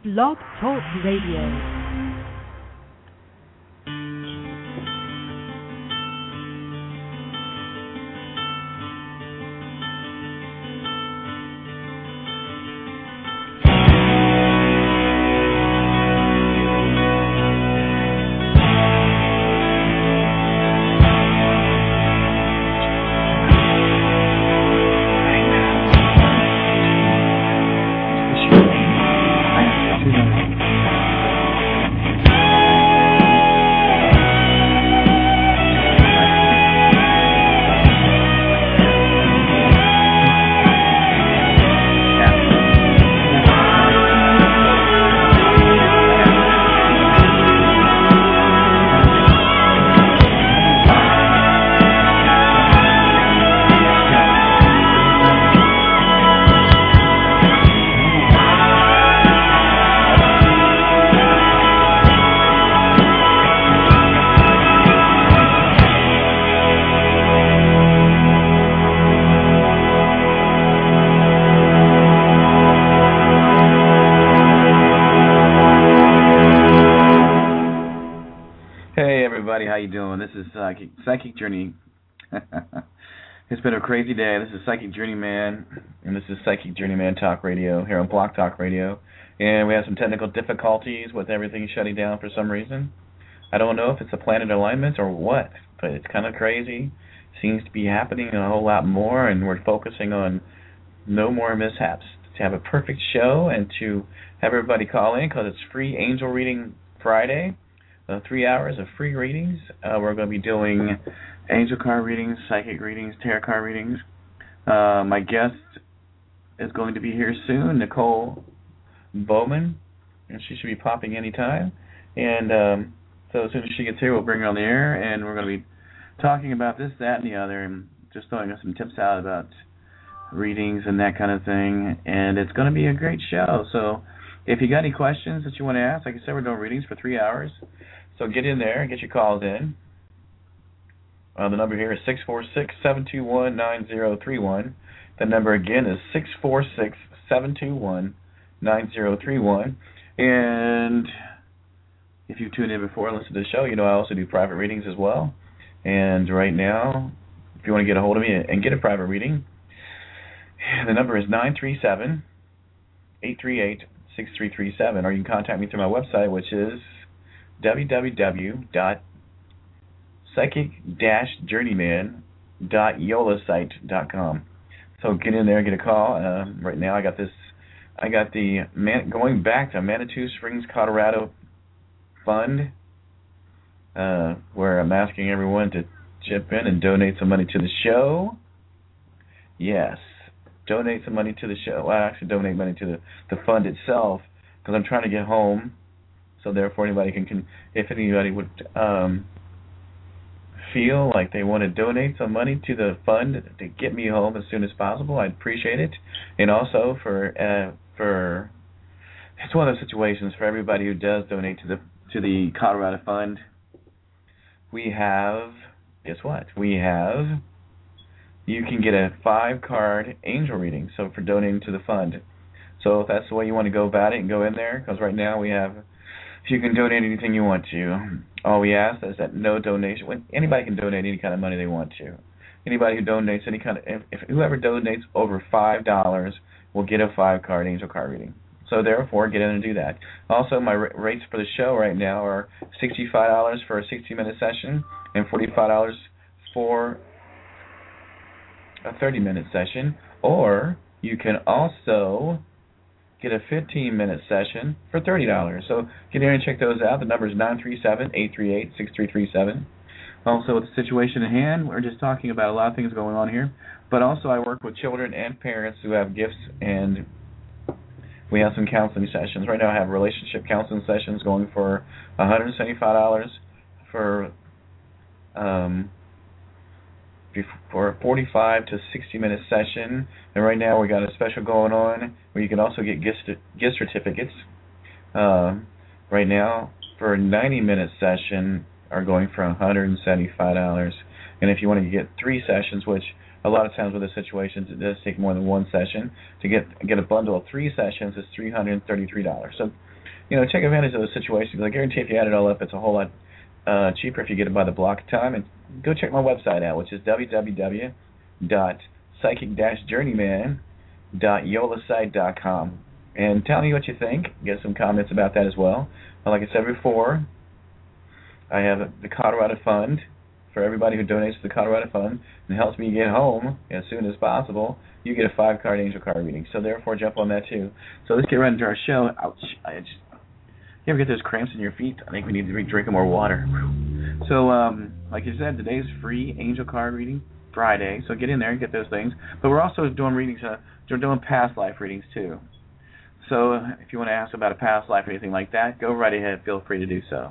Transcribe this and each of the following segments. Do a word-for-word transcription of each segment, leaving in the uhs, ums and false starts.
Blog Talk Radio. How you doing? This is Psychic, Psychic Journey. It's been a crazy day. This is Psychic Journeyman, and this is Psychic Journeyman Talk Radio here on Block Talk Radio. And we have some technical difficulties with everything shutting down for some reason. I don't know if it's a planet alignment or what, but it's kind of crazy. Seems to be happening a whole lot more, and we're focusing on no more mishaps. To have a perfect show and to have everybody call in because it's free Angel Reading Friday. Uh, three hours of free readings. Uh, we're going to be doing angel card readings, psychic readings, tarot card readings. Uh, my guest is going to be here soon, Nicole Bowman, and she should be popping anytime. And um, so as soon as she gets here, we'll bring her on the air, and we're going to be talking about this, that, and the other, and just throwing us some tips out about readings and that kind of thing. And it's going to be a great show. So if you got any questions that you want to ask, like I said, we're doing readings for three hours. So get in there and get your calls in. Uh, the number here is six four six, seven two one, nine zero three one. The number again is six four six, seven two one, nine zero three one. And if you've tuned in before and listened to the show, you know I also do private readings as well. And right now, if you want to get a hold of me and get a private reading, the number is nine three seven, eight three eight, six three three seven. Or you can contact me through my website, which is w w w dot psychic dash journeyman dot yola site dot com. So get in there and get a call. Uh, right now I got this, I got the Man, going back to Manitou Springs, Colorado fund, uh, where I'm asking everyone to chip in and donate some money to the show. Yes, donate some money to the show. Well, I actually donate money to the, the fund itself because I'm trying to get home. So therefore, anybody can, can if anybody would um, feel like they want to donate some money to the fund to get me home as soon as possible, I'd appreciate it. And also for uh, for it's one of those situations for everybody who does donate to the to the Colorado Fund. We have guess what? We have you can get a five card angel reading. So for donating to the fund. So if that's the way you want to go about it, and go in there because right now we have. You can donate anything you want to. All we ask is that no donation. Anybody can donate any kind of money they want to. Anybody who donates any kind of, if, if whoever donates over five dollars will get a five card angel card reading. So therefore, get in and do that. Also, my r- rates for the show right now are sixty-five dollars for a sixty minute session and forty-five dollars for a thirty minute session. Or you can also get a fifteen minute session for thirty dollars. So get in and check those out. The number is nine three seven, eight three eight, six three three seven. Also, with the situation at hand, we're just talking about a lot of things going on here. But also, I work with children and parents who have gifts, and we have some counseling sessions. Right now, I have relationship counseling sessions going for one hundred seventy-five dollars for um, for a forty-five to sixty minute session. And right now we got a special going on where you can also get gift gift certificates. Um, right now for a ninety minute session are going for one hundred seventy-five dollars. And if you want to get three sessions, which a lot of times with the situations it does take more than one session, to get get a bundle of three sessions is three hundred thirty-three dollars. So, you know, take advantage of those situations. I guarantee if you add it all up, it's a whole lot uh, cheaper if you get it by the block of time. And go check my website out, which is w w w dot psychic dash journeyman dot yola site dot com. And tell me what you think. Get some comments about that as well. And like I said before, I have the Colorado Fund. For everybody who donates to the Colorado Fund and helps me get home as soon as possible, you get a five-card angel card reading. So therefore, jump on that too. So let's get right into our show. Ouch. I just, you ever get those cramps in your feet? I think we need to be drinking more water. So, um, like you said, today's free angel card reading Friday. So get in there and get those things. But we're also doing readings. Uh, we're doing past life readings too. So if you want to ask about a past life or anything like that, go right ahead. Feel free to do so.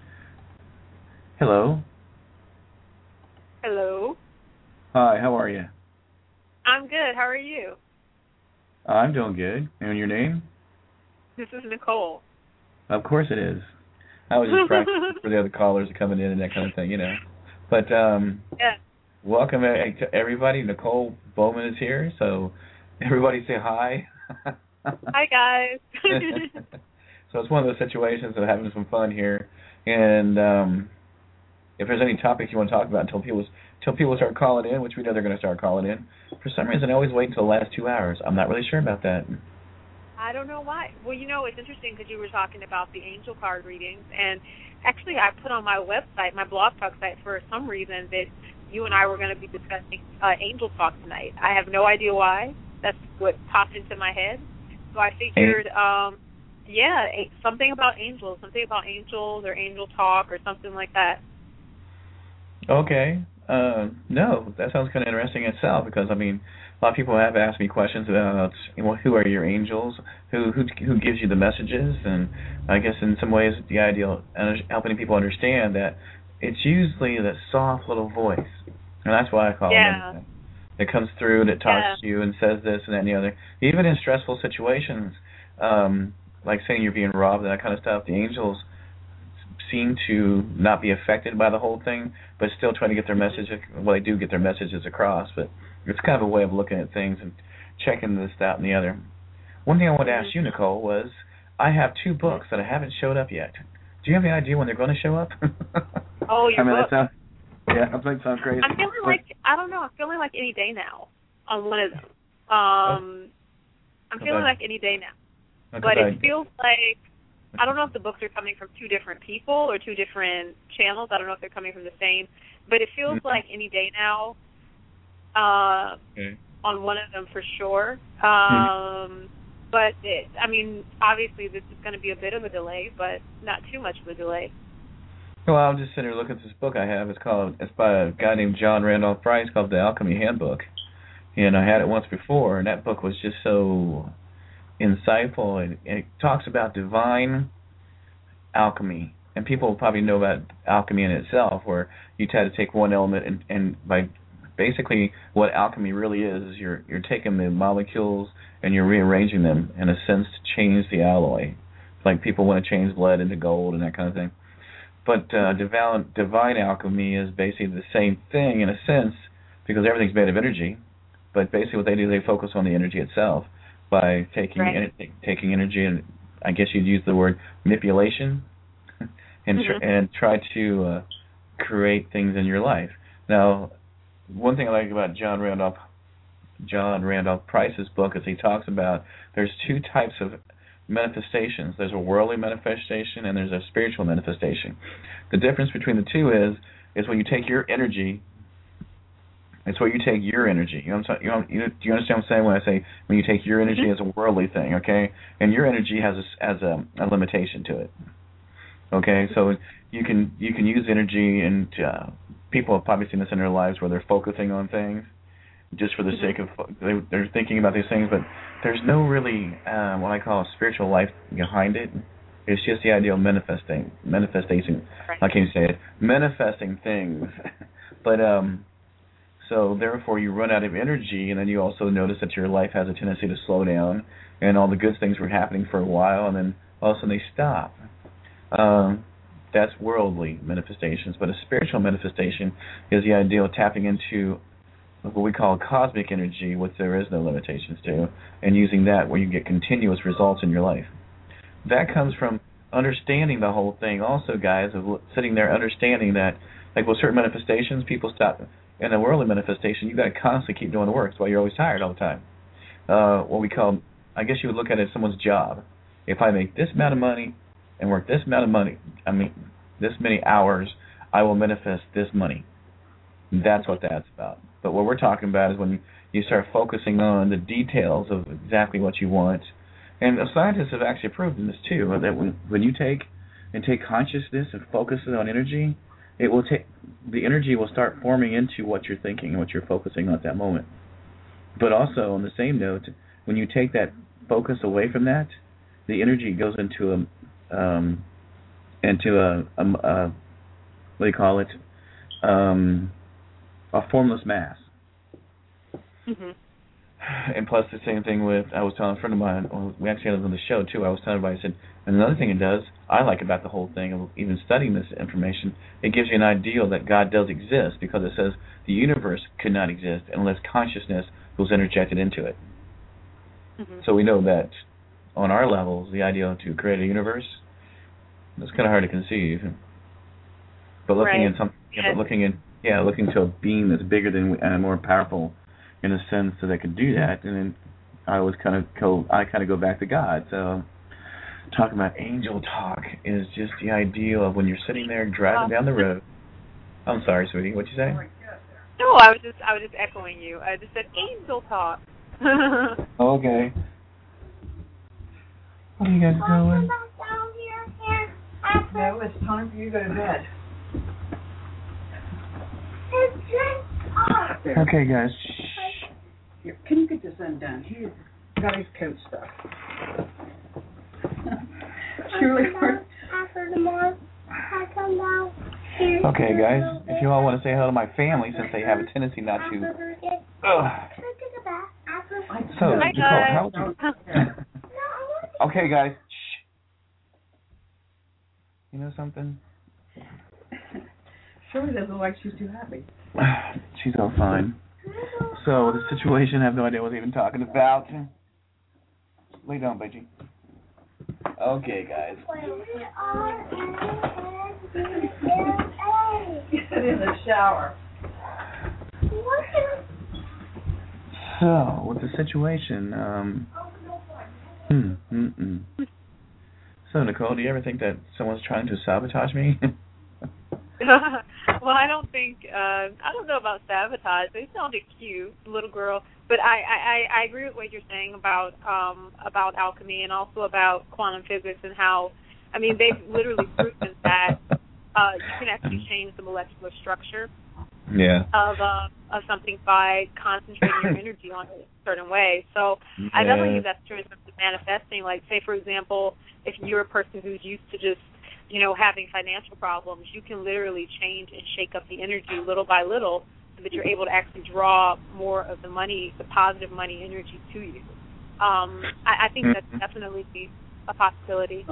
Hello. Hello. Hi, how are you? I'm good. How are you? I'm doing good. And your name? This is Nicole. Of course it is. I was just practicing for the other callers coming in and that kind of thing, you know. But um, yeah. Welcome to everybody. Nicole Bowman is here, so everybody say hi. Hi, guys. So it's one of those situations of having some fun here. And um, if there's any topics you want to talk about until people until people start calling in, which we know they're going to start calling in, for some reason I always wait until the last two hours. I'm not really sure about that. I don't know why. Well, you know, it's interesting because you were talking about the angel card readings, and actually I put on my website, my blog talk site, for some reason that you and I were going to be discussing uh, angel talk tonight. I have no idea why. That's what popped into my head. So I figured, um, yeah, something about angels, something about angels or angel talk or something like that. Okay. Uh, no, that sounds kind of interesting in itself because, I mean, a lot of people have asked me questions about, you know, who are your angels, who who who gives you the messages, and I guess in some ways the idea of helping people understand that it's usually that soft little voice, and that's why I call yeah. it. It comes through and it talks yeah. to you and says this and that and the other. Even in stressful situations, um, like saying you're being robbed and that kind of stuff, the angels seem to not be affected by the whole thing, but still trying to get their message. Well, they do get their messages across, but it's kind of a way of looking at things and checking this, that, and the other. One thing I wanted to ask you, Nicole, was I have two books that haven't showed up yet. Do you have any idea when they're going to show up? Oh, your I mean, book. That sounds, yeah, that might sound crazy. I'm feeling like, I don't know, I'm feeling like any day now on one of them. Um, I'm feeling like any day now. But it feels like, I don't know if the books are coming from two different people or two different channels. I don't know if they're coming from the same. But it feels mm-hmm. like any day now uh, okay. on one of them for sure. Um, mm-hmm. But, it, I mean, obviously this is going to be a bit of a delay, but not too much of a delay. Well, I'm just sitting here looking at this book I have. It's called, it's by a guy named John Randolph Price called The Alchemy Handbook. And I had it once before, and that book was just so insightful, and it talks about divine alchemy, and people probably know about alchemy in itself, where you try to take one element and, and by basically what alchemy really is is you're you're taking the molecules and you're rearranging them in a sense to change the alloy, like people want to change lead into gold and that kind of thing. But uh, divine divine alchemy is basically the same thing in a sense because everything's made of energy, but basically what they do, they focus on the energy itself. By taking right. en- taking energy, and I guess you'd use the word manipulation, and tr- mm-hmm. and try to uh, create things in your life. Now, one thing I like about John Randolph John Randolph Price's book is he talks about there's two types of manifestations. There's a worldly manifestation and there's a spiritual manifestation. The difference between the two is is when you take your energy. It's where you take your energy. You know what I'm saying? You know, you, do you understand what I'm saying when I say when you take your energy mm-hmm. as a worldly thing, okay? And your energy has a, has a, a limitation to it, okay? So you can you can use energy, and uh, people have probably seen this in their lives where they're focusing on things just for the mm-hmm. sake of they, they're thinking about these things, but there's no really um, what I call a spiritual life behind it. It's just the idea of manifesting, manifestation. Right. How can you say it? Manifesting things, but um. So therefore, you run out of energy, and then you also notice that your life has a tendency to slow down, and all the good things were happening for a while, and then all of a sudden they stop. Um, that's worldly manifestations. But a spiritual manifestation is the idea of tapping into what we call cosmic energy, which there is no limitations to, and using that where you get continuous results in your life. That comes from understanding the whole thing also, guys, of sitting there understanding that, like with certain manifestations, people stop. In a worldly manifestation, you've got to constantly keep doing the work. That's why you're always tired all the time. Uh, what we call, I guess you would look at it as someone's job. If I make this amount of money and work this amount of money, I mean, this many hours, I will manifest this money. That's what that's about. But what we're talking about is when you start focusing on the details of exactly what you want. And scientists have actually proven this too, that when, when you take and take consciousness and focus it on energy, it will take the energy will start forming into what you're thinking and what you're focusing on at that moment. But also on the same note, when you take that focus away from that, the energy goes into a um, into a, a, a what do you call it? Um, a formless mass. Mm-hmm. And plus the same thing with, I was telling a friend of mine, well, we actually had it on the show too, I was telling everybody, I said, and another thing it does, I like about the whole thing of even studying this information, it gives you an idea that God does exist, because it says the universe could not exist unless consciousness was interjected into it. Mm-hmm. So we know that on our levels, the idea to create a universe, it's kind of hard to conceive. But looking right. at some, yeah, yeah. but looking in, yeah, looking to a being that's bigger than we, and more powerful, in a sense that they could do that, and then I always kind of go, I kind of go back to God. So talking about angel talk is just the idea of when you're sitting there driving down the road. I'm sorry, sweetie. What'd you say? No, I was just I was just echoing you. I just said angel talk. Okay. What are you guys doing? No, it's time for you to go to bed. Okay, guys. Here, can you get this undone? He's got his coat stuck. Surely. Okay, guys. If you all want to say hello to my family, since they have a tendency not to. Ugh. So, Hi, Nicole, how old are you? Okay, guys. Shh. You know something? Shirley doesn't look like she's too happy. She's all fine. So, the situation, I have no idea what I was even talking about. Lay down, Beijing. Okay, guys. Get in the shower. So, with the situation, um, hmm, mm-mm. So, Nicole, do you ever think that someone's trying to sabotage me? Well, I don't think, uh, I don't know about sabotage. They sounded cute, little girl. But I, I, I agree with what you're saying about um, about alchemy and also about quantum physics and how, I mean, they've literally proven that uh, you can actually change the molecular structure yeah. of uh, of something by concentrating your energy on it a certain way. So yeah. I definitely think that's true in terms of manifesting. Like, say, for example, if you're a person who's used to just, you know, having financial problems, you can literally change and shake up the energy little by little so that you're able to actually draw more of the money, the positive money energy to you. Um, I, I think that's definitely a possibility.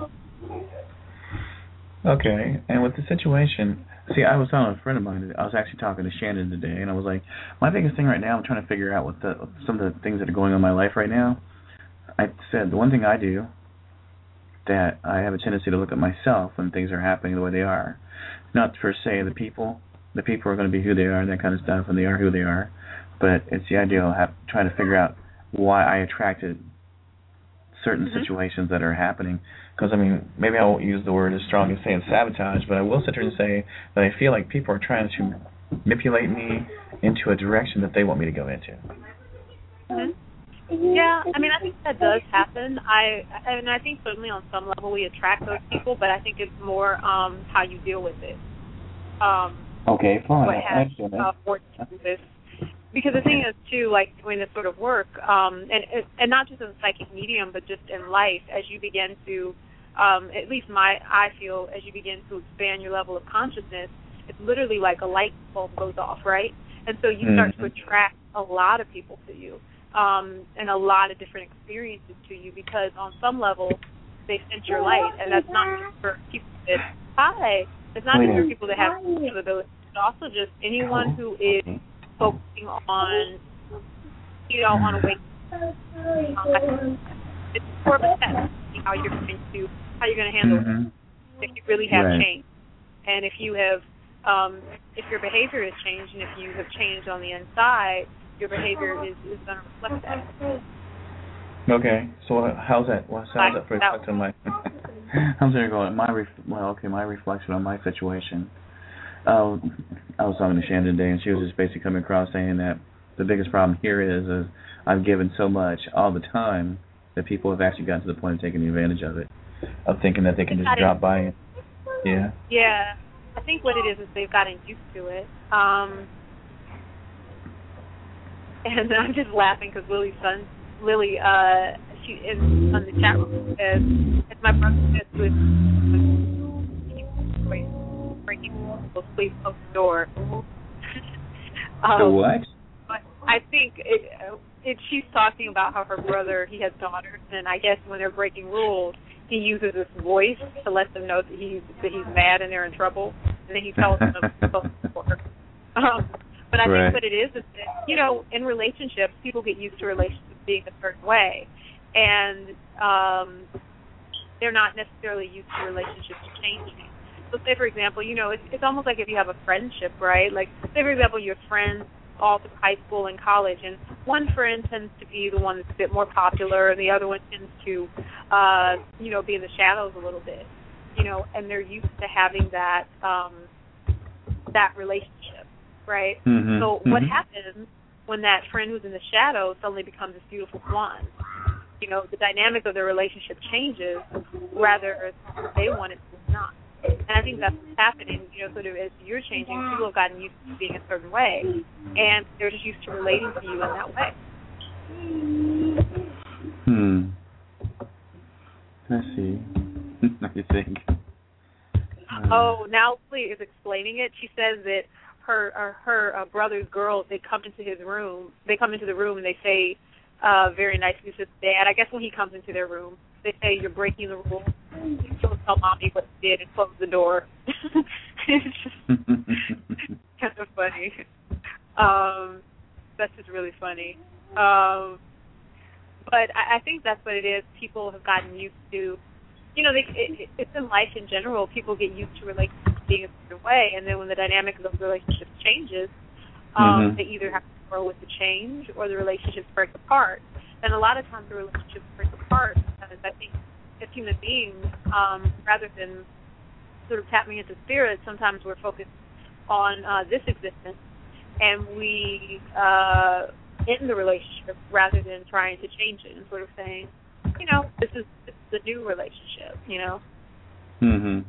Okay, and with the situation, see, I was telling a friend of mine, I was actually talking to Shannon today, and I was like, my biggest thing right now, I'm trying to figure out what the some of the things that are going on in my life right now. I said, the one thing I do, that I have a tendency to look at myself when things are happening the way they are. Not per se the people. The people are going to be who they are and that kind of stuff, and they are who they are. But it's the idea of have, trying to figure out why I attracted certain mm-hmm. situations that are happening. Because, I mean, maybe I won't use the word as strong as saying sabotage, but I will sit here and say that I feel like people are trying to manipulate me into a direction that they want me to go into. Mm-hmm. Yeah, I mean, I think that does happen. I and I think certainly on some level we attract those people, but I think it's more um, how you deal with it. Um, okay, fine. What has uh, forced you to do this? Because the thing is, too, like doing this sort of work, um, and and not just in psychic medium, but just in life, as you begin to, um, at least my I feel, as you begin to expand your level of consciousness, it's literally like a light bulb goes off, right? And so you mm-hmm. start to attract a lot of people to you. Um, and a lot of different experiences to you because on some level they sense your light, and that's not just for people that Hi. It's not just for people that have disabilities, but also just anyone who is focusing on, you know, on a weight. Um, it's more of a test, see how you're going to how you're going to handle mm-hmm. it. If you really have right. changed, and if you have, um, if your behavior has changed, and if you have changed on the inside, your behavior is, is going to reflect that. Okay, so how's that? Well, how's that reflect on my? I'm sorry, going my ref, well, okay, my reflection on my situation. Uh, I was talking to Shannon today, and she was just basically coming across saying that the biggest problem here is, is I've given so much all the time that people have actually gotten to the point of taking advantage of it, of thinking that they can just drop by it. Yeah. Yeah, I think what it is is they've gotten used to it. Um, and I'm just laughing because Lily's son, Lily, uh, she is on the chat room. Says, as my brother says to his breaking the please close the door. um, the what? But I think it, it. She's talking about how her brother, he has daughters, and I guess when they're breaking rules, he uses this voice to let them know that he's that he's mad and they're in trouble, and then he tells them to close the door. Um, but I right. think what it is is that, you know, in relationships, people get used to relationships being a certain way, and um, they're not necessarily used to relationships changing. So say, for example, you know, it's, it's almost like if you have a friendship, right? Like, say, for example, you're friends all through high school and college, and one friend tends to be the one that's a bit more popular, and the other one tends to, uh, you know, be in the shadows a little bit, you know, and they're used to having that um, that relationship, right? Mm-hmm. So what mm-hmm. happens when that friend who's in the shadows suddenly becomes this beautiful blonde? You know, the dynamic of their relationship changes, rather they want it to not. And I think that's what's happening, you know, sort of as you're changing, people have gotten used to being a certain way, and they're just used to relating to you in that way. Hmm. Let's see. What do you think? Uh, oh, now Lee is explaining it. She says that her uh, her uh, brother's girls, they come into his room, they come into the room and they say uh, very nicely to Dad, I guess when he comes into their room, they say, you're breaking the rules. Don't tell Mommy what you did and close the door. It's just kind of funny. Um, that's just really funny. Um, but I, I think that's what it is. People have gotten used to, you know, they, it, it's in life in general. People get used to relationships being a certain way, and then when the dynamic of the relationship changes, um, mm-hmm. they either have to grow with the change or the relationships break apart. And a lot of times the relationships break apart because I think as human beings, um, rather than sort of tapping into spirit, sometimes we're focused on uh, this existence, and we uh, end the relationship rather than trying to change it and sort of saying, you know, this is, this is a new relationship, you know. Mm-hmm.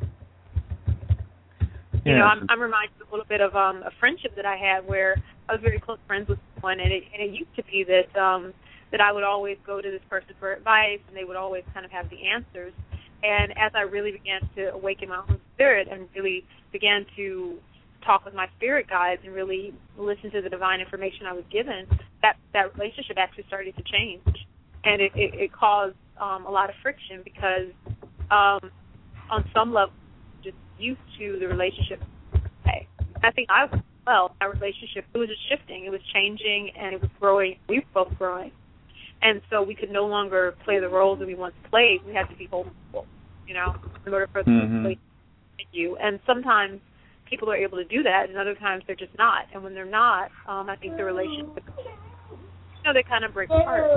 You know, I'm, I'm reminded a little bit of um, a friendship that I had where I was very close friends with someone, and it, and it used to be that um, that I would always go to this person for advice, and they would always kind of have the answers. And as I really began to awaken my own spirit and really began to talk with my spirit guides and really listen to the divine information I was given, that, that relationship actually started to change. And it, it, it caused um, a lot of friction because um, on some level, just used to the relationship. I think I was, well, our relationship, it was just shifting. It was changing, and it was growing. We were both growing. And so we could no longer play the roles that we once played. We had to be whole, you know, in order for the mm-hmm. relationship to continue. And sometimes people are able to do that, and other times they're just not. And when they're not, um, I think the relationship, you know, they kind of break apart.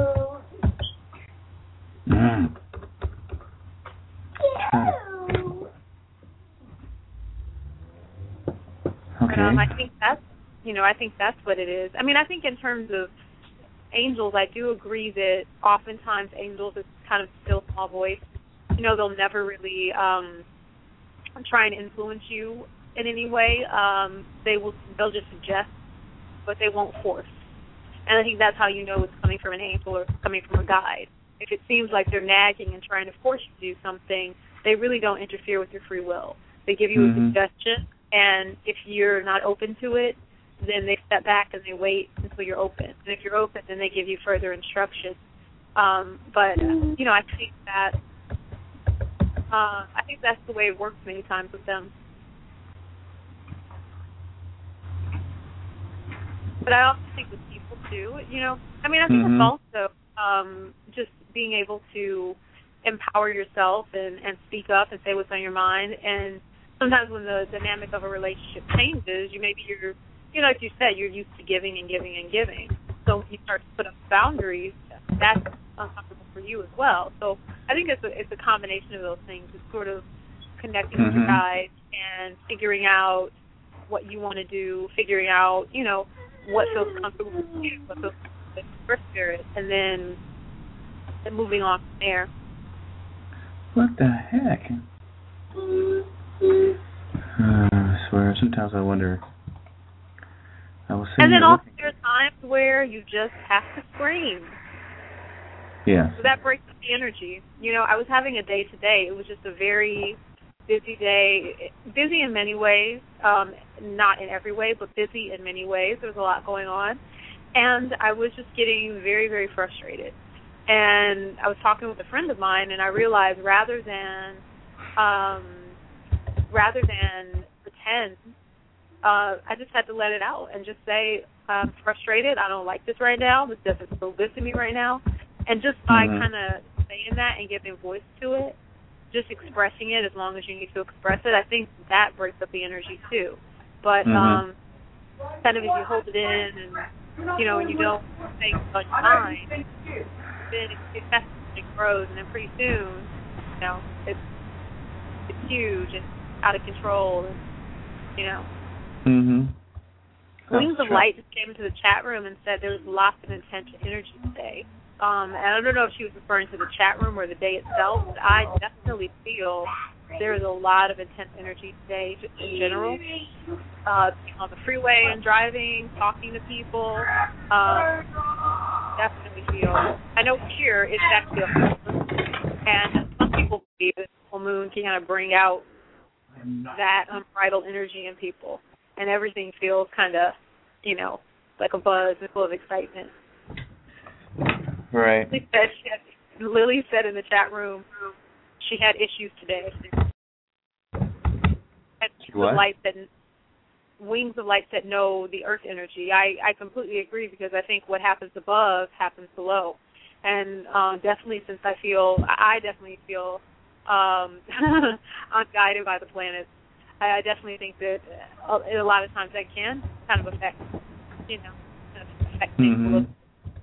Mm. Okay. Um, I think that's, you know, I think that's what it is. I mean, I think in terms of angels, I do agree that oftentimes angels is kind of still small voice. You know, they'll never really um, try and influence you in any way. Um, they will, they'll just suggest, but they won't force. And I think that's how you know it's coming from an angel or coming from a guide. If it seems like they're nagging and trying to force you to do something, they really don't interfere with your free will. They give you mm-hmm. a suggestion, and if you're not open to it, then they step back and they wait until you're open. And if you're open, then they give you further instructions. Um, but, you know, I think that Uh, I think that's the way it works many times with them. But I also think with people too, you know, I mean, I think mm-hmm. it's also um, just being able to empower yourself and, and speak up and say what's on your mind. And sometimes when the dynamic of a relationship changes, you maybe you're, you know, like you said, you're used to giving and giving and giving. So when you start to put up boundaries, that's uncomfortable for you as well. So I think it's a, it's a combination of those things. It's sort of connecting mm-hmm. with your guide and figuring out what you want to do, figuring out, you know, what feels comfortable with you, what feels comfortable with your spirit, and then and moving on from there. What the heck? Uh, I swear, sometimes I wonder. I was and then also looking. there are times where you just have to scream. Yeah. So that breaks up the energy. You know, I was having a day today. It was just a very busy day, busy in many ways, um, not in every way, but busy in many ways. There was a lot going on. And I was just getting very, very frustrated. And I was talking with a friend of mine, and I realized rather than um, rather than pretend, uh, I just had to let it out and just say, I'm frustrated, I don't like this right now, this doesn't feel good to me right now. And just by mm-hmm. kind of saying that and giving voice to it, just expressing it as long as you need to express it, I think that breaks up the energy too. But mm-hmm. um, kind of if you hold it in and, you know, and you don't say much time, then it, it festers and grows, and then pretty soon, you know, it's it's huge and out of control, and, you know. Mm-hmm. Wings of true. Light just came into the chat room and said there was lots of intense energy today. Um, and I don't know if she was referring to the chat room or the day itself, but I definitely feel there is a lot of intense energy today, just in general. Uh, on the freeway and driving, talking to people, um, definitely feel. I know here it's actually a full moon, and some people believe that the full moon can kind of bring out that unbridled energy in people, and everything feels kind of, you know, like a buzz and full of excitement. Right. Lily said, she had, Lily said in the chat room she had issues today. And Wings of Light said, Wings of Light said no, the earth energy. I, I completely agree, because I think what happens above happens below. And um, definitely since I feel, I definitely feel um, I'm guided by the planets. I, I definitely think that a, a lot of times that can kind of affect, you know, affect things mm-hmm. a little.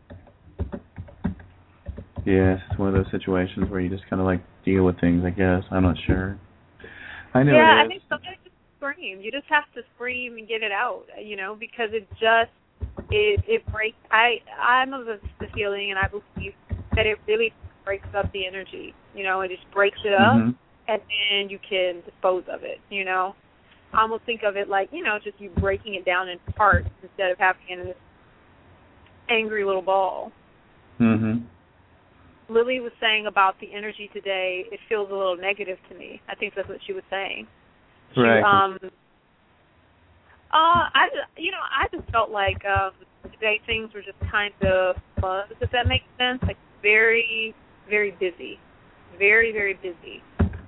Yes, it's one of those situations where you just kind of like deal with things, I guess. I'm not sure. I know yeah, it is. I think sometimes you just scream. You just have to scream and get it out, you know, because it just, it it breaks. I, I'm of the feeling, and I believe that it really breaks up the energy, you know, it just breaks it up, mm-hmm. and then you can dispose of it, you know. I almost think of it like, you know, just you breaking it down in parts instead of having it in this angry little ball. Mm-hmm. Lily was saying about the energy today, it feels a little negative to me. I think that's what she was saying. She, right. Um, uh, I, you know, I just felt like um, today things were just kind of buzz, if that makes sense. Like very, very busy. Very, very busy.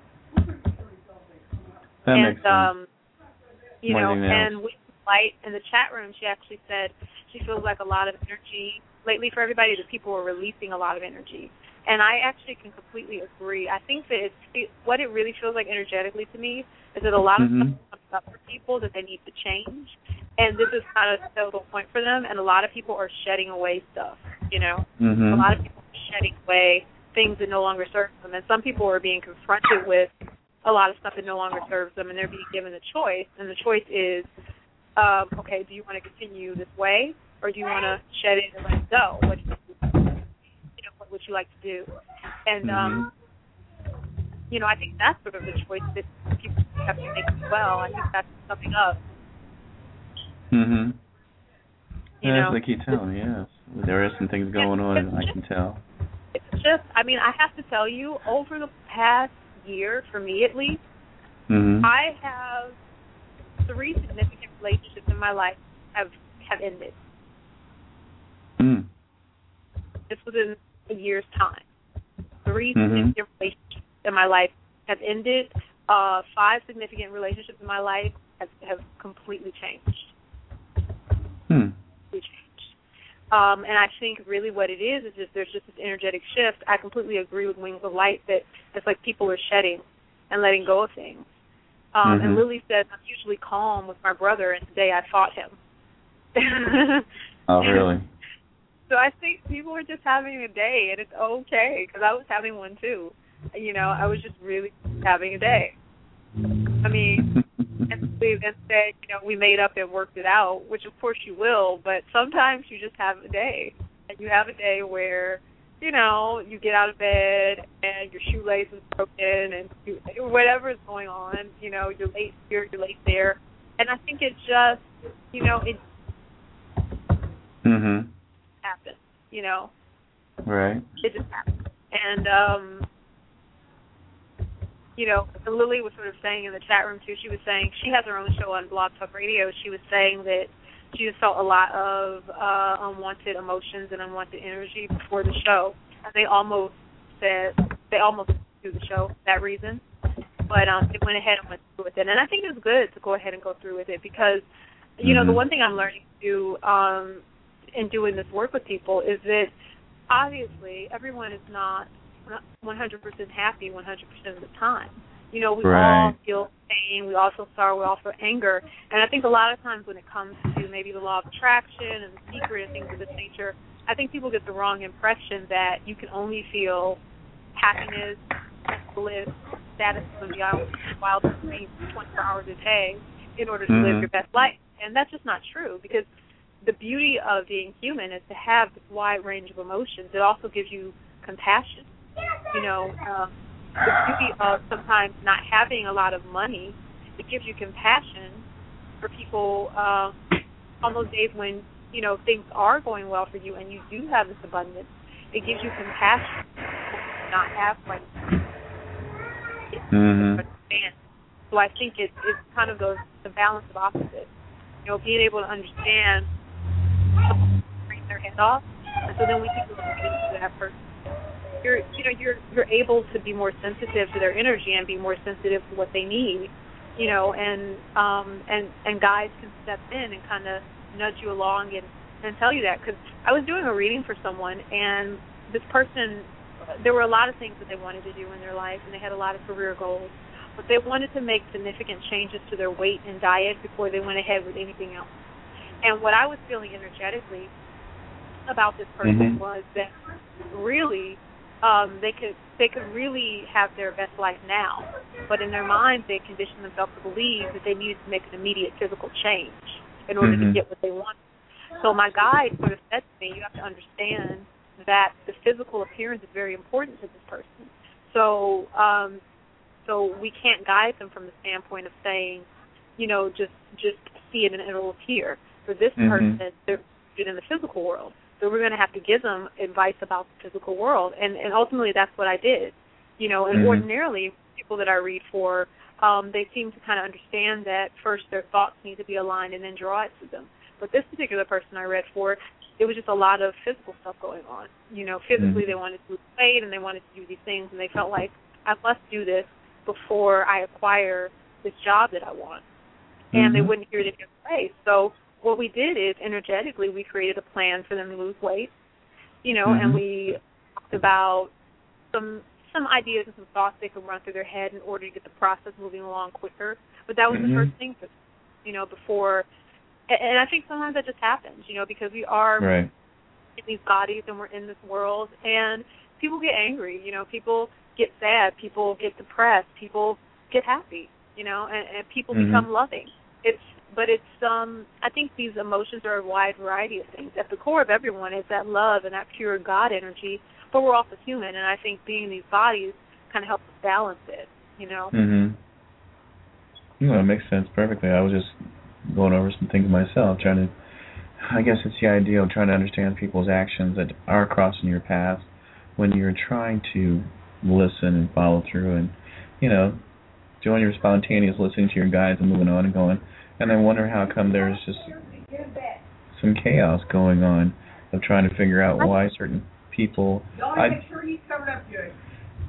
That and, makes sense. Um, you More know, and with Light in the chat room, she actually said she feels like a lot of energy lately for everybody, that people are releasing a lot of energy. And I actually can completely agree. I think that it's, what it really feels like energetically to me is that a lot of mm-hmm. stuff comes up for people that they need to change. And this is kind of a pivotal point for them. And a lot of people are shedding away stuff, you know. Mm-hmm. A lot of people are shedding away things that no longer serve them. And some people are being confronted with a lot of stuff that no longer serves them, and they're being given a choice. And the choice is, um, okay, do you want to continue this way, or do you want to shed it and let it go? What, you know, what would you like to do? And, mm-hmm. um, you know, I think that's sort of the choice that people have to make as well. I think that's coming up. Mm-hmm. You yeah, know, that's what they keep telling me, yes. There are some things going on, and I can tell. It's just, I mean, I have to tell you, over the past year, for me at least, mm-hmm. I have three significant relationships in my life have have ended. Mm. This was in a year's time. Three mm-hmm. significant relationships in my life have ended. Uh, five significant relationships in my life have, have completely changed. Hmm. Completely changed. Um, and I think really what it is is just there's just this energetic shift. I completely agree with Wings of Light that it's like people are shedding and letting go of things. Um, mm-hmm. And Lily said, I'm usually calm with my brother, and today I fought him. Oh, really? So I think people are just having a day, and it's okay, because I was having one too. You know, I was just really having a day. I mean, and we then said, you know, we made up and worked it out, which of course you will, but sometimes you just have a day. And you have a day where, you know, you get out of bed and your shoelace is broken and you, whatever is going on, you know, you're late here, you're late there. And I think it just, you know, it mm-hmm. happens, you know. Right. It just happens. And, um, you know, Lily was sort of saying in the chat room, too, she was saying she has her own show on Blog Talk Radio. She was saying that she just felt a lot of uh, unwanted emotions and unwanted energy before the show. And they almost said, they almost do the show for that reason. But um, they went ahead and went through with it. And I think it's good to go ahead and go through with it because, you know, mm-hmm. the one thing I'm learning to do um, in doing this work with people is that obviously everyone is not one hundred percent happy one hundred percent of the time. You know, we right. all feel pain, we all feel sorrow, we all feel anger. And I think a lot of times when it comes to maybe the law of attraction and the secret and things of this nature, I think people get the wrong impression that you can only feel happiness, bliss, satisfaction, wild dreams twenty-four hours a day in order to mm-hmm. live your best life. And that's just not true because the beauty of being human is to have this wide range of emotions. It also gives you compassion. You know, um, the beauty of sometimes not having a lot of money, it gives you compassion for people uh, on those days when, you know, things are going well for you and you do have this abundance. It gives you compassion for people who do not have money. Mm-hmm. So I think it, it's kind of the, the balance of opposites. You know, being able to understand someone bring their head off, and so then we can look into that person. You're, you know, you're you're able to be more sensitive to their energy and be more sensitive to what they need, you know, and um and and guides can step in and kind of nudge you along and and tell you that because I was doing a reading for someone and this person, there were a lot of things that they wanted to do in their life and they had a lot of career goals, but they wanted to make significant changes to their weight and diet before they went ahead with anything else. And what I was feeling energetically about this person mm-hmm. was that really. Um, they could they could really have their best life now, but in their minds they conditioned themselves to believe that they needed to make an immediate physical change in order mm-hmm. to get what they want. So my guide sort of said to me, you have to understand that the physical appearance is very important to this person. So um, so we can't guide them from the standpoint of saying, you know, just just see it and it will appear. For this mm-hmm. person, they're in the physical world. So we're going to have to give them advice about the physical world. And, and ultimately that's what I did. You know, and mm-hmm. ordinarily people that I read for, um, they seem to kind of understand that first their thoughts need to be aligned and then draw it to them. But this particular person I read for, it was just a lot of physical stuff going on. You know, physically mm-hmm. they wanted to lose weight and they wanted to do these things and they felt like I must do this before I acquire this job that I want. Mm-hmm. And they wouldn't hear it in their place. So what we did is, energetically, we created a plan for them to lose weight, you know, mm-hmm. and we talked about some some ideas and some thoughts they could run through their head in order to get the process moving along quicker. But that was mm-hmm. the first thing, to, you know, before, and, and I think sometimes that just happens, you know, because we are right. in these bodies and we're in this world, and people get angry, you know, people get sad, people get depressed, people get happy, you know, and, and people mm-hmm. become loving. It's But it's, um, I think these emotions are a wide variety of things. At the core of everyone is that love and that pure God energy, but we're also human, and I think being in these bodies kind of helps us balance it, you know? Mm-hmm. Well, that makes sense perfectly. I was just going over some things myself, trying to, I guess it's the idea of trying to understand people's actions that are crossing your path when you're trying to listen and follow through and, you know, doing your spontaneous listening to your guides and moving on and going. And I wonder how come there's just some chaos going on of trying to figure out why certain people. I,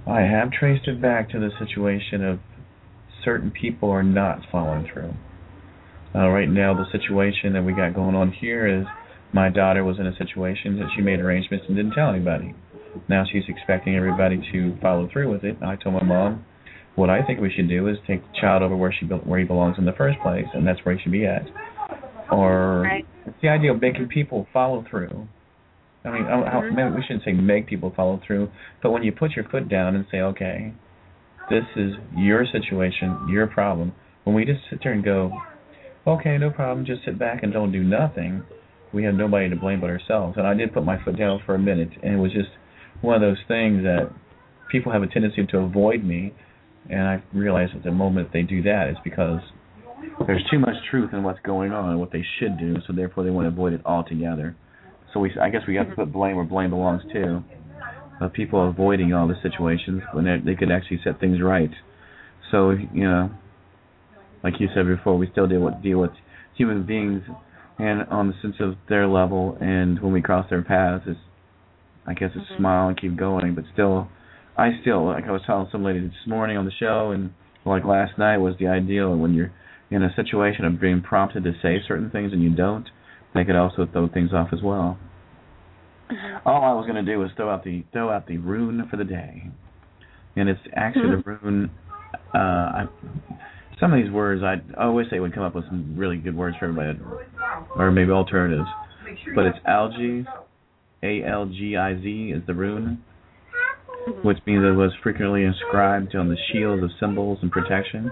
I have traced it back to the situation of certain people are not following through. Uh, right now, the situation that we got going on here is my daughter was in a situation that she made arrangements and didn't tell anybody. Now she's expecting everybody to follow through with it. I told my mom, what I think we should do is take the child over where she where he belongs in the first place, and that's where he should be at. Or right. It's the idea of making people follow through. I mean, mm-hmm. maybe we shouldn't say make people follow through, but when you put your foot down and say, okay, this is your situation, your problem, when we just sit there and go, okay, no problem, just sit back and don't do nothing, we have nobody to blame but ourselves. And I did put my foot down for a minute, and it was just one of those things that people have a tendency to avoid me, and I realized at the moment they do that, it's because there's too much truth in what's going on and what they should do, so therefore they want to avoid it altogether. So we, I guess we have to put blame where blame belongs to, of people avoiding all the situations when they could actually set things right. So, you know, like you said before, we still deal with, deal with human beings and on the sense of their level, and when we cross their paths, it's, I guess it's mm-hmm. smile and keep going, but still, I still, like I was telling some lady this morning on the show, and like last night was the ideal when you're in a situation of being prompted to say certain things and you don't, they could also throw things off as well. Mm-hmm. All I was going to do was throw out the throw out the rune for the day, and it's actually mm-hmm. the rune. Uh, I, some of these words I always say would come up with some really good words for everybody, or maybe alternatives. But it's algiz, A L G I Z is the rune, mm-hmm. which means it was frequently inscribed on the shields of symbols and protection.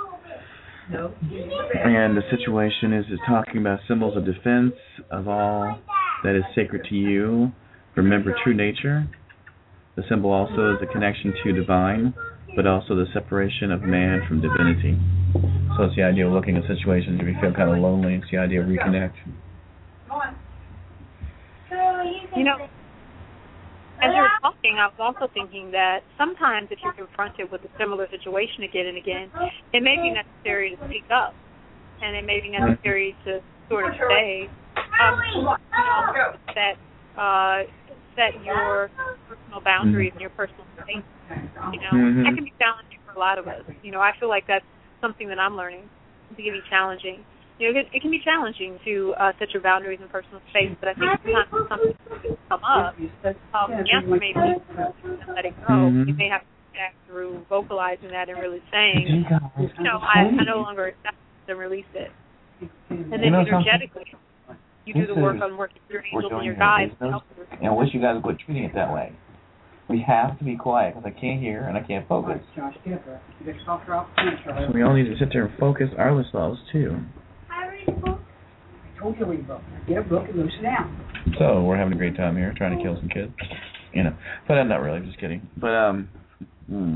And the situation is is talking about symbols of defense of all that is sacred to you. Remember true nature. The symbol also is a connection to divine, but also the separation of man from divinity. So it's the idea of looking at situations where you feel kind of lonely. It's the idea of reconnect. You know, as you were talking, I was also thinking that sometimes if you're confronted with a similar situation again and again, it may be necessary to speak up, and it may be necessary to sort of say, um, you know, that uh, set your personal boundaries and your personal space. You know, mm-hmm. that can be challenging for a lot of us. You know, I feel like that's something that I'm learning. It can be challenging. You know, it, it can be challenging to uh, set your boundaries and personal space, but I think sometimes when something come up, um, the answer may be let it go. Mm-hmm. You may have to act through vocalizing that and really saying, you know, I, I no longer accept it and release it. And then you know, energetically, you do the work on working your angels and your guides. And I wish you guys would quit treating it that way. We have to be quiet because I can't hear and I can't focus. So we all need to sit there and focus ourselves too. I told you to read a book. Get a book and loosen down. So we're having a great time here, trying to kill some kids, you know. But I'm not really, just kidding. But um, hmm.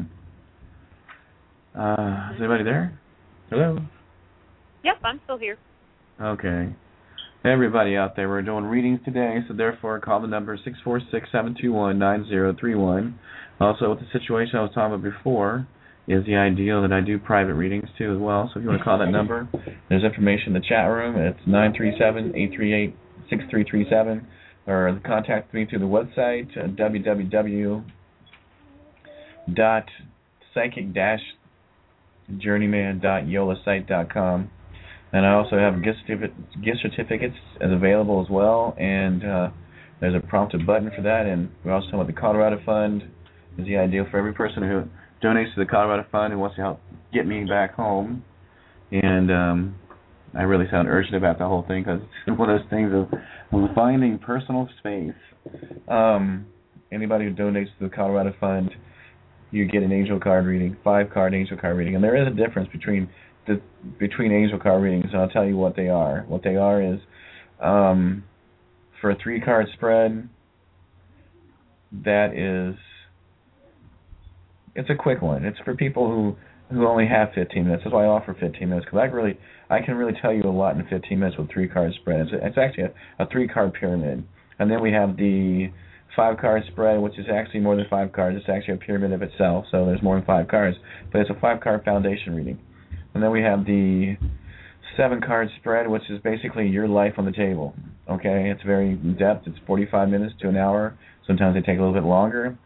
uh, is anybody there? Hello. Yep, I'm still here. Okay. Everybody out there, we're doing readings today, so therefore call the number six four six, seven two one, nine zero three one. Also, with the situation I was talking about before, is the ideal that I do private readings too as well. So if you want to call that number, there's information in the chat room. It's nine three seven, eight three eight, six three three seven, or contact me through the website, uh, w w w dot psychic dash journeyman dot yola site dot com. And I also have gift gift certificates as available as well, and uh, there's a prompted button for that. And we also talk about the Colorado Fund is the ideal for every person who donates to the Colorado Fund and wants to help get me back home. And um, I really sound urgent about the whole thing because it's one of those things of, of finding personal space. Um, anybody who donates to the Colorado Fund, you get an angel card reading, five-card angel card reading. And there is a difference between the between angel card readings, and I'll tell you what they are. What they are is, um, for a three-card spread, that is, it's a quick one. It's for people who, who only have fifteen minutes. That's why I offer fifteen minutes, because I really I can really tell you a lot in fifteen minutes with three-card spreads. It's, it's actually a, a three-card pyramid. And then we have the five-card spread, which is actually more than five cards. It's actually a pyramid of itself, so there's more than five cards. But it's a five-card foundation reading. And then we have the seven-card spread, which is basically your life on the table. Okay, it's very in-depth. It's forty-five minutes to an hour. Sometimes they take a little bit longer.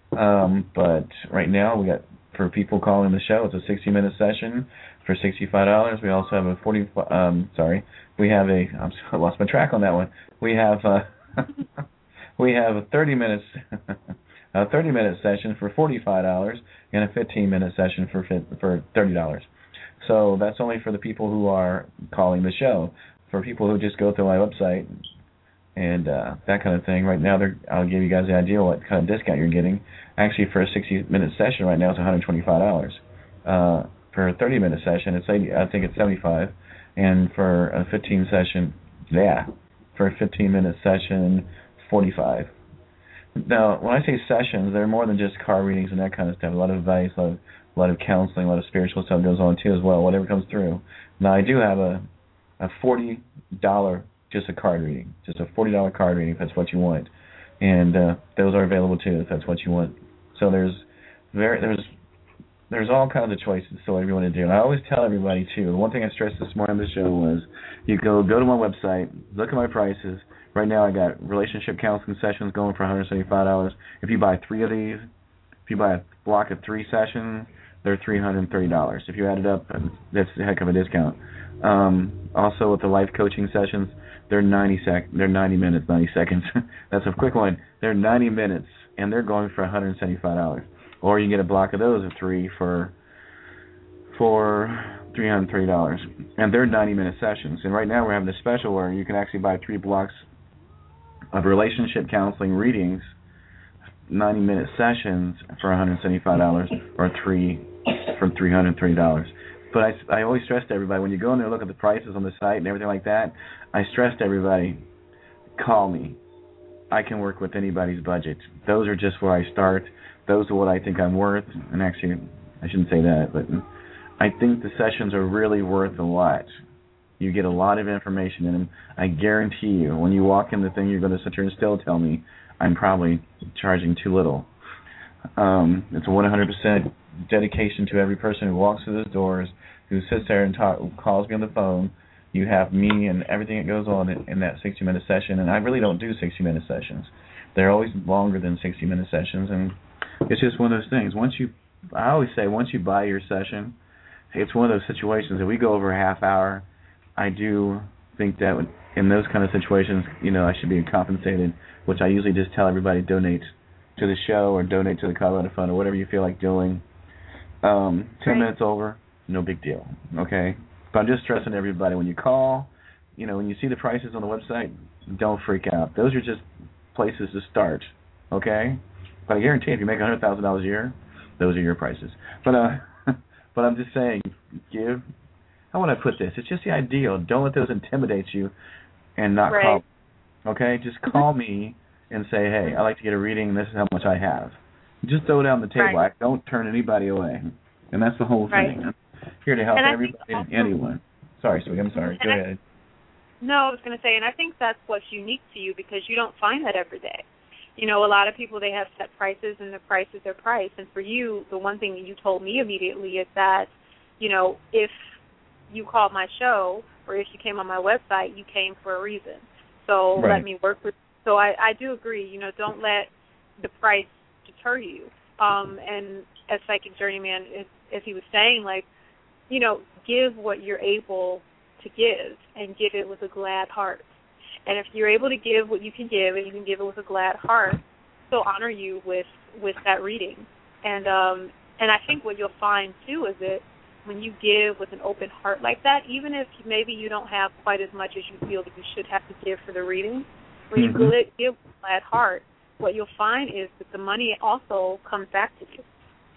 Um, but right now we got, for people calling the show, it's a sixty minute session for sixty-five dollars. We also have a forty. Um, sorry, we have a. I'm, I lost my track on that one. We have uh, we have a thirty minutes. A thirty minute session for forty-five dollars and a fifteen minute session for for thirty dollars. So that's only for the people who are calling the show. For people who just go through my website and uh, that kind of thing, right now they're, I'll give you guys the idea what kind of discount you're getting. Actually, for a sixty minute session right now, it's one hundred twenty-five dollars. Uh, for a thirty minute session, it's eighty, I think it's seventy-five dollars. And for a fifteen session, yeah, for a fifteen minute session, forty-five dollars. Now, when I say sessions, they're more than just card readings and that kind of stuff. A lot of advice, a lot of, a lot of counseling, a lot of spiritual stuff goes on too as well, whatever comes through. Now, I do have a a forty dollars, just a card reading, just a forty dollars card reading if that's what you want. And uh, those are available too if that's what you want. So there's very, there's there's all kinds of choices to what you want to do. And I always tell everybody too, one thing I stressed this morning on the show was you go, go to my website, look at my prices. Right now I got relationship counseling sessions going for one hundred seventy-five dollars. If you buy three of these, if you buy a block of three sessions, they're three hundred thirty dollars. If you add it up, that's a heck of a discount. Um, also with the life coaching sessions, they're ninety sec, they're ninety minutes, ninety seconds. That's a quick one. They're ninety minutes, and they're going for one hundred seventy-five dollars. Or you can get a block of those of three for for three hundred thirty dollars, and they're ninety minute sessions. And right now we're having a special where you can actually buy three blocks of relationship counseling readings, ninety minute sessions for one hundred seventy-five dollars, or three for three hundred thirty dollars. But I, I always stress to everybody, when you go in there and look at the prices on the site and everything like that, I stress to everybody, call me. I can work with anybody's budget. Those are just where I start. Those are what I think I'm worth. And actually, I shouldn't say that, but I think the sessions are really worth a lot. You get a lot of information in them. I guarantee you, when you walk in the thing, you're going to sit here and still tell me I'm probably charging too little. Um, it's a one hundred percent dedication to every person who walks through those doors, who sits there and talk, calls me on the phone. You have me and everything that goes on in, in that sixty minute session, and I really don't do sixty minute sessions. They're always longer than sixty minute sessions, and it's just one of those things. Once you, I always say, once you buy your session, it's one of those situations that we go over a half hour. I do think that in those kind of situations, you know, I should be compensated, which I usually just tell everybody donate to the show or donate to the Colorado Fund or whatever you feel like doing. Um, ten right. minutes over, no big deal, okay? But I'm just stressing everybody, when you call, you know, when you see the prices on the website, don't freak out. Those are just places to start, okay? But I guarantee if you make one hundred thousand dollars a year, those are your prices. But uh, but I'm just saying, give, how would I put this? It's just the ideal. Don't let those intimidate you and not right. call, okay? Just call me and say, hey, I'd like to get a reading, and this is how much I have. Just throw it on the table. Right. I don't turn anybody away. And that's the whole right. thing. I'm here to help and everybody and anyone. Sorry, sweetie, I'm sorry. Go I, ahead. No, I was going to say, and I think that's what's unique to you, because you don't find that every day. You know, a lot of people, they have set prices, and the price is their price. And for you, the one thing that you told me immediately is that, you know, if you called my show or if you came on my website, you came for a reason. So right. let me work with. So I, I do agree. You know, don't let the price deter you. Um, and as Psychic Journeyman, as, as he was saying, like, you know, give what you're able to give, and give it with a glad heart. And if you're able to give what you can give, and you can give it with a glad heart, they'll honor you with, with that reading. And um, and I think what you'll find, too, is that when you give with an open heart like that, even if maybe you don't have quite as much as you feel that you should have to give for the reading, when mm-hmm. you give with a glad heart, what you'll find is that the money also comes back to you.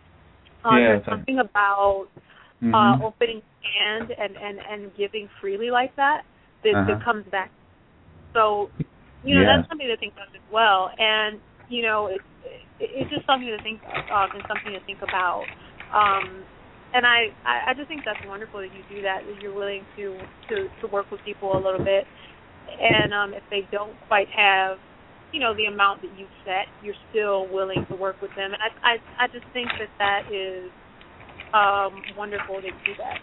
Uh, yeah, there's something about mm-hmm. uh, opening hand and, and, and giving freely like that that, uh-huh. that comes back. So, you know, yeah. that's something to think of as well. And, you know, it's, it's just something to think of and something to think about. Um, and I, I just think that's wonderful that you do that, that you're willing to, to, to work with people a little bit. And um, if they don't quite have, you know, the amount that you've set, you're still willing to work with them. And I I, I just think that that is um, wonderful that you do that.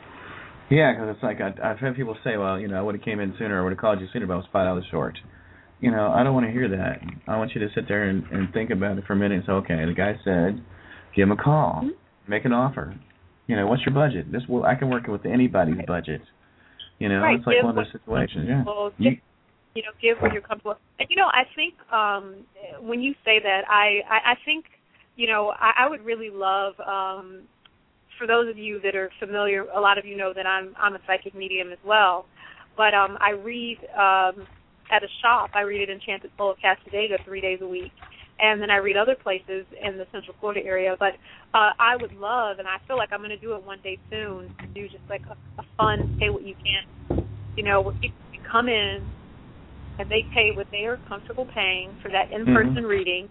Yeah, because it's like I, I've had people say, well, you know, I would have came in sooner, I would have called you sooner, but I was five dollars short. you know, I don't want to hear that. I want you to sit there and, and think about it for a minute and say, okay, the guy said, give him a call, mm-hmm. make an offer. You know, what's your budget? This will I can work with anybody's right. budget. You know, right. it's like give one of those situations. Yeah. You, you know, give what you're comfortable. And you know, I think um, when you say that, I, I, I think, you know, I, I would really love. Um, For those of you that are familiar, a lot of you know that I'm I'm a psychic medium as well. But um, I read um, at a shop. I read at Enchanted Soul of Casadega three days a week, and then I read other places in the Central Florida area. But uh, I would love, and I feel like I'm going to do it one day soon, to do just like a, a fun pay what you can. You know, where people come in and they pay what they are comfortable paying for that in-person mm-hmm. reading,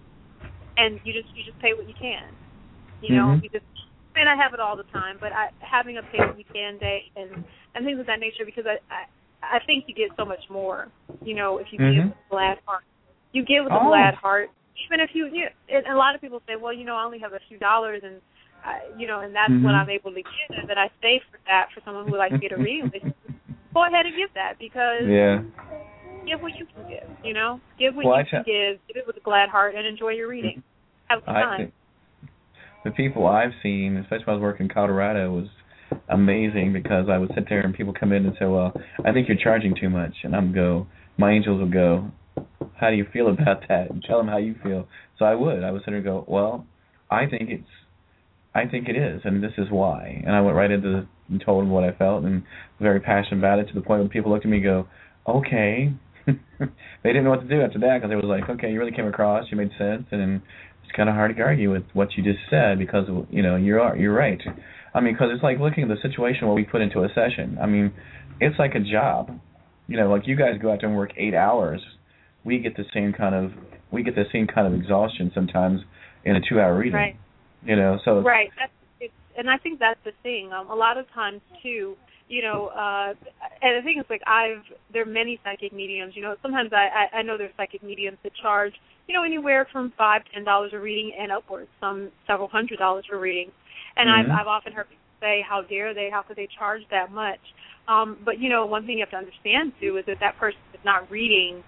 and you just you just pay what you can. You know, mm-hmm. you just. And I have it all the time, but I, having a pay what you can day and, and things of that nature, because I, I I think you get so much more, you know, if you mm-hmm. give with a glad heart. You give with oh. a glad heart, even if you, you and a lot of people say, well, you know, I only have a few dollars, and, uh, you know, and that's mm-hmm. what I'm able to give, and that I save for that for someone who would like to get a reading. Go ahead and give that, because yeah. give what you can give, you know. Give what well, you can give, give it with a glad heart, and enjoy your reading. Have a good time. Think the people I've seen, especially when I was working in Colorado, was amazing, because I would sit there and people come in and say, well, I think you're charging too much. And I'm go, my angels would go, how do you feel about that? And tell them how you feel. So I would. I would sit there and go, well, I think it's, I think it is, and this is why. And I went right into the, and told them what I felt, and was very passionate about it, to the point where people looked at me and go, okay. They didn't know what to do after that, because it was like, okay, you really came across, you made sense, and it's kind of hard to argue with what you just said, because, you know, you're you're right. I mean, because it's like looking at the situation what we put into a session. I mean, it's like a job. You know, like you guys go out there and work eight hours. We get the same kind of we get the same kind of exhaustion sometimes in a two-hour reading. Right. You know, so right. That's, it's, and I think that's the thing. Um, a lot of times too. You know, uh, and the thing is, like, I've, there are many psychic mediums. You know, sometimes I, I, I know there's psychic mediums that charge, you know, anywhere from five, ten dollars a reading and upwards, some several hundred dollars for reading. And mm-hmm. I've, I've often heard people say, how dare they, how could they charge that much? Um, but, you know, one thing you have to understand, too, is that that person is not reading,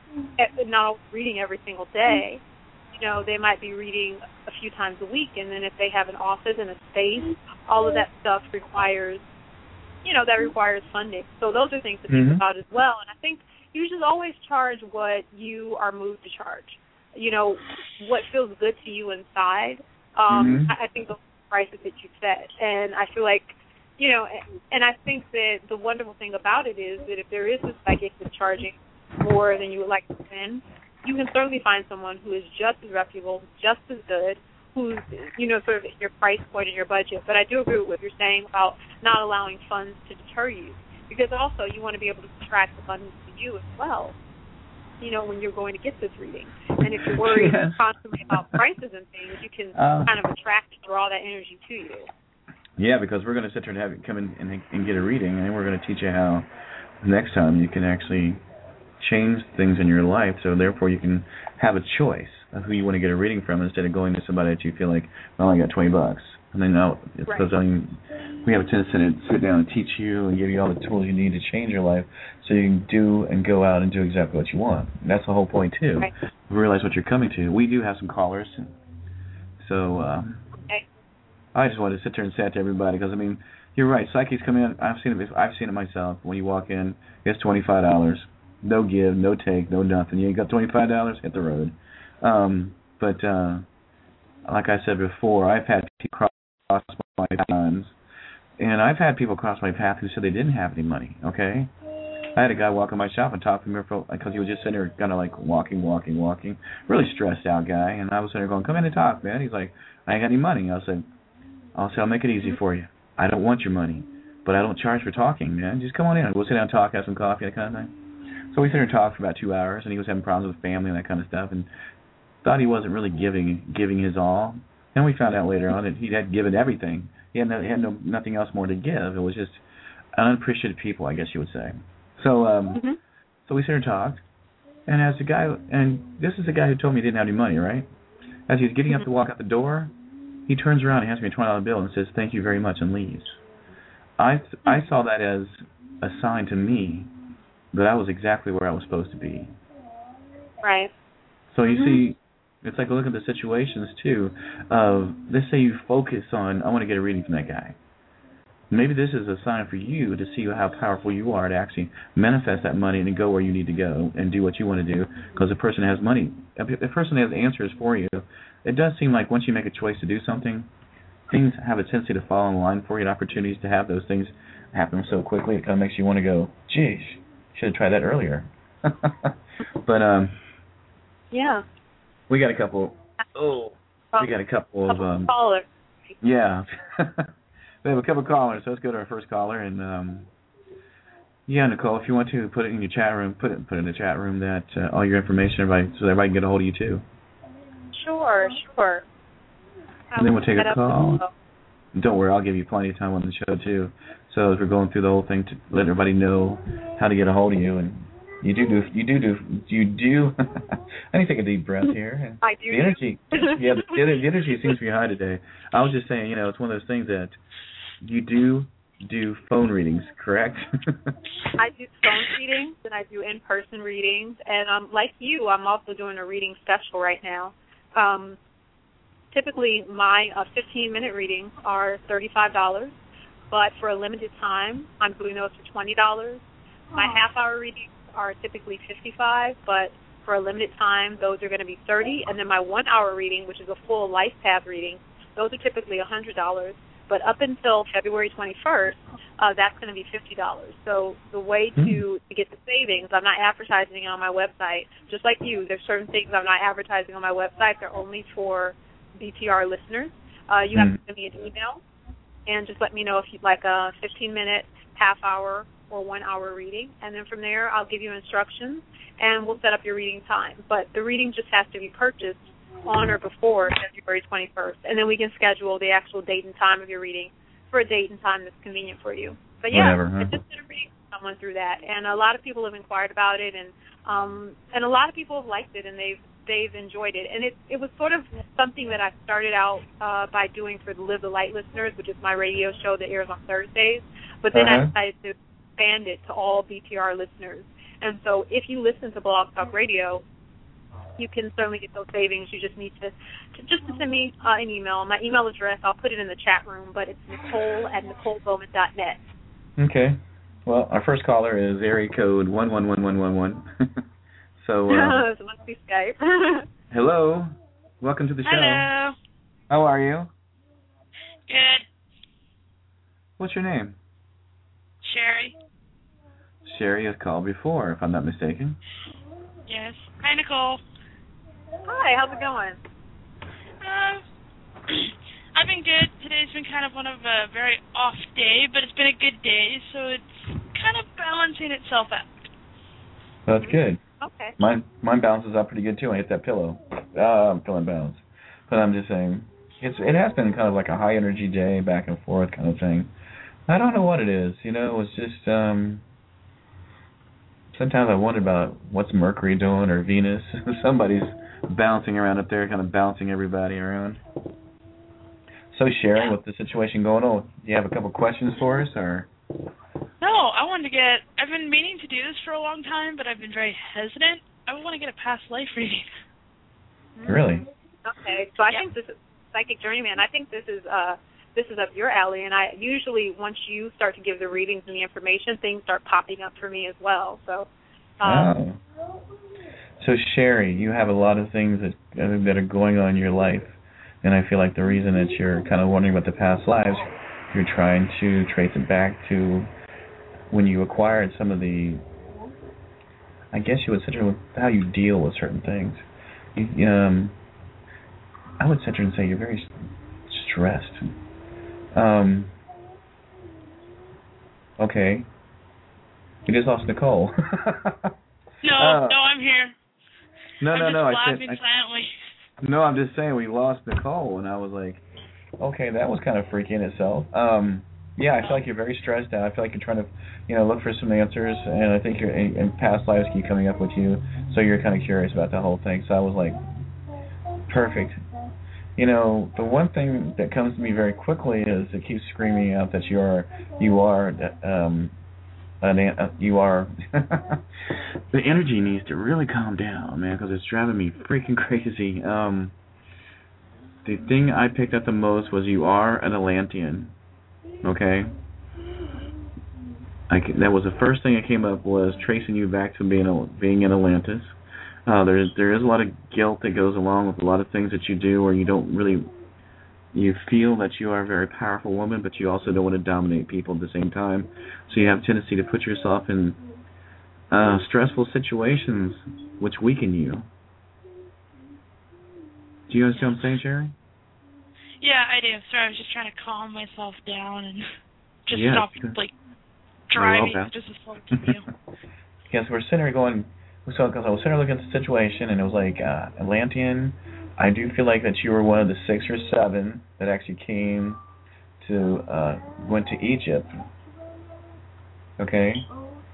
not reading every single day. You know, they might be reading a few times a week, and then if they have an office and a space, all of that stuff requires, you know, that requires funding. So those are things to think mm-hmm. about as well. And I think you should always charge what you are moved to charge. You know, what feels good to you inside. Um, mm-hmm. I, I think those are the prices that you set. And I feel like, you know, and I think that the wonderful thing about it is that if there is a psychic that's charging more than you would like to spend, you can certainly find someone who is just as reputable, just as good, who's, you know, sort of at your price point and your budget. But I do agree with what you're saying about not allowing funds to deter you, because also you want to be able to attract abundance to you as well, you know, when you're going to get this reading. And if you're worried yes. constantly about prices and things, you can uh, kind of attract and draw that energy to you. Yeah, because we're going to sit there and have you come in and, and get a reading, and we're going to teach you how next time you can actually change things in your life, so therefore you can have a choice of who you want to get a reading from, instead of going to somebody that you feel like, well, I got twenty bucks. And then no, it's because right. I mean, we have a tendency to sit down and teach you and give you all the tools you need to change your life, so you can do and go out and do exactly what you want. And that's the whole point too. Right. Realize what you're coming to. We do have some callers, so uh, okay. I just wanted to sit there and say it to everybody, because I mean, you're right. Psychics come in. I've seen it. I've seen it myself. When you walk in, it's twenty-five dollars. No give, no take, no nothing. You ain't got twenty-five dollars, hit the road. Um, but uh, like I said before, I've had people cross my path, and I've had people cross my path who said they didn't have any money. Okay, I had a guy walk in my shop and talk to me for, because he was just sitting there, kind of like walking, walking, walking, really stressed out guy. And I was sitting there going, "Come in and talk, man." He's like, "I ain't got any money." I said, "I'll say I'll make it easy for you. I don't want your money, but I don't charge for talking, man. Just come on in. We'll sit down and talk, have some coffee, that kind of thing." So we sat there and talked for about two hours, and he was having problems with family and that kind of stuff, and thought he wasn't really giving giving his all. Then we found out later on that he had given everything. He had, no, he had no, nothing else more to give. It was just unappreciative people, I guess you would say. So um, mm-hmm. so we sat there and talked, and as the guy, and this is the guy who told me he didn't have any money, right? As he was getting mm-hmm. up to walk out the door, he turns around and hands me a twenty dollar bill and says, "Thank you very much," and leaves. I I saw that as a sign to me that I was exactly where I was supposed to be. Right. So you mm-hmm. see, it's like look at the situations too. Of let's say you focus on, I want to get a reading from that guy. Maybe this is a sign for you to see how powerful you are to actually manifest that money and go where you need to go and do what you want to do. Because the person has money, if the person has answers for you, it does seem like once you make a choice to do something, things have a tendency to fall in line for you, and opportunities to have those things happen so quickly. It kind of makes you want to go, geez, should have tried that earlier. But um, yeah, we got a couple. Oh, we got a couple of um. Callers. Yeah, we have a couple of callers. So let's go to our first caller, and um, yeah, Nicole, if you want to put it in your chat room, put it put it in the chat room that uh, all your information, everybody, so everybody can get a hold of you too. Sure, sure. And then we'll take a call. Don't worry, I'll give you plenty of time on the show too. So as we're going through the whole thing, to let everybody know how to get a hold of you, and you do do you do do you do. I need to take a deep breath here. I do. The energy, yeah, the, the energy seems to be high today. I was just saying, you know, it's one of those things that you do do phone readings, correct? I do phone readings and I do in-person readings, and um, like you, I'm also doing a reading special right now. Um, typically, my uh, fifteen-minute readings are thirty-five dollars, but for a limited time, I'm doing those for twenty dollars. My half-hour readings are typically fifty-five dollars, but for a limited time, those are going to be thirty dollars. And then my one-hour reading, which is a full life path reading, those are typically one hundred dollars. But up until February twenty-first, uh, that's going to be fifty dollars. So the way to, to get the savings, I'm not advertising it on my website. Just like you, there's certain things I'm not advertising on my website. They're only for B T R listeners. Uh, you have to send me an email and just let me know if you'd like a fifteen-minute, half-hour, or one-hour reading. And then from there, I'll give you instructions, and we'll set up your reading time. But the reading just has to be purchased on or before February twenty-first, and then we can schedule the actual date and time of your reading for a date and time that's convenient for you. But yeah, Whatever, huh? I just did a reading for someone through that, and a lot of people have inquired about it, and um, and a lot of people have liked it, and they've they've enjoyed it. And it it was sort of something that I started out uh, by doing for the Live the Light listeners, which is my radio show that airs on Thursdays. But then uh-huh. I decided to expand it to all B T R listeners. And so if you listen to Blog Talk Radio, you can certainly get those savings. You just need to, to just to send me uh, an email. My email address, I'll put it in the chat room, but it's Nicole at Nicole Bowman dot net. Okay. Well, our first caller is area code one one one one one one. So, uh, it must be Skype. hello. Welcome to the show. Hello. How are you? Good. What's your name? Sherry. Sherry has called before, if I'm not mistaken. Yes. Hi, Nicole. Hi, how's it going? Uh, I've been good. Today's been kind of one of a very off day, but it's been a good day, so it's kind of balancing itself out. That's good. Okay. Mine mine bounces up pretty good too. I hit that pillow. Uh, I'm feeling balanced. But I'm just saying, it's it has been kind of like a high energy day, back and forth kind of thing. I don't know what it is. You know, it's just um. Sometimes I wonder about what's Mercury doing or Venus. Somebody's bouncing around up there, kind of bouncing everybody around. So, Sherry, with the situation going on, do you have a couple questions for us, or? No, I wanted to get. I've been meaning to do this for a long time, but I've been very hesitant. I want to get a past life reading. Really? Okay, so I yeah. think this is Psychic Journeyman. I think this is uh this is up your alley, and I usually once you start to give the readings and the information, things start popping up for me as well. So. Um, oh. So, Sherry, you have a lot of things that that are going on in your life, and I feel like the reason that you're kind of wondering about the past lives, you're trying to trace it back to when you acquired some of the, I guess you would sit here with how you deal with certain things. You, um, I would sit here and say you're very stressed. Um, okay. We just lost Nicole. no, uh, no, I'm here. No, I'm no, just no. laughing I said, silently. I, no, I'm just saying we lost Nicole, and I was like, okay, that was kind of freaky in itself. Um, yeah, I feel like you're very stressed out. I feel like you're trying to, you know, look for some answers, and I think your and past lives keep coming up with you, so you're kind of curious about the whole thing. So I was like, perfect. You know, the one thing that comes to me very quickly is it keeps screaming out that you are, you are um, an, uh, you are. The energy needs to really calm down, man, because it's driving me freaking crazy. Um, the thing I picked up the most was you are an Atlantean. Okay. I, that was the first thing that came up, was tracing you back to being a, being in Atlantis. Uh, there is there is a lot of guilt that goes along with a lot of things that you do, where you don't really, you feel that you are a very powerful woman, but you also don't want to dominate people at the same time. So you have a tendency to put yourself in uh, stressful situations which weaken you. Do you understand what I'm saying, Sherry? Yeah, I do. Sorry, I was just trying to calm myself down and just yes. stop, like, driving well, just as slow as you. Yes, we're sitting here going, so because I was sitting there looking at the situation, and it was like, uh, Atlantean, I do feel like that you were one of the six or seven that actually came to, uh, went to Egypt, okay,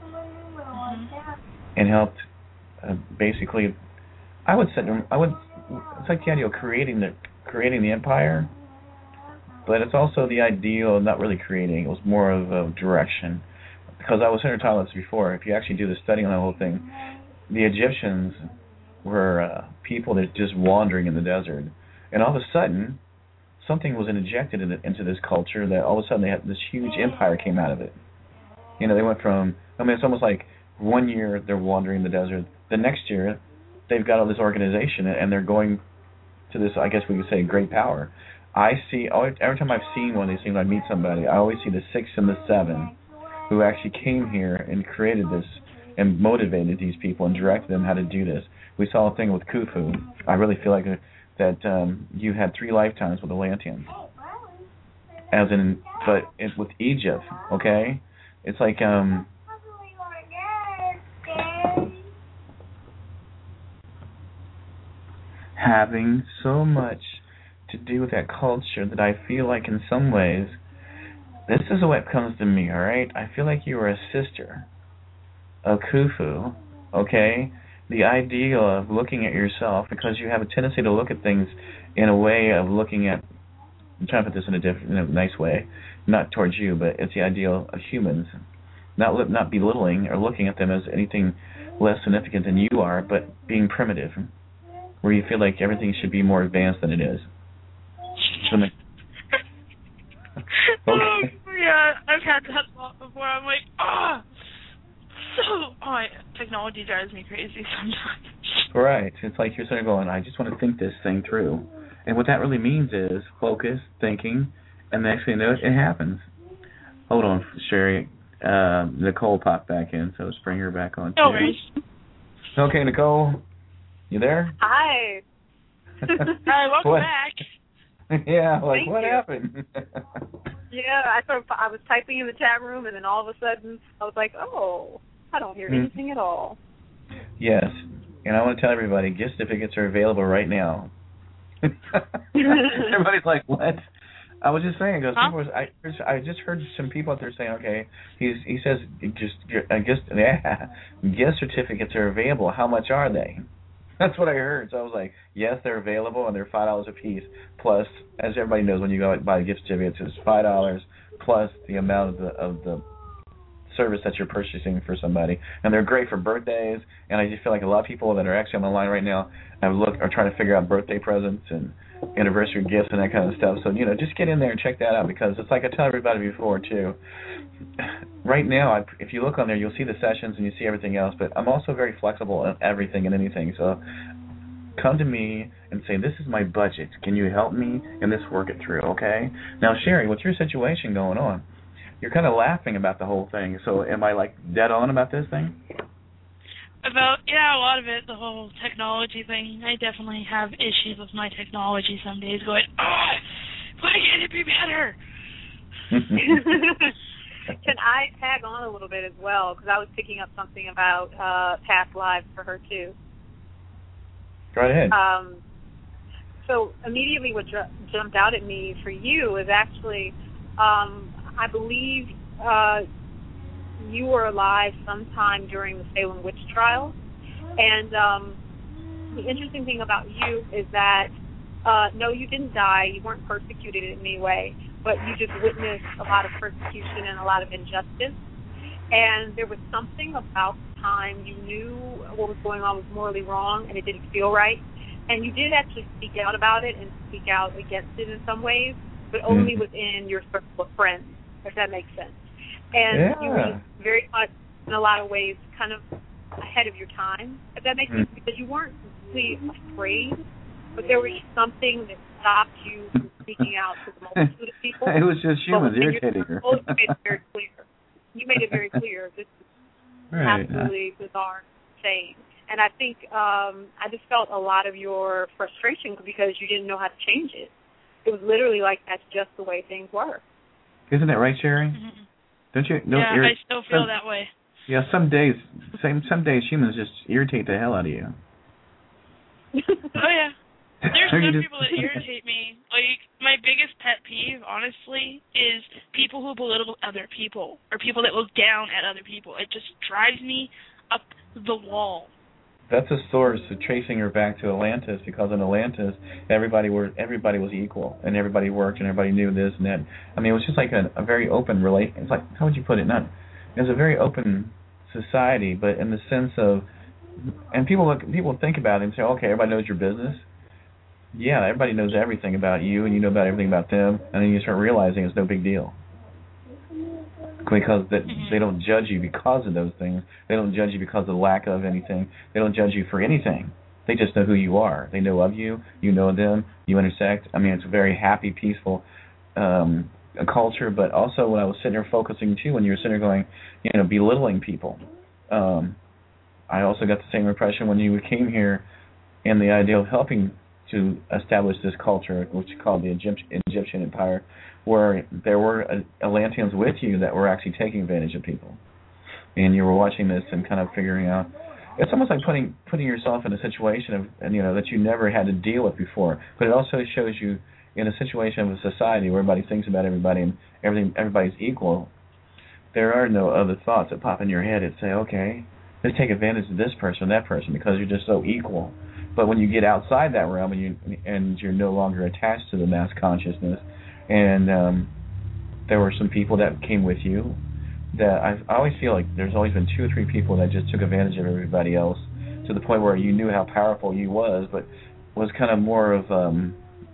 and helped, uh, basically, I would say, I would, it's like the idea of creating the, creating the empire, but it's also the idea of not really creating, it was more of a direction, because I was in talking about this before, if you actually do the study on the whole thing, the Egyptians were uh, people that just wandering in the desert, and all of a sudden, something was injected in the, into this culture that all of a sudden they had this huge empire came out of it. You know, they went from, I mean, it's almost like one year they're wandering the desert, the next year they've got all this organization and they're going to this, I guess we could say, great power. I see, every time I've seen one of these things, I meet somebody, I always see the six and the seven who actually came here and created this and motivated these people and directed them how to do this. We saw a thing with Khufu. I really feel like that um, you had three lifetimes with Atlanteans. As in, but it, with Egypt, okay? It's like, um, having so much to do with that culture that I feel like in some ways, this is what comes to me, all right? I feel like you were a sister of Khufu, okay? The idea of looking at yourself, because you have a tendency to look at things in a way of looking at, I'm trying to put this in a different, in a nice way, not towards you, but it's the ideal of humans, not not belittling or looking at them as anything less significant than you are, but being primitive, where you feel like everything should be more advanced than it is. Okay. Oh, yeah, I've had that thought before. I'm like, ah! So, oh, my technology drives me crazy sometimes. Right. It's like you're sort of going, I just want to think this thing through. And what that really means is focus, thinking, and the next thing you know, it happens. Hold on, Sherry. Uh, Nicole popped back in, so let's bring her back on. No worries. Okay, Nicole. You there? Hi. Hi, welcome what? back. Yeah, like, Thank what you. happened? Yeah, I sort of, I was typing in the chat room, and then all of a sudden, I was like, oh, I don't hear Mm. anything at all. Yes, and I want to tell everybody, gift certificates are available right now. Everybody's like, what? I was just saying, because huh? people was, I, I just heard some people out there saying, okay, he's, he says, just, I guess, yeah, gift certificates are available. How much are they? That's what I heard. So I was like, yes, they're available, and they're five dollars a piece. Plus, as everybody knows, when you go out and buy gift certificates, it's five dollars plus the amount of the of the service that you're purchasing for somebody. And they're great for birthdays. And I just feel like a lot of people that are actually on the line right now have looked are trying to figure out birthday presents and anniversary gifts and that kind of stuff. So, you know, just get in there and check that out, because it's like I tell everybody before, too. Right now, I, if you look on there, you'll see the sessions and you see everything else, but I'm also very flexible in everything and anything. So come to me and say, this is my budget. Can you help me? And let's work it through, okay? Now, Sherry, what's your situation going on? You're kind of laughing about the whole thing. So am I, like, dead on about this thing? About, yeah, a lot of it, the whole technology thing. I definitely have issues with my technology some days going, oh, why can't it be better? Can I tag on a little bit as well? Because I was picking up something about uh, past lives for her, too. Go right ahead. Um, so immediately what ju- jumped out at me for you is actually, um, I believe uh, you were alive sometime during the Salem witch trial. And um, the interesting thing about you is that, uh, no, you didn't die. You weren't persecuted in any way, but you just witnessed a lot of persecution and a lot of injustice. And there was something about the time you knew what was going on was morally wrong and it didn't feel right. And you did actually speak out about it and speak out against it in some ways, but only mm-hmm. within your circle of friends, if that makes sense. And yeah. you were very much, in a lot of ways, kind of ahead of your time, if that makes mm-hmm. sense, because you weren't really afraid, but there was something that stopped you from speaking out to the multitude of people. It was just humans irritating her. You made it very clear. You made it very clear. This is right. absolutely bizarre saying. And I think um, I just felt a lot of your frustration because you didn't know how to change it. It was literally like that's just the way things were. Isn't that right, Sherry? Mm-hmm. Don't you? Don't yeah, irri- I still feel some, that way. Yeah, some days, same some days humans just irritate the hell out of you. Oh yeah, there's some just, people that irritate me. Like my biggest pet peeve, honestly, is people who belittle other people or people that look down at other people. It just drives me up the wall. That's a source of tracing her back to Atlantis, because in Atlantis, everybody were everybody was equal, and everybody worked, and everybody knew this and that. I mean, it was just like a, a very open relation. It's like, how would you put it? Not, it was a very open society, but in the sense of, and people look, people think about it and say, okay, everybody knows your business. Yeah, everybody knows everything about you, and you know about everything about them, and then you start realizing it's no big deal. Because that they don't judge you because of those things. They don't judge you because of the lack of anything. They don't judge you for anything. They just know who you are. They know of you. You know them. You intersect. I mean, it's a very happy, peaceful um, culture. But also, when I was sitting there focusing too, when you were sitting there going, you know, belittling people, um, I also got the same impression when you came here, and the idea of helping to establish this culture, which is called the Egypt- Egyptian Empire, where there were Atlanteans with you that were actually taking advantage of people. And you were watching this and kind of figuring out, it's almost like putting putting yourself in a situation of, and you know, that you never had to deal with before. But it also shows you in a situation of a society where everybody thinks about everybody and everything, everybody's equal. There are no other thoughts that pop in your head that say, okay, let's take advantage of this person, that person, because you're just so equal. But when you get outside that realm and you and you're no longer attached to the mass consciousness, and um, there were some people that came with you that I, I always feel like there's always been two or three people that just took advantage of everybody else to the point where you knew how powerful you was, but was kind of more of um,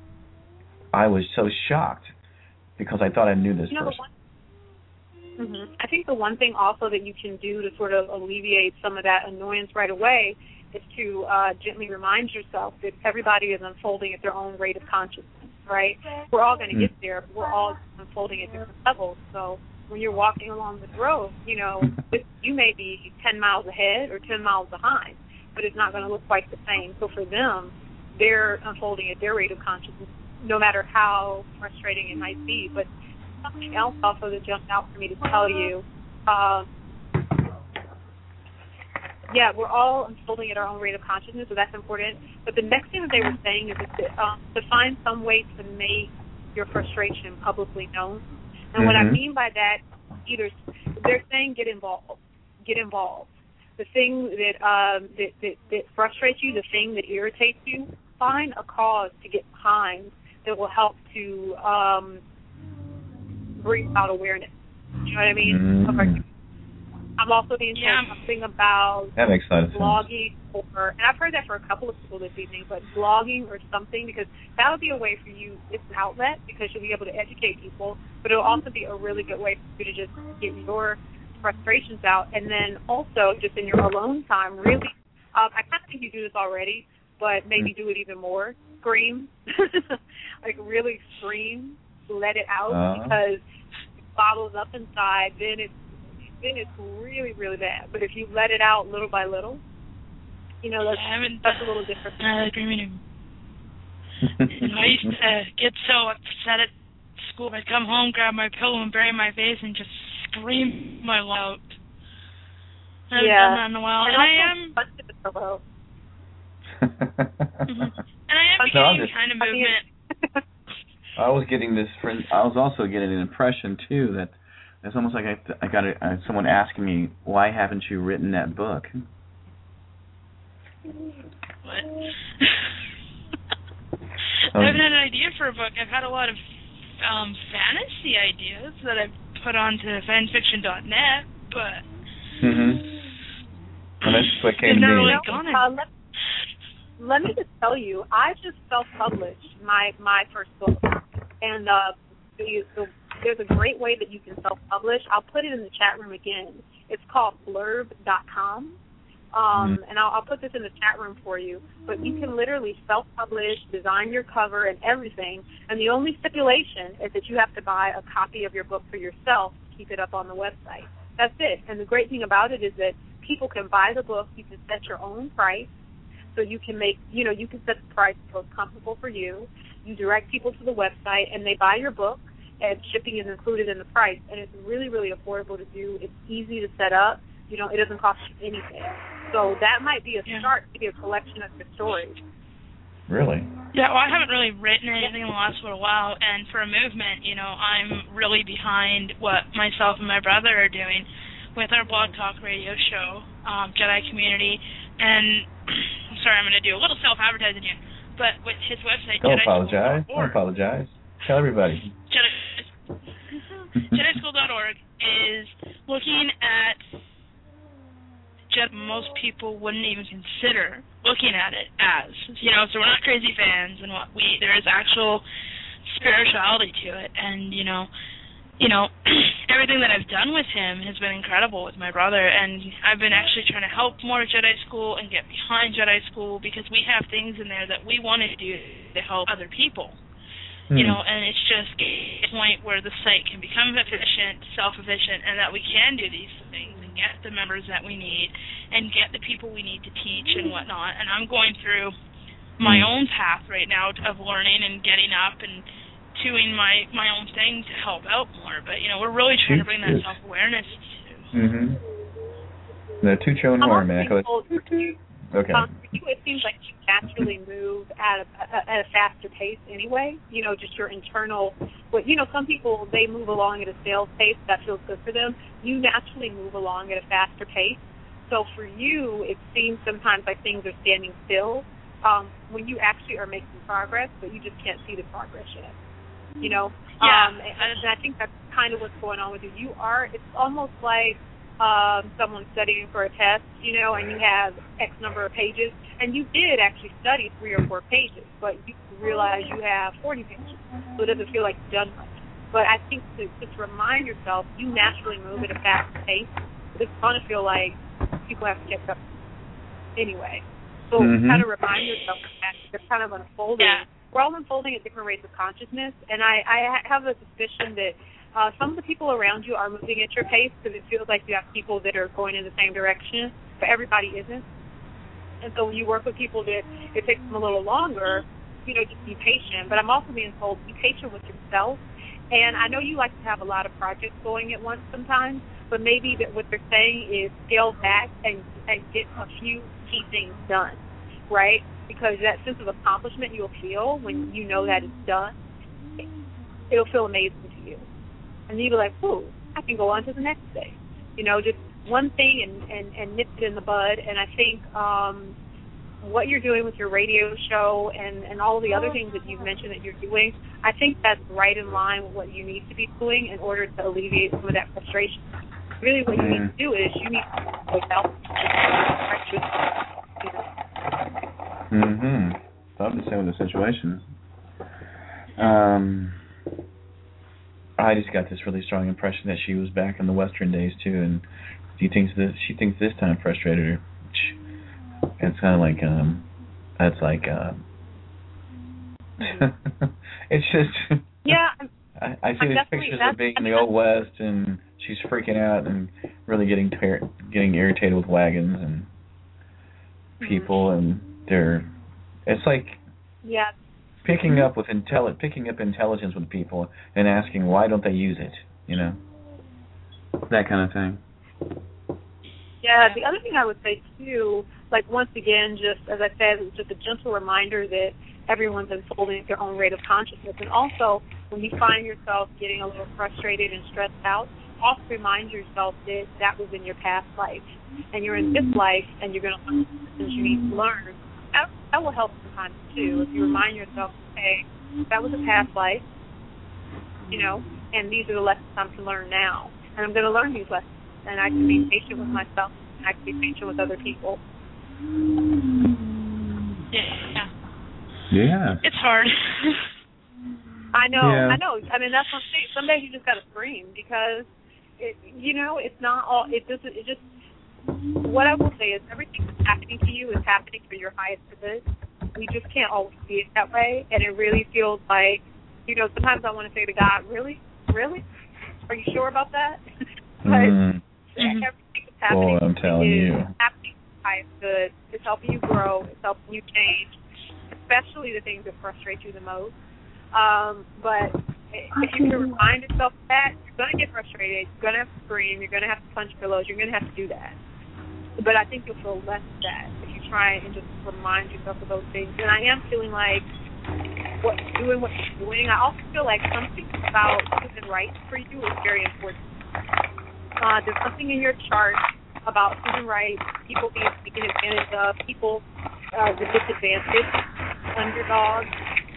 I was so shocked because I thought I knew this you know, person. One, mm-hmm. I think the one thing also that you can do to sort of alleviate some of that annoyance right away is to uh, gently remind yourself that everybody is unfolding at their own rate of consciousness, right? We're all going to mm. get there, but we're all unfolding at different levels. So when you're walking along the road, you know, you may be ten miles ahead or ten miles behind, but it's not going to look quite the same. So for them, they're unfolding at their rate of consciousness, no matter how frustrating it might be. But something else also that jumped out for me to tell you, uh, yeah, we're all unfolding at our own rate of consciousness, so that's important. But the next thing that they were saying is to, um, to find some way to make your frustration publicly known. And mm-hmm. what I mean by that, either they're saying get involved, get involved. The thing that, um, that, that, that frustrates you, the thing that irritates you, find a cause to get behind that will help to um, bring about awareness. You know what I mean? Mm-hmm. I'm also being told yeah. something about that makes sense. blogging, or, and I've heard that for a couple of people this evening, but blogging or something, because that would be a way for you, it's an outlet, because you'll be able to educate people, but it'll also be a really good way for you to just get your frustrations out, and then also just in your alone time, really, um, I kind of think you do this already, but maybe do it even more, scream, like really scream, let it out, uh-huh. because if it bottles up inside, then it's then it's really, really bad. But if you let it out little by little, you know, that's, yeah, I mean, that's a little different. I agree with you. You know, I used to get so upset at school. I'd come home, grab my pillow, and bury my face, and just scream my loud. I haven't yeah. done that in a while. And, and I am... the pillow. mm-hmm. And I am no, beginning just, kind of movement. I was getting this friend. I was also getting an impression, too, that it's almost like I, I got a, uh, someone asking me, why haven't you written that book? What? I haven't had an idea for a book. I've had a lot of um, fantasy ideas that I've put onto fanfiction dot net, but mm-hmm. and that's what came to never me. really gone uh, let, let me just tell you, I just self-published my my first book, and uh, the, the, there's a great way that you can self-publish. I'll put it in the chat room again. It's called blurb dot com. Um, and I'll, I'll put this in the chat room for you, but you can literally self-publish, design your cover and everything, and the only stipulation is that you have to buy a copy of your book for yourself to keep it up on the website. That's it. And the great thing about it is that people can buy the book, you can set your own price, so you can make, you know, you can set the price most comfortable for you. You direct people to the website, and they buy your book, and shipping is included in the price, and it's really, really affordable to do. It's easy to set up. You know, it doesn't cost you anything. So that might be a start to be a collection of your stories. Really? Yeah, well, I haven't really written anything in the last little while, and for a movement, you know, I'm really behind what myself and my brother are doing with our Blog Talk Radio show, um, Jedi Community, and I'm sorry, I'm going to do a little self-advertising here, but with his website, Don't Jedi apologize. Don't apologize. Tell everybody. Jedi, Jedi School dot org is looking at most people wouldn't even consider looking at it as, you know, so we're not crazy fans, and what we there is actual spirituality to it, and you know, you know, everything that I've done with him has been incredible with my brother, and I've been actually trying to help more Jedi School and get behind Jedi School because we have things in there that we want to do to help other people. You know, and it's just a point where the site can become efficient, self-efficient, and that we can do these things and get the members that we need and get the people we need to teach and whatnot. And I'm going through my own path right now of learning and getting up and doing my, my own thing to help out more. But, you know, we're really trying to bring that self-awareness to. Mm-hmm. The two-tone horn, man. Okay. Um, for you, it seems like you naturally move at a, at a faster pace anyway. You know, just your internal. But you know, some people they move along at a snail's pace that feels good for them. You naturally move along at a faster pace. So for you, it seems sometimes like things are standing still um, when you actually are making progress, but you just can't see the progress yet. You know. Yeah. Um, and, and I think that's kind of what's going on with you. You are. It's almost like. Um, someone studying for a test, you know, and you have X number of pages, and you did actually study three or four pages, but you realize you have forty pages, so it doesn't feel like you've done much. But I think to just remind yourself, you naturally move at a fast pace. It's going to feel like people have to catch up anyway. So mm-hmm. kind of remind yourself that they're kind of unfolding. Yeah. We're all unfolding at different rates of consciousness, and I, I have a suspicion that Uh, some of the people around you are moving at your pace because it feels like you have people that are going in the same direction, but everybody isn't. And so when you work with people that it takes them a little longer, you know, just be patient. But I'm also being told be patient with yourself. And I know you like to have a lot of projects going at once sometimes, but maybe that what they're saying is scale back and, and get a few key things done, right? Because that sense of accomplishment you'll feel when you know that it's done, it'll feel amazing to you. And you'll be like, ooh, I can go on to the next day. You know, just one thing and, and, and nip it in the bud. And I think um, what you're doing with your radio show and, and all the other things that you've mentioned that you're doing, I think that's right in line with what you need to be doing in order to alleviate some of that frustration. Really what you need to do is you need to help. Mm-hmm. Thought the same with the situation. Um... I just got this really strong impression that she was back in the Western days too, and she thinks that she thinks this time frustrated her. It's kind of like um, that's like um, it's just yeah. I, I see these pictures of being in the old West, and she's freaking out and really getting ter- getting irritated with wagons and people, mm-hmm. and they're it's like yeah. Picking up with intelli- picking up intelligence with people and asking why don't they use it, you know, that kind of thing. Yeah, the other thing I would say too, like once again, just as I said, it's just a gentle reminder that everyone's unfolding at their own rate of consciousness, and also when you find yourself getting a little frustrated and stressed out, also remind yourself that that was in your past life, and you're in this life, and you're going to learn the lessons you need to learn. That, that will help sometimes, too, if you remind yourself, hey, that was a past life, you know, and these are the lessons I'm to learn now. And I'm going to learn these lessons. and I can be patient with myself, and I can be patient with other people. Yeah. Yeah. It's hard. I know, yeah. I know. I mean, that's what I'm saying. Some days you just gotta scream because, it, you know, it's not all. It doesn't. It just. What I will say is, everything that's happening to you is happening for your highest good. We just can't always see it that way, and it really feels like, you know, sometimes I want to say to God, really, really, are you sure about that? But mm. everything that's happening Boy, I'm telling is you. happening for your highest good. It's helping you grow. It's helping you change, especially the things that frustrate you the most. Um, but if you can remind yourself of that, you're going to get frustrated. You're going to have to scream. You're going to have to punch pillows. You're going to have to do that. But I think you'll feel less of that if you try and just remind yourself of those things. And I am feeling like what doing what you're doing. I also feel like something about human rights for you is very important. Uh, there's something in your chart about human rights, people being taken advantage of, people, uh, the disadvantaged, underdogs.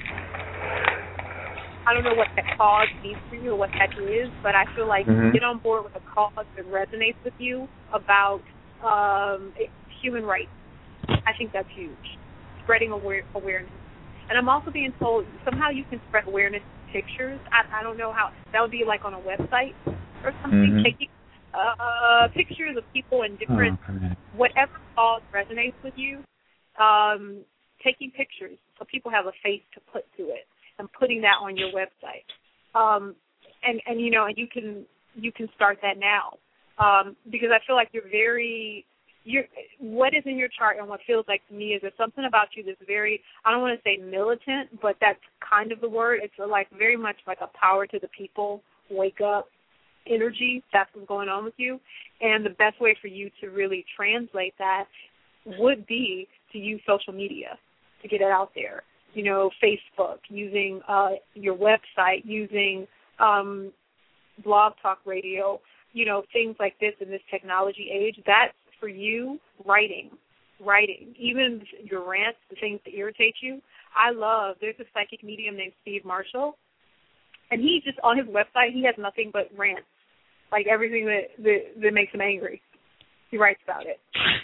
I don't know what that cause means for you or what that is, but I feel like mm-hmm. get on board with a cause that resonates with you about um, human rights. I think that's huge. Spreading aware- awareness. And I'm also being told somehow you can spread awareness with pictures. I, I don't know how. That would be like on a website or something, mm-hmm. taking uh, pictures of people in different, oh, whatever cause resonates with you, um, taking pictures so people have a face to put to it. And putting that on your website, um, and and you know, and you can you can start that now, um, because I feel like you're very, you're what is in your chart and what feels like to me is there's something about you that's very, I don't want to say militant, but that's kind of the word. It's like very much like a power to the people, wake up energy. That's what's going on with you, and the best way for you to really translate that would be to use social media to get it out there. You know, Facebook, using uh, your website, using um, Blog Talk Radio, you know, things like this in this technology age. That's for you, writing, writing. Even your rants, the things that irritate you. I love, there's a psychic medium named Steve Marshall, and he just, on his website, he has nothing but rants, like everything that, that, that makes him angry. He writes about it.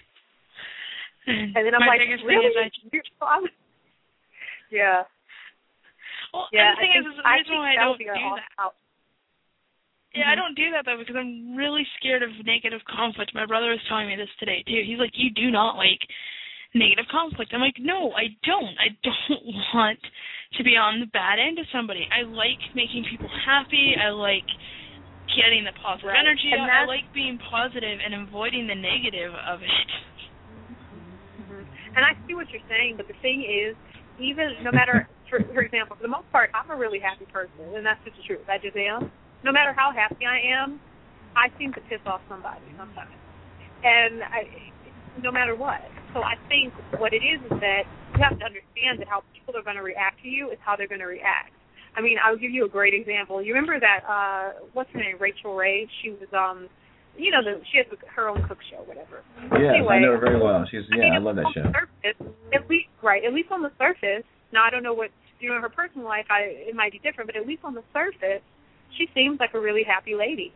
And then I'm My like, really? I, Yeah. Well, yeah, and the thing I is, think, is the reason why I don't do all, that. All, yeah, mm-hmm. I don't do that, though, because I'm really scared of negative conflict. My brother was telling me this today, too. He's like, you do not like negative conflict. I'm like, no, I don't. I don't want to be on the bad end of somebody. I like making people happy. I like getting the positive right. energy and out. I like being positive and avoiding the negative of it. Mm-hmm. And I see what you're saying, but the thing is, even no matter, for, for example, for the most part, I'm a really happy person, and that's just the truth. I just am. No matter how happy I am, I seem to piss off somebody sometimes, and I, no matter what. So I think what it is is that you have to understand that how people are going to react to you is how they're going to react. I mean, I'll give you a great example. You remember that, uh, what's her name, Rachel Ray? She was, um, you know, the, she has her own cook show, whatever. Yes, anyway, I know her very well. She's yeah, I, mean, I love that show. Surface, at least, right, at least on the surface. Now I don't know what you know her personal life. I it might be different, but at least on the surface, she seems like a really happy lady.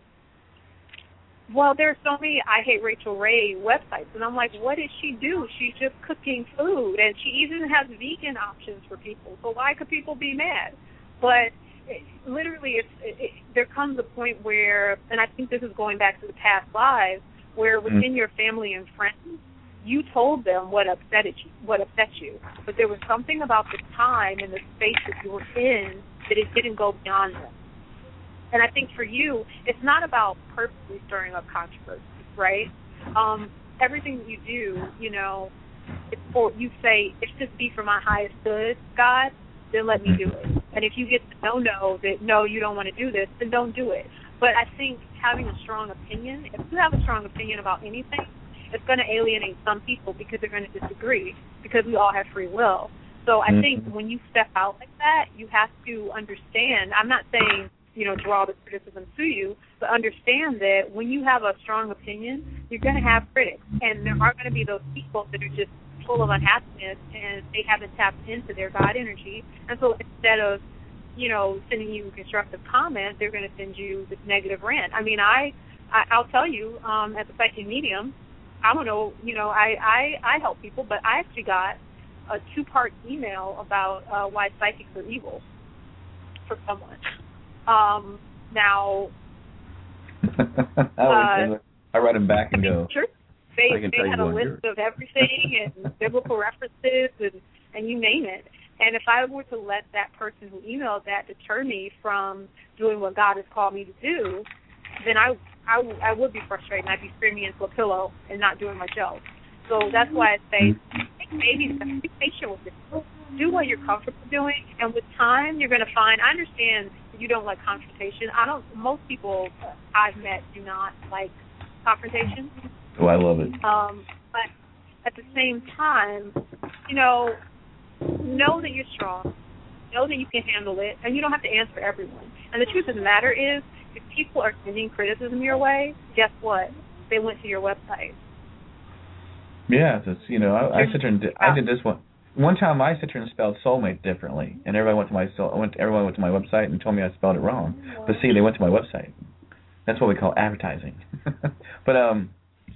Well, there are so many I Hate Rachel Ray websites, and I'm like, what does she do? She's just cooking food, and she even has vegan options for people. So why could people be mad? But it, literally, it's, it, it, there comes a point where, and I think this is going back to the past lives, where within mm. your family and friends, you told them what upset you, what upset you, but there was something about the time and the space that you were in that it didn't go beyond them. And I think for you, it's not about purposely stirring up controversy, right? Um, everything that you do, you know, it's for, you say, if this be for my highest good, God, then let me do it. And if you get the no-no that, no, you don't want to do this, then don't do it. But I think having a strong opinion, if you have a strong opinion about anything, it's going to alienate some people because they're going to disagree, because we all have free will. So I think when you step out like that, you have to understand, I'm not saying, you know, draw the criticism to you, but understand that when you have a strong opinion, you're going to have critics. And there are going to be those people that are just full of unhappiness and they haven't tapped into their God energy. And so instead of, you know, sending you constructive comment, they're going to send you this negative rant. I mean, I I, I'll tell you, um, as a psychic medium, I don't know, you know, I, I, I help people, but I actually got a two-part email about uh, why psychics are evil for someone. Um, now, I, uh, I write them back and go. Sure. They, they had a list of everything and biblical references and, and you name it. And if I were to let that person who emailed that deter me from doing what God has called me to do, then I, I, I would be frustrated and I'd be screaming into a pillow and not doing my show. So that's why I say, maybe be patient with it. Do what you're comfortable doing, and with time, you're going to find. I understand that you don't like confrontation. I don't. Most people I've met do not like confrontation. Oh, I love it. Um, but at the same time, you know, know that you're strong. Know that you can handle it, and you don't have to answer everyone. And the truth of the matter is, if people are sending criticism your way, guess what? They went to your website. Yeah, it's, you know, I, I sit there and did, I did this one. One time I sit there and spelled soulmate differently, and everybody went to my soul, went everyone went to my website and told me I spelled it wrong. But see, they went to my website. That's what we call advertising. But um,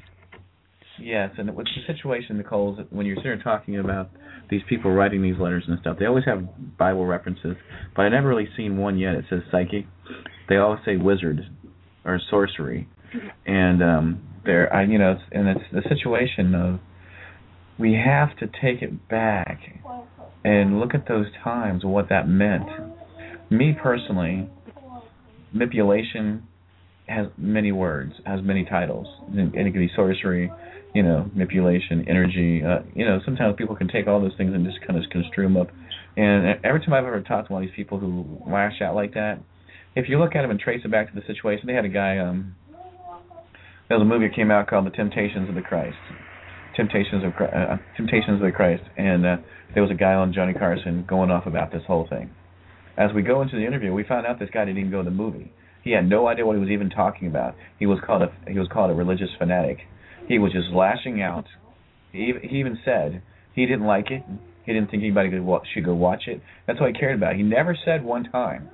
yes, and with the situation, Nicole, is when you're sitting there talking about these people writing these letters and stuff, they always have Bible references, but I've never really seen one yet. It says psychic. They always say wizard or sorcery, and um, they're I you know, it's, and it's the situation of. We have to take it back and look at those times and what that meant. Me personally, manipulation has many words, has many titles, and it can be sorcery, you know, manipulation, energy. Uh, you know, sometimes people can take all those things and just kind of construe them up. And every time I've ever talked to one of these people who lash out like that, if you look at them and trace it back to the situation, they had a guy. Um, there was a movie that came out called The Temptations of the Christ. Temptations of uh, Temptations of the Christ, and uh, there was a guy on Johnny Carson going off about this whole thing. As we go into the interview, we found out this guy didn't even go to the movie. He had no idea what he was even talking about. He was called a he was called a religious fanatic. He was just lashing out. He he even said he didn't like it. He didn't think anybody could, should go watch it. That's what he cared about. He never said one time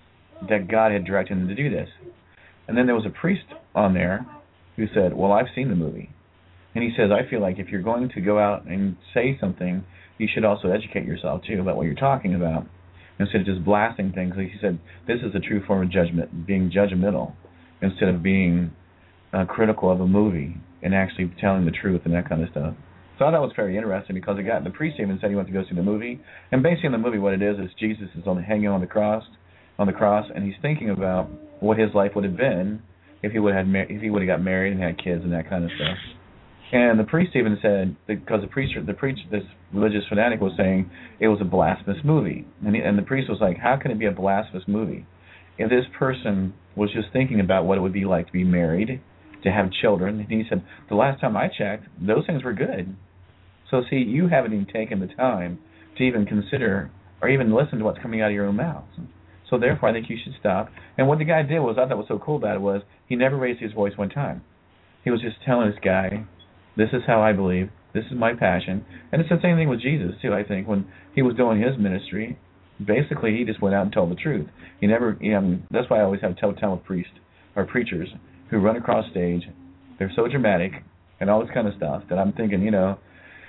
that God had directed him to do this. And then there was a priest on there who said, "Well, I've seen the movie." And he says, I feel like if you're going to go out and say something, you should also educate yourself, too, about what you're talking about. Instead of just blasting things. Like he said, this is a true form of judgment, being judgmental, instead of being uh, critical of a movie and actually telling the truth and that kind of stuff. So I thought it was very interesting because the guy, the priest even said he went to go see the movie. And basically in the movie what it is is Jesus is on, hanging on the cross, on the cross, and he's thinking about what his life would have been if he would have had, if he would have got married and had kids and that kind of stuff. And the priest even said, because the priest, the preacher, this religious fanatic was saying it was a blasphemous movie, and he, and the priest was like, how can it be a blasphemous movie if this person was just thinking about what it would be like to be married, to have children? And he said, the last time I checked, those things were good. So see, you haven't even taken the time to even consider or even listen to what's coming out of your own mouth. So therefore, I think you should stop. And what the guy did was, I thought was so cool about it was, he never raised his voice one time. He was just telling this guy, this is how I believe. This is my passion. And it's the same thing with Jesus, too, I think. When he was doing his ministry, basically he just went out and told the truth. He never, you know, that's why I always have a tough time with priests or preachers who run across stage. They're so dramatic and all this kind of stuff that I'm thinking, you know,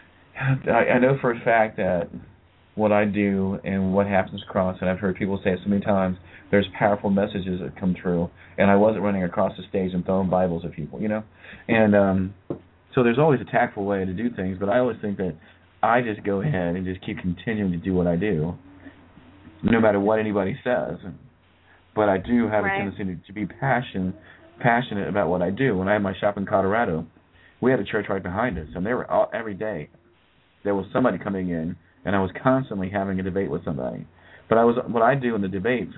I, I know for a fact that what I do and what happens across, and I've heard people say it so many times, there's powerful messages that come through. And I wasn't running across the stage and throwing Bibles at people, you know. And, um... so there's always a tactful way to do things, but I always think that I just go ahead and just keep continuing to do what I do, no matter what anybody says. But I do have right. a tendency to, to be passion, passionate about what I do. When I had my shop in Colorado, we had a church right behind us, and they were all, every day there was somebody coming in, and I was constantly having a debate with somebody. But I was what I do in the debates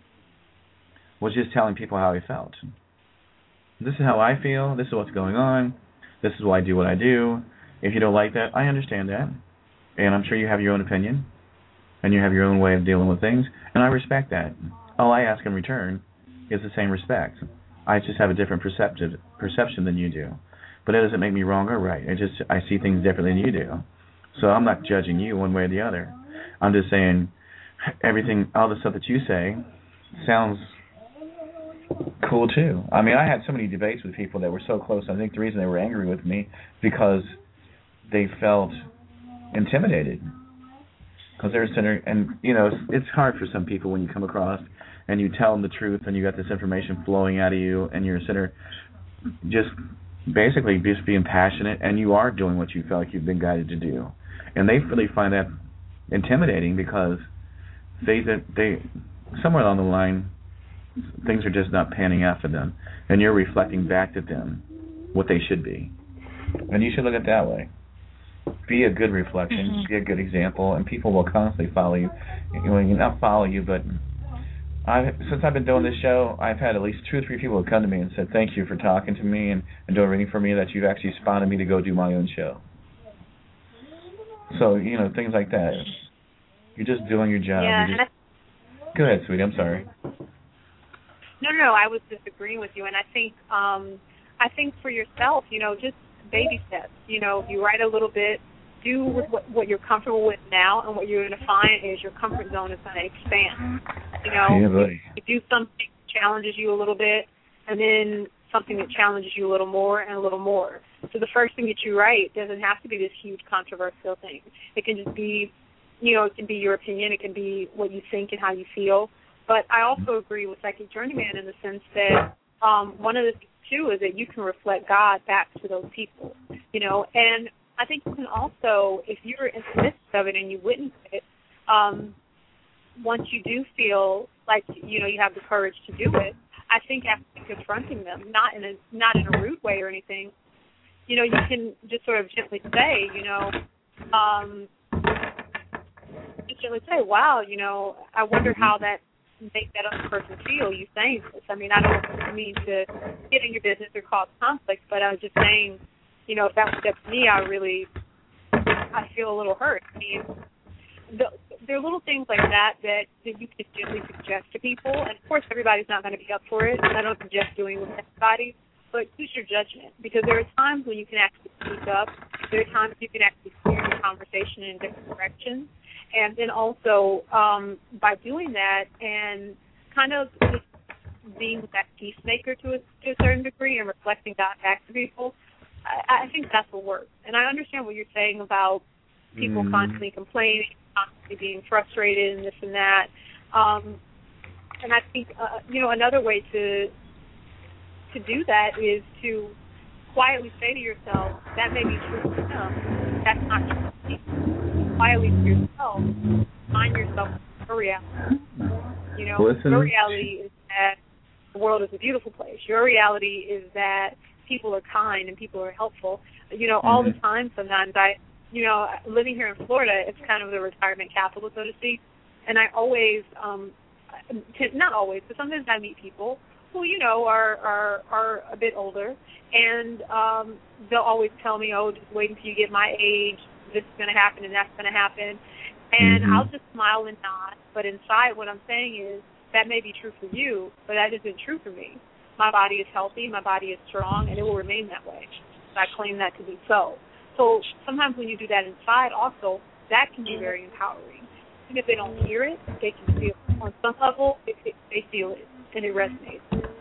was just telling people how I felt. This is how I feel. This is what's going on. This is why I do what I do. If you don't like that, I understand that. And I'm sure you have your own opinion. And you have your own way of dealing with things. And I respect that. All I ask in return is the same respect. I just have a different perceptive perception than you do. But that doesn't make me wrong or right. I just I see things differently than you do. So I'm not judging you one way or the other. I'm just saying everything, all the stuff that you say sounds cool too. I mean, I had so many debates with people that were so close. I think the reason they were angry with me because they felt intimidated because they're a sinner. And you know, it's, it's hard for some people when you come across and you tell them the truth and you got this information flowing out of you, and you're a sinner. Just basically just being passionate, and you are doing what you feel like you've been guided to do, and they really find that intimidating because they they somewhere along the line things are just not panning out for them, and you're reflecting back to them what they should be, and you should look at it that way. Be a good reflection, mm-hmm. be a good example, and people will constantly follow you. You know, not follow you, but I've, since I've been doing this show, I've had at least two or three people who come to me and said, thank you for talking to me and, and doing everything for me, that you've actually spawned me to go do my own show. So, you know, things like that. You're just doing your job. Yeah, just... Go ahead, sweetie. I'm sorry. No, no, no. I was disagreeing with you, and I think, um, I think for yourself, you know, just baby steps. You know, you write a little bit. Do with what, what you're comfortable with now, and what you're going to find is your comfort zone is going to expand. You know, yeah, buddy. You do something that challenges you a little bit, and then something that challenges you a little more and a little more. So the first thing that you write doesn't have to be this huge controversial thing. It can just be, you know, it can be your opinion. It can be what you think and how you feel. But I also agree with Psychic Journeyman in the sense that um, one of the things, too, is that you can reflect God back to those people, you know, and I think you can also, if you're in the midst of it and you witness it, um, once you do feel like, you know, you have the courage to do it, I think after confronting them, not in a not in a rude way or anything, you know, you can just sort of gently say, you know, um, just gently say, wow, you know, I wonder how that make that other person feel, you saying this. I mean, I don't mean to get in your business or cause conflict, but I was just saying, you know, if that was up to me, I really, I feel a little hurt. I mean, the, there are little things like that, that that you can gently suggest to people. And, of course, everybody's not going to be up for it. And I don't suggest doing it with everybody. But use your judgment. Because there are times when you can actually speak up. There are times you can actually steer the conversation in different directions. And then also, um, by doing that and kind of just being that peacemaker to a, to a certain degree and reflecting that back to people, I think that's what works. And I understand what you're saying about people mm. constantly complaining, constantly being frustrated and this and that. Um, and I think, uh, you know, another way to to do that is to quietly say to yourself, that may be true for them, that's not true for me. Quietly to yourself, find yourself your reality. You know, Listen. Your reality is that the world is a beautiful place. Your reality is that people are kind and people are helpful. You know, all mm-hmm. the time sometimes I, you know, living here in Florida, it's kind of the retirement capital, so to speak. And I always, um, not always, but sometimes I meet people who, you know, are, are, are a bit older. And um, they'll always tell me, oh, just wait until you get my age. This is going to happen and that's going to happen. And mm-hmm. I'll just smile and nod. But inside what I'm saying is that may be true for you, but that isn't true for me. My body is healthy, my body is strong, and it will remain that way. I claim that to be so. So sometimes when you do that inside also, that can be very empowering. Even if they don't hear it, they can feel it. On some level, it, it, they feel it, and it resonates.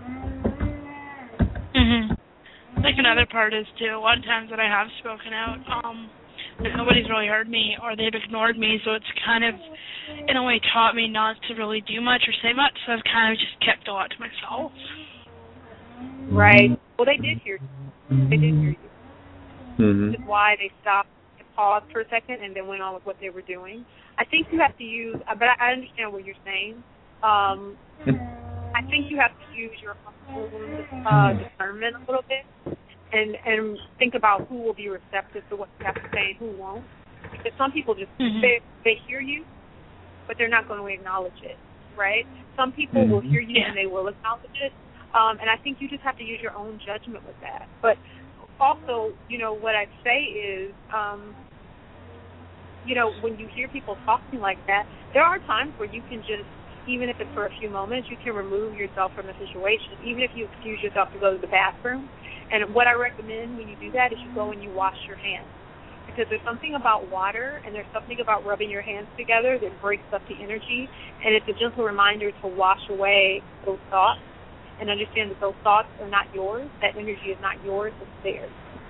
Mm-hmm. I think another part is, too, a lot of times that I have spoken out, um, nobody's really heard me, or they've ignored me, so it's kind of, in a way, taught me not to really do much or say much, so I've kind of just kept a lot to myself. Right. Well, they did hear you. They did hear you. Mm-hmm. Which is why they stopped and paused for a second and then went on with what they were doing. I think you have to use, but I understand what you're saying. Um, I think you have to use your own uh, discernment a little bit and, and think about who will be receptive to what you have to say and who won't. Because some people just, mm-hmm. they, they hear you, but they're not going to acknowledge it, right? Some people mm-hmm. will hear you yeah. and they will acknowledge it. Um, and I think you just have to use your own judgment with that. But also, you know, what I'd say is, um, you know, when you hear people talking like that, there are times where you can just, even if it's for a few moments, you can remove yourself from the situation, even if you excuse yourself to go to the bathroom. And what I recommend when you do that is you go and you wash your hands. Because there's something about water and there's something about rubbing your hands together that breaks up the energy. And it's a gentle reminder to wash away those thoughts. and understand that those thoughts are not yours, that energy is not yours, it's theirs.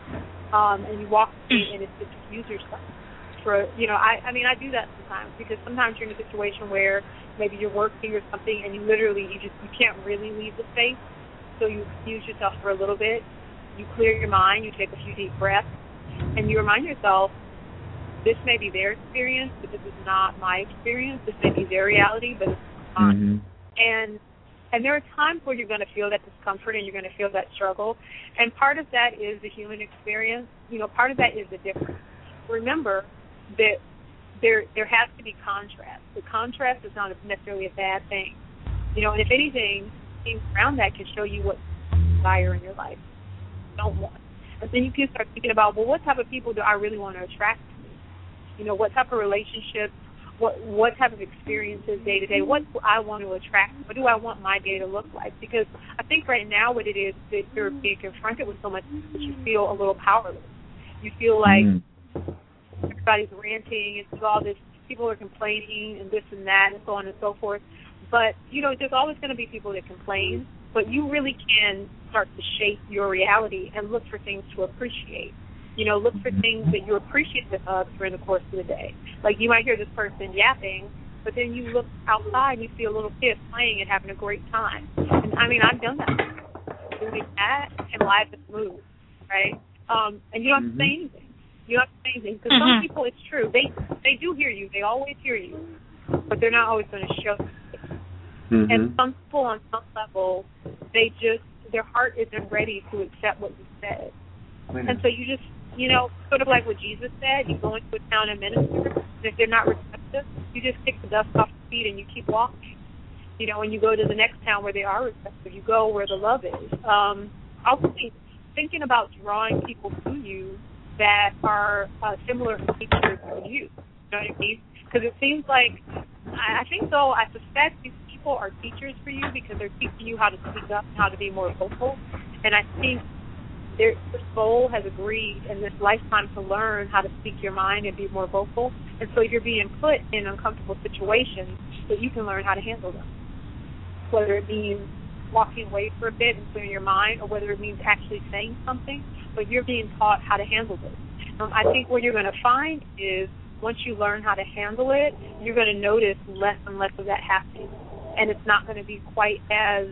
Um, and you walk away and it's just use yourself. For, you know, I, I mean, I do that sometimes because sometimes you're in a situation where maybe you're working or something and you literally, you just, you can't really leave the space. So you excuse yourself for a little bit. You clear your mind. You take a few deep breaths. And you remind yourself, this may be their experience, but this is not my experience. This may be their reality, but it's not. Mm-hmm. And and there are times where you're going to feel that discomfort and you're going to feel that struggle. And part of that is the human experience. You know, part of that is the difference. Remember that there there has to be contrast. The contrast is not necessarily a bad thing. You know, and if anything, things around that can show you what you desire in your life, you don't want. And then you can start thinking about, well, what type of people do I really want to attract to me? You know, what type of relationships, what what type of experiences day to day, what do I want to attract? What do I want my day to look like? Because I think right now what it is that you're being confronted with so much that you feel a little powerless. You feel like mm. everybody's ranting and there's all this, people are complaining and this and that and so on and so forth. But, you know, there's always going to be people that complain, but you really can start to shape your reality and look for things to appreciate. You know, look for things that you're appreciative of during the course of the day. Like you might hear this person yapping, but then you look outside and you see a little kid playing and having a great time. And, I mean, I've done that. Doing that and life is smooth, right? Um, and you don't have to say anything. You don't have to say anything. Because some people, it's true, they they do hear you. They always hear you. But they're not always going to show you. Mm-hmm. And some people on some level, they just, their heart isn't ready to accept what you said. And so you just, you know, sort of like what Jesus said, you go into a town and minister, and if they're not receptive, you just kick the dust off your feet and you keep walking. You know, when you go to the next town where they are receptive, you go where the love is. Um, also think, thinking about drawing people to you that are uh, similar in nature to you. You know what I mean? Because it seems like, I, I think though, I suspect these people are teachers for you because they're teaching you how to speak up and how to be more vocal. And I think their soul has agreed in this lifetime to learn how to speak your mind and be more vocal. And so you're being put in uncomfortable situations so you can learn how to handle them. Whether it means walking away for a bit and clearing your mind, or whether it means actually saying something, but you're being taught how to handle this. Um, I think what you're going to find is once you learn how to handle it, you're going to notice less and less of that happening. And it's not going to be quite as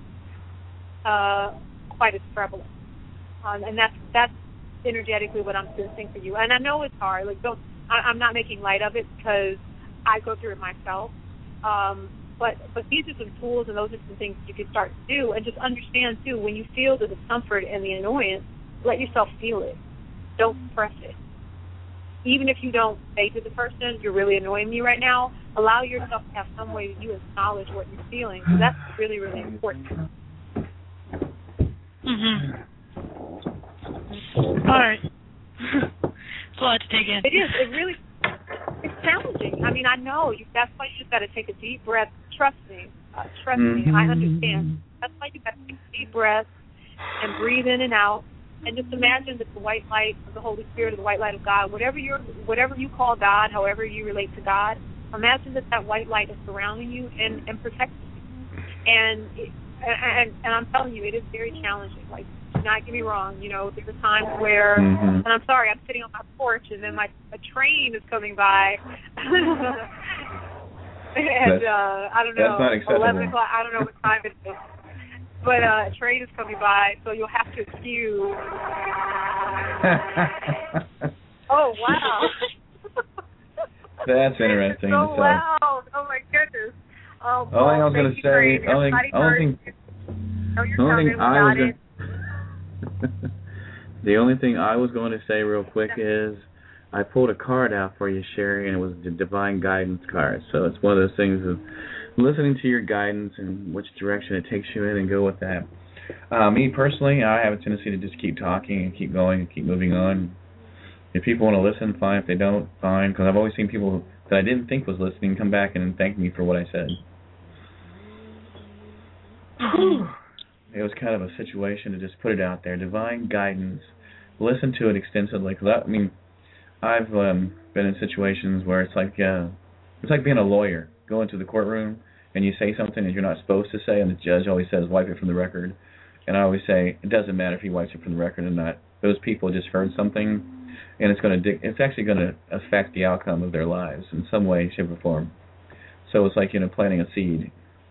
uh, quite as prevalent. Um, and that's that's energetically what I'm sensing for you. And I know it's hard. Like, don't I, I'm not making light of it because I go through it myself. Um, but but these are some tools and those are some things you can start to do. And just understand too, when you feel the discomfort and the annoyance, let yourself feel it. Don't suppress it. Even if you don't say to the person, you're really annoying me right now, allow yourself to have some way that you acknowledge what you're feeling. So that's really, really important. Mm-hmm. All right. It's a lot to take in. It is. It really, it's challenging. I mean, I know. You, that's why you just got to take a deep breath. Trust me. Uh, trust mm-hmm. me. I understand. That's why you got to take a deep breath and breathe in and out. And just imagine that the white light of the Holy Spirit or the white light of God, whatever you whatever you call God, however you relate to God, imagine that that white light is surrounding you and, and protecting you. And, it, and and I'm telling you, it is very challenging. Like, do not get me wrong. You know, there's a time where, mm-hmm. and I'm sorry, I'm sitting on my porch and then my a train is coming by. and uh, I don't know, eleven o'clock. I don't know what time it is. But uh, a train is coming by, so you'll have to excuse. Oh, wow. That's interesting. It's so loud. Oh, my goodness. Oh, well, only I was going to say, only, only thing, no, only thing I was gonna, the only thing I was going to say real quick is I pulled a card out for you, Sherry, and it was the Divine Guidance card. So it's one of those things of listening to your guidance and which direction it takes you in and go with that. Uh, me personally, I have a tendency to just keep talking and keep going and keep moving on. If people want to listen, fine. If they don't, fine. Because I've always seen people that I didn't think was listening come back and thank me for what I said. It was kind of a situation to just put it out there. Divine guidance. Listen to it extensively. Cause I, I mean, I've um, been in situations where it's like uh, it's like being a lawyer. Go into the courtroom and you say something that you're not supposed to say, and the judge always says wipe it from the record, and I always say it doesn't matter if he wipes it from the record or not. Those people just heard something, and it's going to it's actually going to affect the outcome of their lives in some way, shape, or form. So it's like, you know, planting a seed.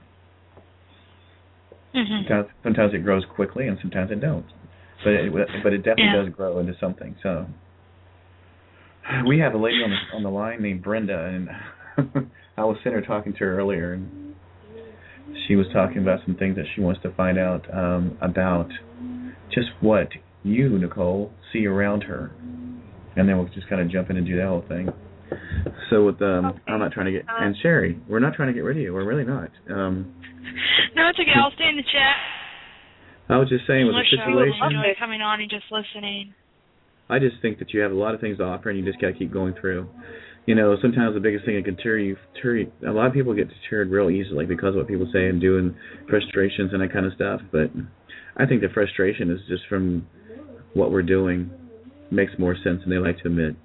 Mm-hmm. Sometimes, sometimes it grows quickly, and sometimes it don't. But it, but it definitely yeah. does grow into something. So we have a lady on the on the line named Brenda, and I was sitting there talking to her earlier, and she was talking about some things that she wants to find out um, about just what you, Nicole, see around her, and then we'll just kind of jump in and do that whole thing. So with um, okay. I'm not trying to get uh, and Sherry, we're not trying to get rid of you. We're really not. Um, no, it's okay. I'll stay in the chat. I was just saying with the situation. I enjoy coming on and just listening. I just think that you have a lot of things to offer, and you just got to keep going through. You know, sometimes the biggest thing that can deter you, deter, a lot of people get deterred real easily because of what people say and do, and frustrations and that kind of stuff. But I think the frustration is just from what we're doing makes more sense than they like to admit.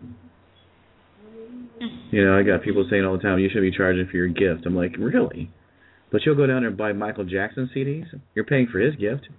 You know, I got people saying all the time, you should be charging for your gift. I'm like, really? But you'll go down there and buy Michael Jackson C Ds? You're paying for his gift.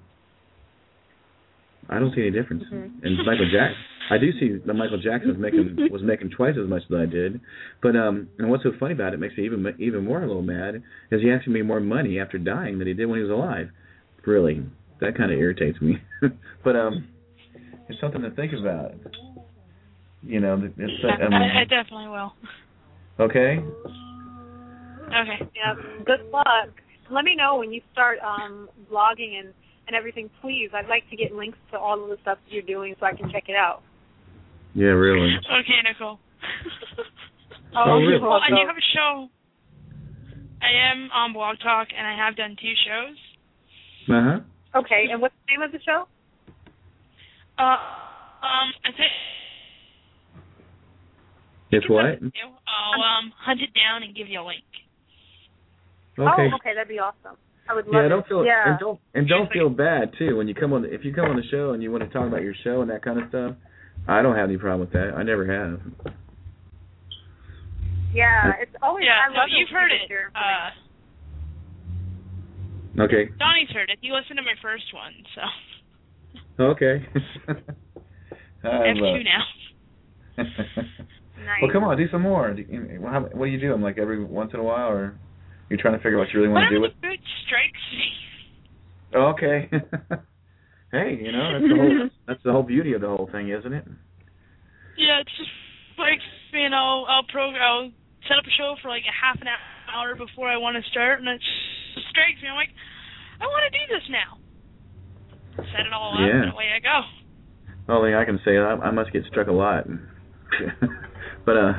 I don't see any difference. Mm-hmm. And Michael Jackson, I do see that Michael Jackson was making was making twice as much as I did. But um, and what's so funny about it, makes me even even more a little mad, is he actually made more money after dying than he did when he was alive. Really, that kind of irritates me. But um, it's something to think about. You know, it's um, I, I definitely will. Okay. Okay. Yeah. Good luck. Let me know when you start um, blogging and. and everything, please. I'd like to get links to all of the stuff that you're doing so I can check it out. Yeah, really. Okay, Nicole. oh, oh, really? Well, I do have a show. I am on Blog Talk, and I have done two shows. Uh-huh. Okay, and what's the name of the show? Uh, um, I think... It's what? I'll um, hunt it down and give you a link. Okay. Oh, okay, that'd be awesome. I would love yeah, don't feel it. Yeah. and don't and don't feel bad too when you come on. The, if you come on the show and you want to talk about your show and that kind of stuff, I don't have any problem with that. I never have. Yeah, it's always. Yeah, I no, love you've heard it. Uh, okay. Donnie's heard it. He listened to my first one, so. Okay. I have two now. Nice. Well, come on, do some more. What do you do? I'm like every once in a while, or you're trying to figure out what you really want to do with it? It strikes me. Oh, okay. Hey, you know, that's the whole that's the whole beauty of the whole thing, isn't it? Yeah, it's just like, you know, I'll program, I'll set up a show for like a half an hour before I want to start, and it just strikes me. I'm like, I want to do this now. Set it all up, yeah. and away I go. Well, I can say I, I must get struck a lot. But uh,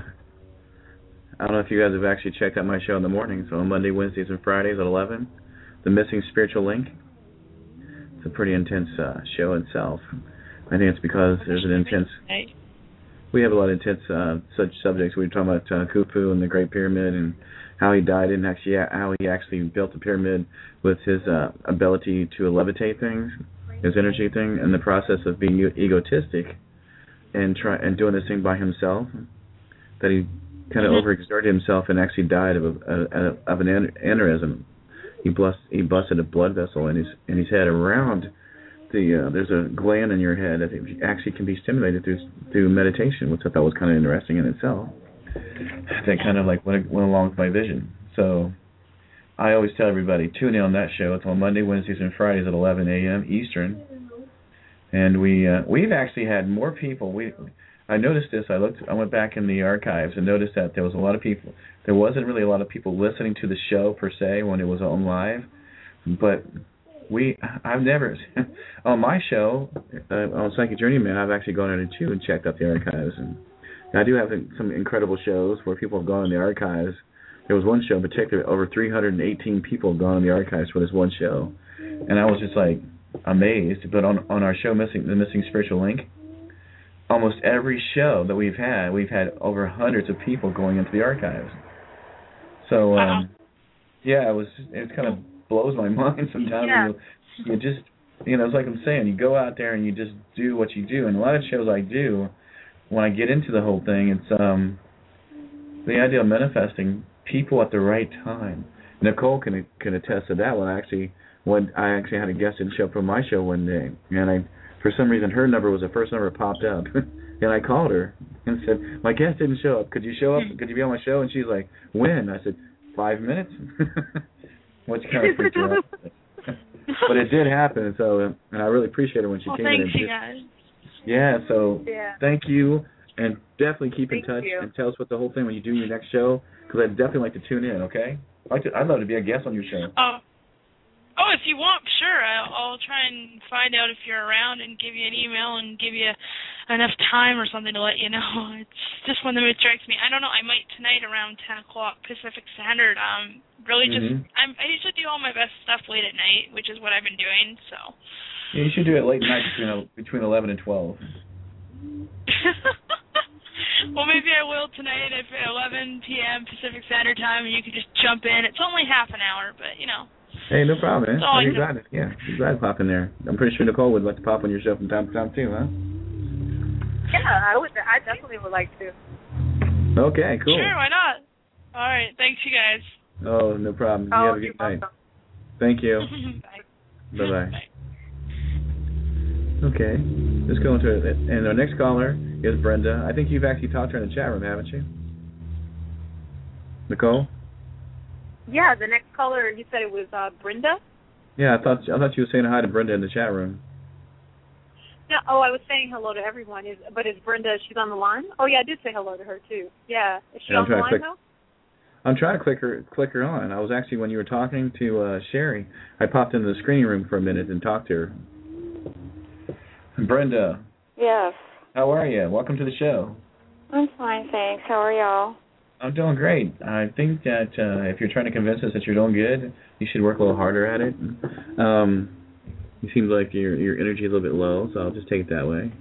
I don't know if you guys have actually checked out my show in the mornings, so on Monday, Wednesdays, and Fridays at eleven, The Missing Spiritual Link. It's a pretty intense uh, show itself. I think it's because there's an intense... We have a lot of intense uh, such subjects. We were talking about uh, Khufu and the Great Pyramid and how he died and actually how he actually built the pyramid with his uh, ability to levitate things, his energy thing, and the process of being egotistic and try and doing this thing by himself, that he kind of mm-hmm. overexerted himself and actually died of a, a, of an aneurysm. He bust, he busted a blood vessel in his in his head around the. Uh, there's a gland in your head that actually can be stimulated through through meditation, which I thought was kind of interesting in itself. That kind of like went, went along with my vision. So I always tell everybody, tune in on that show. It's on Monday, Wednesdays, and Fridays at eleven a.m. Eastern. And we uh, we've actually had more people. We I noticed this. I looked. I went back in the archives and noticed that there was a lot of people. There wasn't really a lot of people listening to the show per se when it was on live, but we. I've never on my show uh, on Psychic Journeyman. I've actually gone in too and checked out the archives, and I do have some incredible shows where people have gone in the archives. There was one show in particular, over three hundred eighteen people have gone in the archives for this one show, and I was just like amazed. But on on our show, missing the Missing Spiritual Link, almost every show that we've had, we've had over hundreds of people going into the archives. So um, yeah, it was it kind of blows my mind sometimes. Yeah. You, you just you know, it's like I'm saying, you go out there and you just do what you do. And a lot of shows I do, when I get into the whole thing, it's um the idea of manifesting people at the right time. Nicole can can attest to that one. I actually, when I actually had a guest in show from my show one day, and I, for some reason, her number was the first number that popped up, and I called her and said, "My guest didn't show up. Could you show up? Could you be on my show?" And she's like, "When?" I said, five minutes." Which kind of freaked her out. But it did happen, so and I really appreciate it when she well, came thanks in. Thanks, you guys. Yeah, so yeah. thank you, and definitely keep thank in touch you. and tell us what the whole thing when you do your next show, because I'd definitely like to tune in. Okay, I'd, like to, I'd love to be a guest on your show. Oh, oh, if you want, sure. I'll, I'll try and find out if you're around and give you an email and give you enough time or something to let you know. It's just when the mood strikes me. I don't know. I might tonight around ten o'clock Pacific Standard. Um, really just mm-hmm. I'm, I usually do all my best stuff late at night, which is what I've been doing. So. Yeah, you should do it late night between between eleven and twelve. Well, maybe I will tonight at eleven p.m. Pacific Standard Time, and you can just jump in. It's only half an hour, but you know. Hey, no problem, man. Oh, you're glad to, yeah, you're glad to pop in there. I'm pretty sure Nicole would like to pop on your show from time to time too, huh? Yeah, I would. I definitely would like to. Okay, cool. Sure, why not? All right, thanks, you guys. Oh, no problem. Oh, you have a good night. Welcome. Thank you. Bye. Bye-bye. Bye. Okay, let's go into it. And our next caller is Brenda. I think you've actually talked to her in the chat room, haven't you? Nicole? Yeah, the next caller, you said it was uh, Brenda? Yeah, I thought I thought you were saying hi to Brenda in the chat room. No, oh, I was saying hello to everyone. Is But is Brenda, she's on the line? Oh, yeah, I did say hello to her, too. Yeah. Is she yeah, on the line, click, though? I'm trying to click her click her on. I was actually, when you were talking to uh, Sherry, I popped into the screening room for a minute and talked to her. Brenda. Yes. How are you? Welcome to the show. I'm fine, thanks. How are y'all? I'm doing great. I think that uh, if you're trying to convince us that you're doing good, you should work a little harder at it. Um, it seems like your your energy is a little bit low, so I'll just take it that way.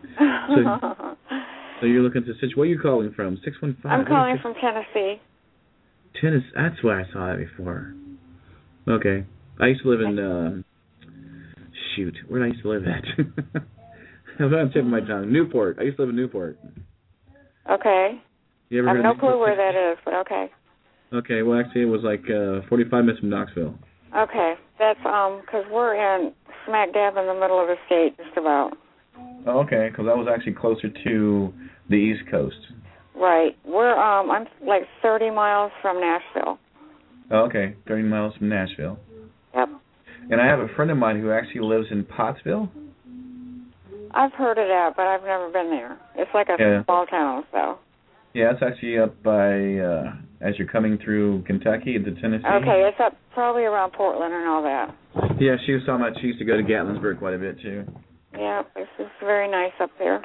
So, so you're looking to switch. Where are you calling from? six one five? I'm calling from Tennessee. Tennessee. That's where I saw that before. Okay. I used to live in, um, shoot, where did I used to live at? I'm on the tip of my tongue. Newport. I used to live in Newport. Okay. You ever I have heard no of Newport? clue where that is, but okay. Okay, well, actually, it was like uh, forty-five minutes from Knoxville. Okay. That's, um, because we're in smack dab in the middle of the state, just about. Oh, okay, because I was actually closer to the East Coast. Right. We're, um, I'm like thirty miles from Nashville. Oh, okay, thirty miles from Nashville. Yep. And I have a friend of mine who actually lives in Pottsville. I've heard of that, but I've never been there. It's like a Yeah. small town, so. Yeah, it's actually up by, uh, as you're coming through Kentucky into Tennessee. Okay, it's up probably around Portland and all that. Yeah, she was talking about she used to go to Gatlinburg quite a bit, too. Yeah, it's, it's very nice up there.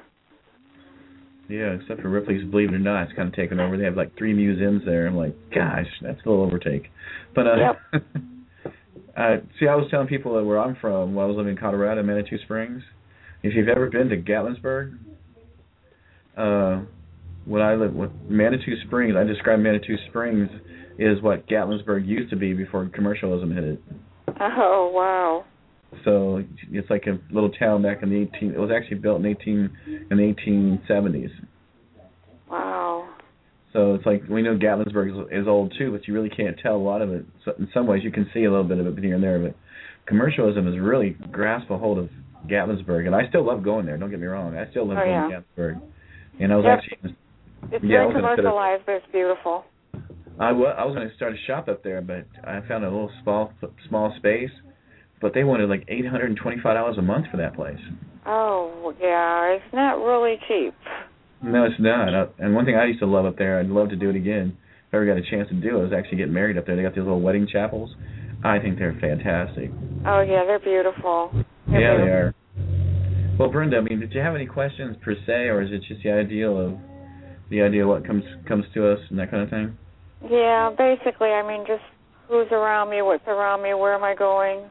Yeah, except for Ripley's Believe It or Not, it's kind of taken over. They have like three museums there. I'm like, gosh, that's a little overtake. But, uh, yep. uh, see, I was telling people that where I'm from, while I was living in Colorado, Manitou Springs, if you've ever been to Gatlinburg, uh, when I lived with Manitou Springs, I describe Manitou Springs is what Gatlinburg used to be before commercialism hit it. Oh, wow. So it's like a little town back in the eighteen. It was actually built in eighteen in the eighteen seventies. Wow. So it's like we know Gatlinburg is, is old too, but you really can't tell a lot of it. So in some ways, you can see a little bit of it here and there, but commercialism has really grasped a hold of Gatlinburg, and I still love going there. Don't get me wrong, I still love oh, going yeah. to Gatlinburg. And I was yep. actually it's yeah, very commercialized, but it's beautiful. I was I was going to start a shop up there, but I found a little small small space. But they wanted like eight hundred and twenty-five dollars a month for that place. Oh, yeah, it's not really cheap. No, it's not. And one thing I used to love up there, I'd love to do it again. If I ever got a chance to do it, was actually get married up there. They got these little wedding chapels. I think they're fantastic. Oh, yeah, they're beautiful. They're yeah, beautiful. they are. Well, Brenda, I mean, did you have any questions per se, or is it just the idea of the idea of what comes comes to us and that kind of thing? Yeah, basically, I mean, just who's around me, what's around me, where am I going?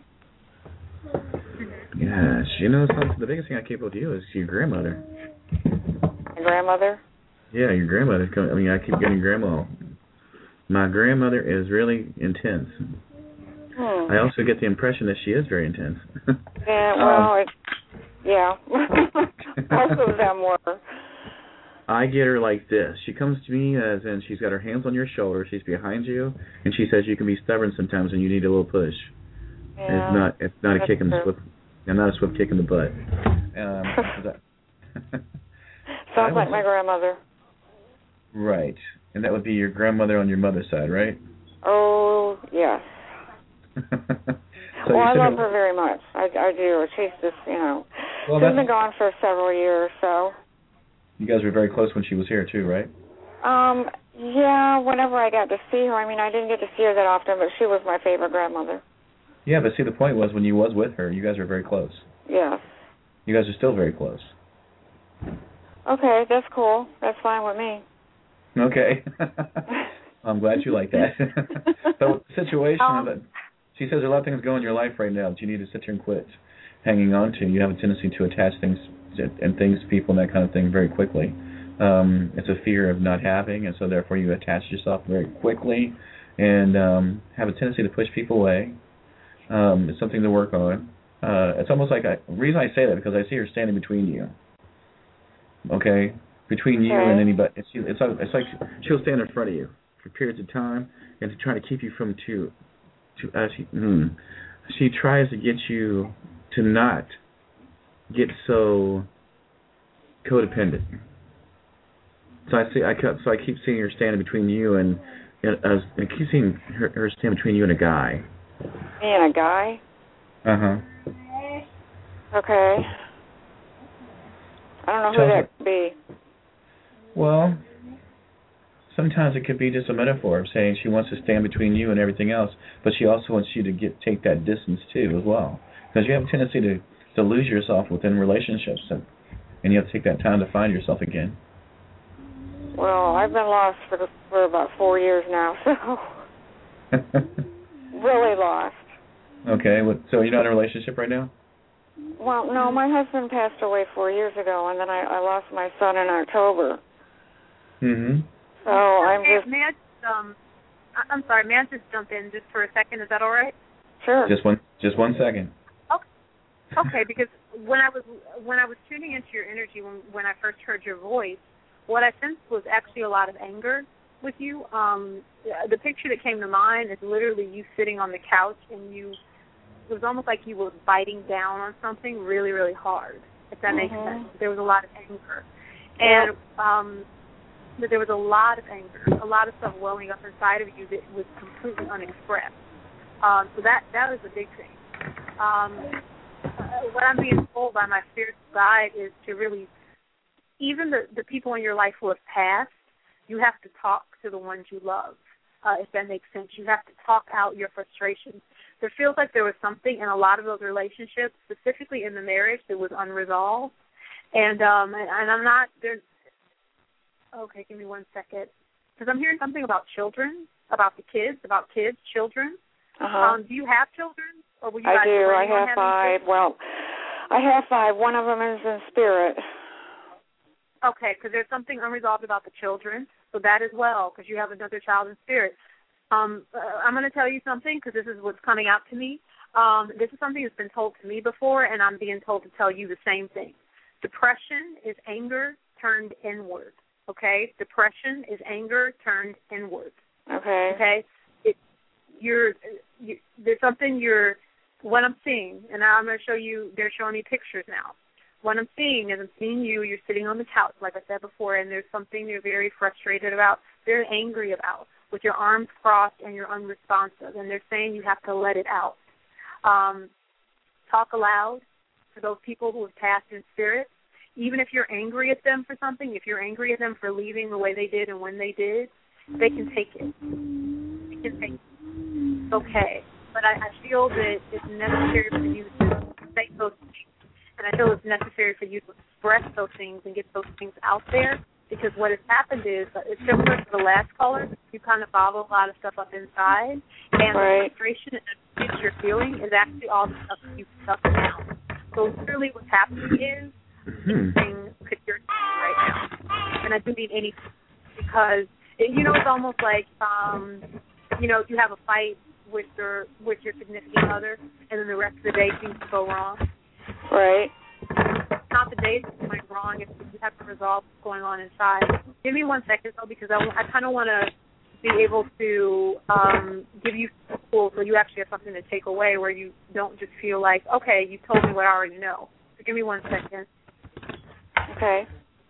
Gosh, you know, something, the biggest thing I keep with you is your grandmother. My grandmother? Yeah, your grandmother. I mean, I keep getting grandma. My grandmother is really intense. Hmm. I also get the impression that she is very intense. Yeah, well, um, it's, yeah. Most of them were. I get her like this. She comes to me as in she's got her hands on your shoulder, she's behind you, and she says you can be stubborn sometimes and you need a little push. Yeah, and it's not it's not a kick in the swift and not a swift kick in the butt. Um, that, Sounds like my grandmother. Right. And that would be your grandmother on your mother's side, right? Oh, yes. so well, I love her very much. I, I do. She's just, you know, well, she's been gone for several years, so. You guys were very close when she was here, too, right? Um, yeah, whenever I got to see her. I mean, I didn't get to see her that often, but she was my favorite grandmother. Yeah, but see, the point was when you was with her, you guys were very close. Yes. You guys are still very close. Okay, that's cool. That's fine with me. Okay. I'm glad you like that. So the situation, um, that she says there are a lot of things going in your life right now that you need to sit here and quit hanging on to. You have a tendency to attach things and things, people, and that kind of thing very quickly. Um, it's a fear of not having, and so therefore you attach yourself very quickly and um, have a tendency to push people away. Um, it's something to work on. Uh, it's almost like, I, the reason I say that because I see her standing between you. Okay? Between you okay. and anybody. It's, it's, like, it's like she'll stand in front of you for periods of time and to try to keep you from to, to uh, she, mm, she tries to get you to not get so codependent. So I see, I kept, so I keep seeing her standing between you and, and uh, I keep seeing her, her stand between you and a guy. Me and a guy? Uh huh. Okay. I don't know Tell who her, that could be. Well, sometimes it could be just a metaphor of saying she wants to stand between you and everything else, but she also wants you to get take that distance too as well, because you have a tendency to, to lose yourself within relationships, and, and you have to take that time to find yourself again. Well, I've been lost for for about four years now, so really lost. Okay, so you're not in a relationship right now? Well, no, my husband passed away four years ago, and then I, I lost my son in October. Mm-hmm. So I'm may, just... May I just, um, I'm sorry, may I just jump in just for a second? Is that all right? Sure. Just one, just one second. Okay. Okay, because when I was when I was tuning into your energy when when I first heard your voice, what I sensed was actually a lot of anger with you. Um, the picture that came to mind is literally you sitting on the couch and you. It was almost like you were biting down on something really, really hard, if that makes mm-hmm. sense. There was a lot of anger. And um, there was a lot of anger, a lot of stuff welling up inside of you that was completely unexpressed. Um, so that, that was a big thing. Um, uh, what I'm being told by my spiritual guide is to really, even the, the people in your life who have passed, you have to talk to the ones you love, uh, if that makes sense. You have to talk out your frustrations. There feels like there was something in a lot of those relationships, specifically in the marriage, that was unresolved. And um, and, and I'm not there's. Okay, give me one second, because I'm hearing something about children, about the kids, about kids, children. Uh-huh. Um, do you have children, or were you I guys do. I planning on have five. kids? Well, I have five. One of them is in spirit. Okay, because there's something unresolved about the children, so that as well, because you have another child in spirit. Um, uh, I'm going to tell you something because this is what's coming out to me. Um, this is something that's been told to me before, and I'm being told to tell you the same thing. Depression is anger turned inward, okay? Depression is anger turned inward. Okay. Okay? It, you're, you, there's something you're, what I'm seeing, and now I'm going to show you, they're showing me pictures now. What I'm seeing is I'm seeing you, you're sitting on the couch, like I said before, and there's something you're very frustrated about, very angry about, with your arms crossed and you're unresponsive, and they're saying you have to let it out. Um, talk aloud to those people who have passed in spirit. Even if you're angry at them for something, if you're angry at them for leaving the way they did and when they did, they can take it. They can take it. It's okay. But I, I feel that it's necessary for you to say those things, and I feel it's necessary for you to express those things and get those things out there. Because what has happened is, uh, it's similar to the last caller, you kind of bottle a lot of stuff up inside, and right. the frustration and the you're feeling is actually all the stuff that you've stuck down. So really what's happening is, Mm-hmm. anything could hurt you right now. And I do mean anything, because, it, you know, it's almost like, um, you know, you have a fight with your, with your significant other, and then the rest of the day things go wrong. Right. It's not the days that went wrong, if you have to resolve what's going on inside. Give me one second, though, because I, I kind of want to be able to um, give you tools so you actually have something to take away where you don't just feel like, okay, you told me what I already know. So give me one second. Okay.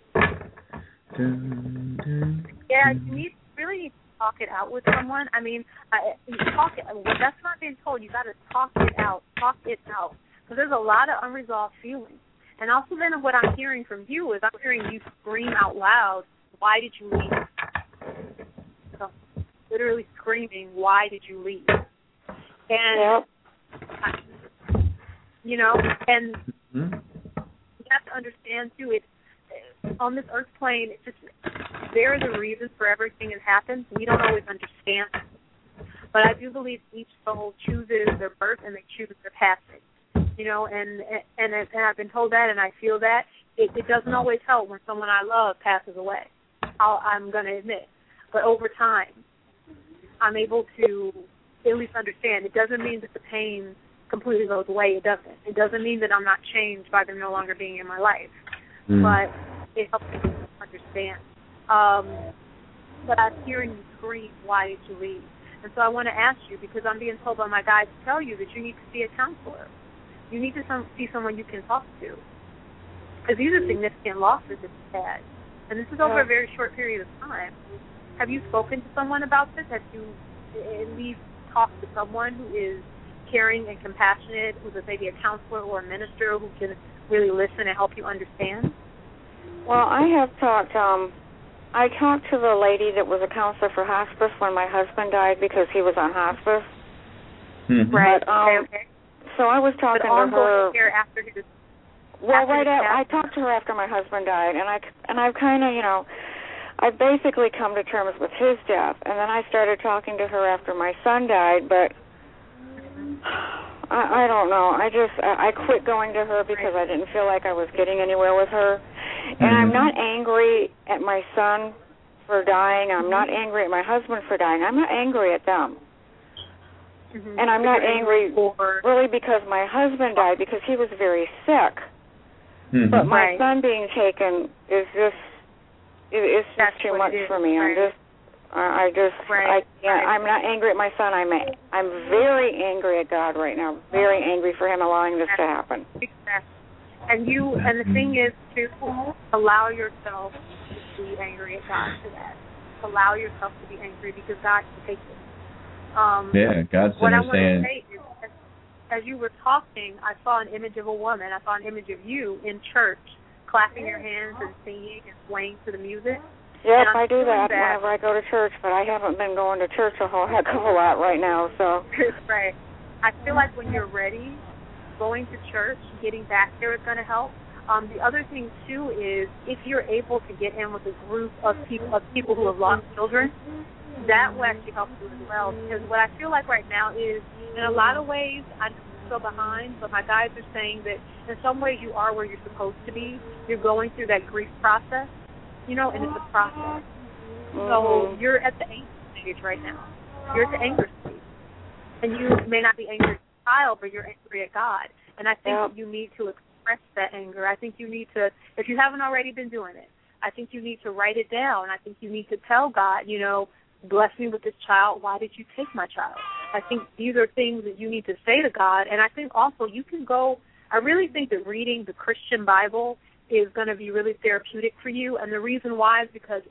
Yeah, you need really need to talk it out with someone. I mean, I, you talk it. Well, that's not being told. You got to talk it out. Talk it out. Because there's a lot of unresolved feelings. And also then what I'm hearing from you is I'm hearing you scream out loud, why did you leave? So, literally screaming, why did you leave? And, yep. you know, and mm-hmm. you have to understand, too, it's, on this earth plane, it's just, there is a reason for everything that happens. We don't always understand. But I do believe each soul chooses their birth and they choose their passing. You know, and and and I've been told that, and I feel that. It, it doesn't always help when someone I love passes away. I'll, I'm going to admit. But over time, I'm able to at least understand. It doesn't mean that the pain completely goes away. It doesn't. It doesn't mean that I'm not changed by them no longer being in my life. Mm. But it helps me understand. Um, but I'm hearing you scream, why did you leave? And so I want to ask you, because I'm being told by my guides to tell you that you need to see a counselor. You need to some, see someone you can talk to. Because these are significant losses that you've had. And this is over a very short period of time. Have you spoken to someone about this? Have you at least talked to someone who is caring and compassionate, who's maybe a counselor or a minister who can really listen and help you understand? Well, I have talked, um, I talked to the lady that was a counselor for hospice when my husband died because he was on hospice. Mm-hmm. Right, but, um, okay, okay. So I was talking but to her. Care after his, well, after right his at, I talked to her after my husband died, and I and I've kind of, you know, I basically come to terms with his death, and then I started talking to her after my son died, but I, I don't know. I just I, I quit going to her because I didn't feel like I was getting anywhere with her, and mm-hmm. I'm not angry at my son for dying. I'm not angry at my husband for dying. I'm not angry at them. Mm-hmm. And I'm not angry really because my husband died because he was very sick. Mm-hmm. But my right. son being taken is just it, it's just That's too much for me. Right. I'm just I just right. I can't. Right. I'm not angry at my son. I'm I'm very angry at God right now. Very angry for him allowing this to happen. And you and the thing is to allow yourself to be angry at God for that. Allow yourself to be angry because God can take it. Um, yeah, God's what I want to say is, as, as you were talking, I saw an image of a woman. I saw an image of you in church, clapping your hands and singing and swaying to the music. Yep, I do that, that whenever I go to church, but I haven't been going to church a whole heck of a lot right now. So right. I feel like when you're ready, going to church, getting back there is going to help. Um, the other thing too is if you're able to get in with a group of people of people who have lost children, that will actually help you as well. Because what I feel like right now is, in a lot of ways, I'm still behind, but my guides are saying that in some ways you are where you're supposed to be. You're going through that grief process, you know, and it's a process. Mm-hmm. So you're at the anger stage right now. You're at the anger stage. And you may not be angry at the child, but you're angry at God. And I think yep. you need to express that anger. I think you need to, if you haven't already been doing it, I think you need to write it down. I think you need to tell God, you know, bless me with this child. Why did you take my child? I think these are things that you need to say to God. And I think also you can go, I really think that reading the Christian Bible is going to be really therapeutic for you. And the reason why is because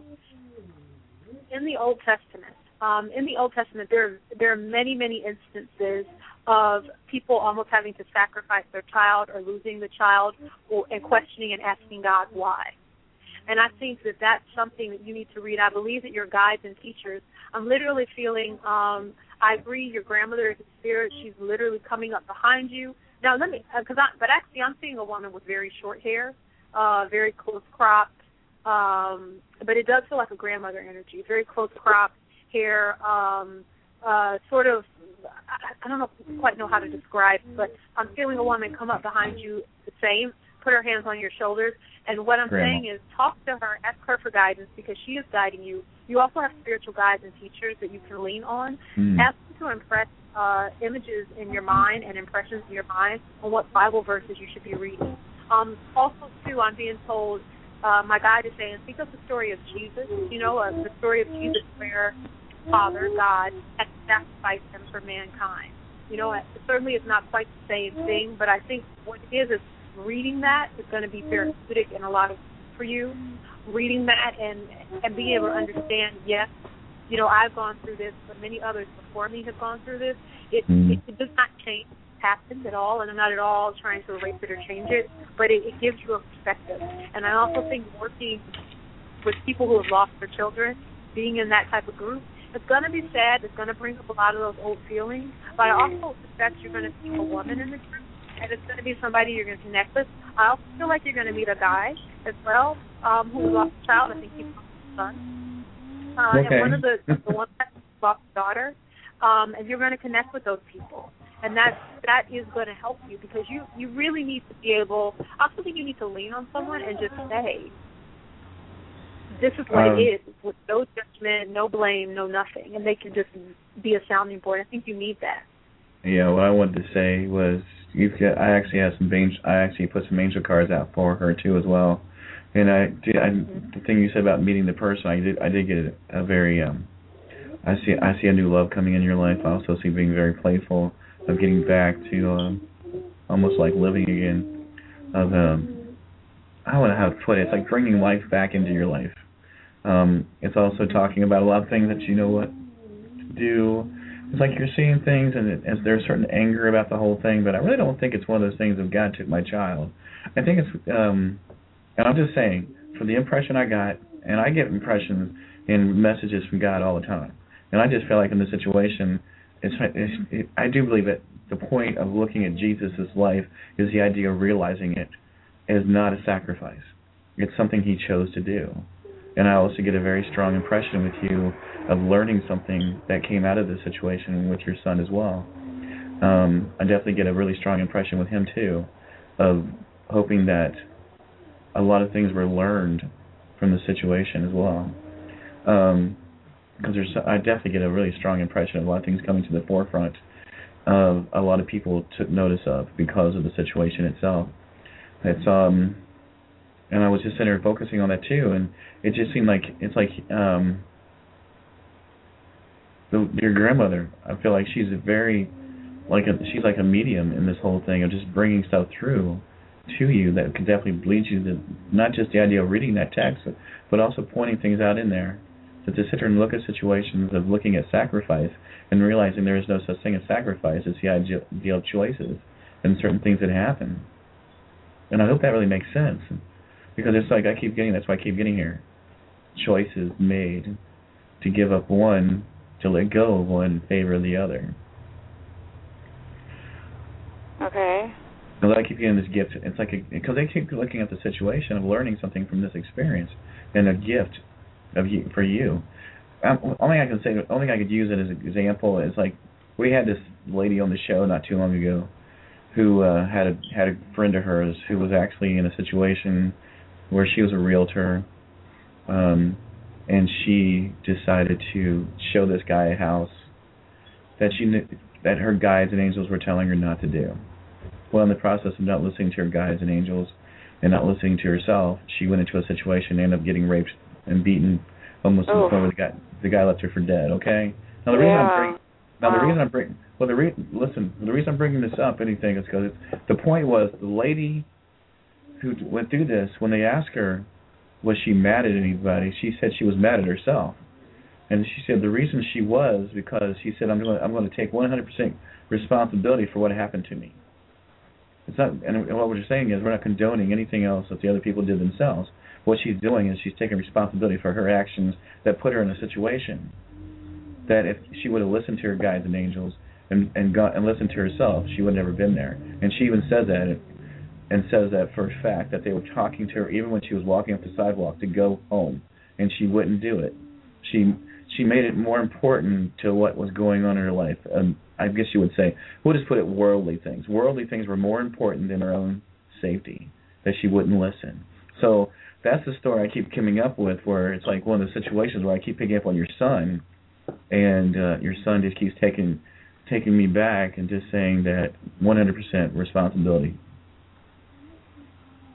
in the Old Testament, um, in the Old Testament, there, there are many, many instances of people almost having to sacrifice their child or losing the child or, and questioning and asking God why. And I think that that's something that you need to read. I believe that your guides and teachers, I'm literally feeling, um, I agree, your grandmother is a spirit. She's literally coming up behind you. Now, let me, because I, but actually I'm seeing a woman with very short hair, uh, very close cropped, um, but it does feel like a grandmother energy, very close cropped hair, um, uh, sort of, I, I don't know, quite know how to describe, but I'm feeling a woman come up behind you the same, put her hands on your shoulders. And what I'm Grandma. saying is talk to her, ask her for guidance because she is guiding you. You also have spiritual guides and teachers that you can lean on. Mm. Ask them to impress uh, images in your mind and impressions in your mind on what Bible verses you should be reading. Um, also, too, I'm being told, uh, my guide is saying, think of the story of Jesus. You know, uh, the story of Jesus where Father, God, had sacrificed him for mankind. You know, it certainly is not quite the same thing, but I think what it is is reading that is going to be therapeutic and a lot of for you. Reading that and and being able to understand, yes, you know, I've gone through this, but many others before me have gone through this. It, mm. it, it does not change happens at all, and I'm not at all trying to erase it or change it, but it, it gives you a perspective. And I also think working with people who have lost their children, being in that type of group, it's going to be sad. It's going to bring up a lot of those old feelings, but I also suspect you're going to see a woman in the group, and it's going to be somebody you're going to connect with. I also feel like you're going to meet a guy as well um, who lost a child. I think he's lost a son. Uh, okay. And one of the, the ones that lost a daughter, um, and you're going to connect with those people. And that that is going to help you because you, you really need to be able, I also think you need to lean on someone and just say, this is what um, it is, with no judgment, no blame, no nothing. And they can just be a sounding board. I think you need that. Yeah, what I wanted to say was, you've got, I actually have some angel, I actually put some angel cards out for her too as well. And I, did, I mm-hmm. the thing you said about meeting the person, I did I did get a, a very, um, I see I see a new love coming in your life. I also see being very playful, of getting back to um, almost like living again, of um, I don't know how to put it. It's like bringing life back into your life. Um, it's also talking about a lot of things that you know what to do. It's like you're seeing things, and, it, and there's certain anger about the whole thing, but I really don't think it's one of those things of God took my child. I think it's, um, and I'm just saying, from the impression I got, and I get impressions and messages from God all the time, and I just feel like in this situation, it's, it's it, I do believe that the point of looking at Jesus' life is the idea of realizing it is not a sacrifice. It's something he chose to do. And I also get a very strong impression with you of learning something that came out of this situation with your son as well. Um, I definitely get a really strong impression with him too, of hoping that a lot of things were learned from the situation as well. Um, because there's, I definitely get a really strong impression of a lot of things coming to the forefront of a lot of people took notice of because of the situation itself. It's um. And I was just sitting there focusing on that too, and it just seemed like it's like um, the, your grandmother. I feel like she's a very like a, she's like a medium in this whole thing of just bringing stuff through to you that could definitely lead you to not just the idea of reading that text, but, but also pointing things out in there. So to sit there and look at situations of looking at sacrifice and realizing there is no such thing as sacrifice. It's the idea of choices and certain things that happen. And I hope that really makes sense. Because it's like I keep getting, that's why I keep getting here. Choices made to give up one, to let go of one in favor of the other. Okay. And I keep getting this gift. It's like, because I keep looking at the situation of learning something from this experience and a gift of you, for you. Um, only I can say, only I could use it as an example is like, we had this lady on the show not too long ago who uh, had a, had a friend of hers who was actually in a situation where she was a realtor, um, and she decided to show this guy a house that she knew, that her guides and angels were telling her not to do. Well, in the process of not listening to her guides and angels and not listening to herself, she went into a situation and ended up getting raped and beaten almost to the point where the guy, the guy left her for dead. Okay. Now the reason yeah. I'm bringing, now wow. the reason I'm bringing, well, the re, listen, the reason I'm bringing this up, anything, is because the point was the lady who went through this, when they asked her, was she mad at anybody, she said she was mad at herself. And she said the reason she was because she said, I'm going to, I'm going to take one hundred percent responsibility for what happened to me. It's not, and what we're saying is we're not condoning anything else that the other people did themselves. What she's doing is she's taking responsibility for her actions that put her in a situation that if she would have listened to her guides and angels and and, got, and listened to herself, she would have never been there. And she even said that. It, and says that for a fact that they were talking to her even when she was walking up the sidewalk to go home, and she wouldn't do it. She she made it more important to what was going on in her life. Um, I guess you would say, we'll just put it worldly things. Worldly things were more important than her own safety, that she wouldn't listen. So that's the story I keep coming up with, where it's like one of the situations where I keep picking up on your son, and uh, your son just keeps taking taking me back and just saying that one hundred percent responsibility.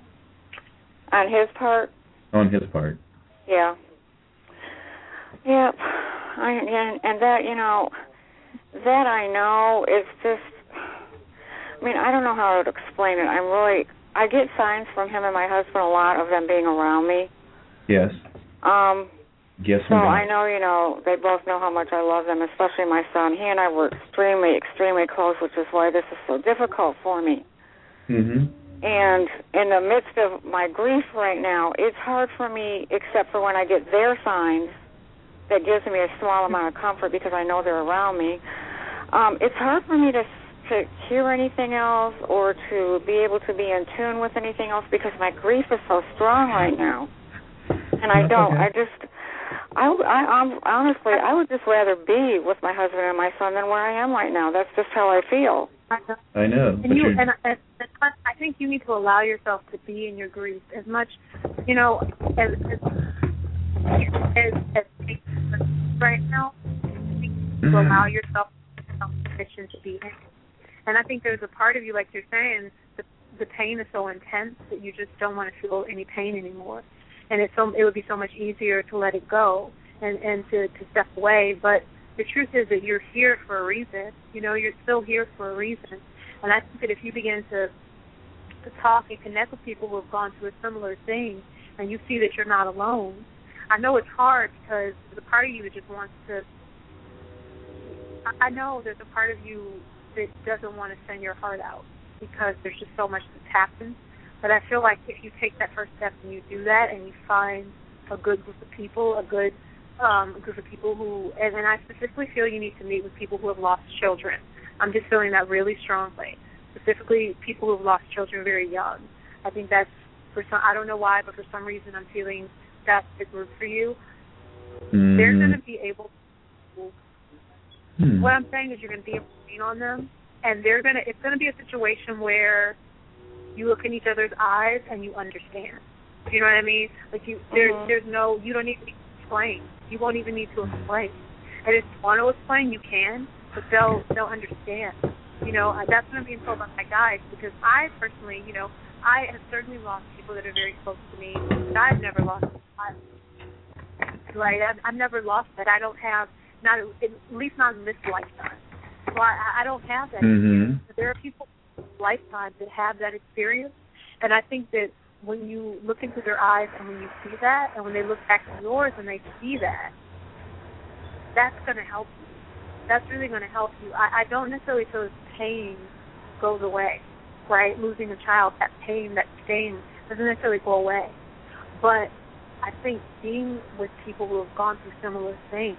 On his part? On his part. Yeah. Yep. I, and, and that, you know, that I know is just, I mean, I don't know how to explain it. I'm really, I get signs from him and my husband a lot of them being around me. Yes. Um. Yes. So I know, you know, they both know how much I love them, especially my son. He and I were extremely, extremely close, which is why this is so difficult for me. Mm-hmm. And in the midst of my grief right now, it's hard for me, except for when I get their signs, that gives me a small amount of comfort because I know they're around me. Um, it's hard for me to to hear anything else or to be able to be in tune with anything else because my grief is so strong right now. And I don't. Okay. I just, I, I, I'm, honestly, I would just rather be with my husband and my son than where I am right now. That's just how I feel. I know. And you, and, and, and I think you need to allow yourself to be in your grief as much, you know, as as as, as, as right now. To allow yourself permission to be in. And I think there's a part of you, like you're saying, the, the pain is so intense that you just don't want to feel any pain anymore. And it's so, it would be so much easier to let it go and, and to, to step away. But the truth is that you're here for a reason. You know, you're still here for a reason. And I think that if you begin to, to talk and connect with people who have gone through a similar thing and you see that you're not alone, I know it's hard because there's a part of you that just wants to, I know there's a part of you that doesn't want to send your heart out because there's just so much that's happened. But I feel like if you take that first step and you do that and you find a good group of people, a good um, group of people who, and, and I specifically feel you need to meet with people who have lost children. I'm just feeling that really strongly. Specifically, people who have lost children very young. I think that's, for some, I don't know why, but for some reason I'm feeling that's the group for you. Mm. They're going to be able to, hmm. what I'm saying is you're going to be able to lean on them, and they're going to, it's going to be a situation where you look in each other's eyes and you understand. You know what I mean? Like you, there, mm-hmm. there's no, you don't need to explain. You won't even need to explain. And if you want to explain, you can, but they'll, they'll understand. You know, that's what I'm being told by my guides because I personally, you know, I have certainly lost people that are very close to me, but I've never lost a child. Right? I've, I've never lost that. I don't have, not at least not in this lifetime. So I, I don't have that mm-hmm. experience. But there are people in lifetimes that have that experience, and I think that when you look into their eyes and when you see that, and when they look back at yours and they see that, that's going to help you. That's really going to help you. I, I don't necessarily feel that pain goes away, right? Losing a child, that pain, that stain doesn't necessarily go away. But I think being with people who have gone through similar things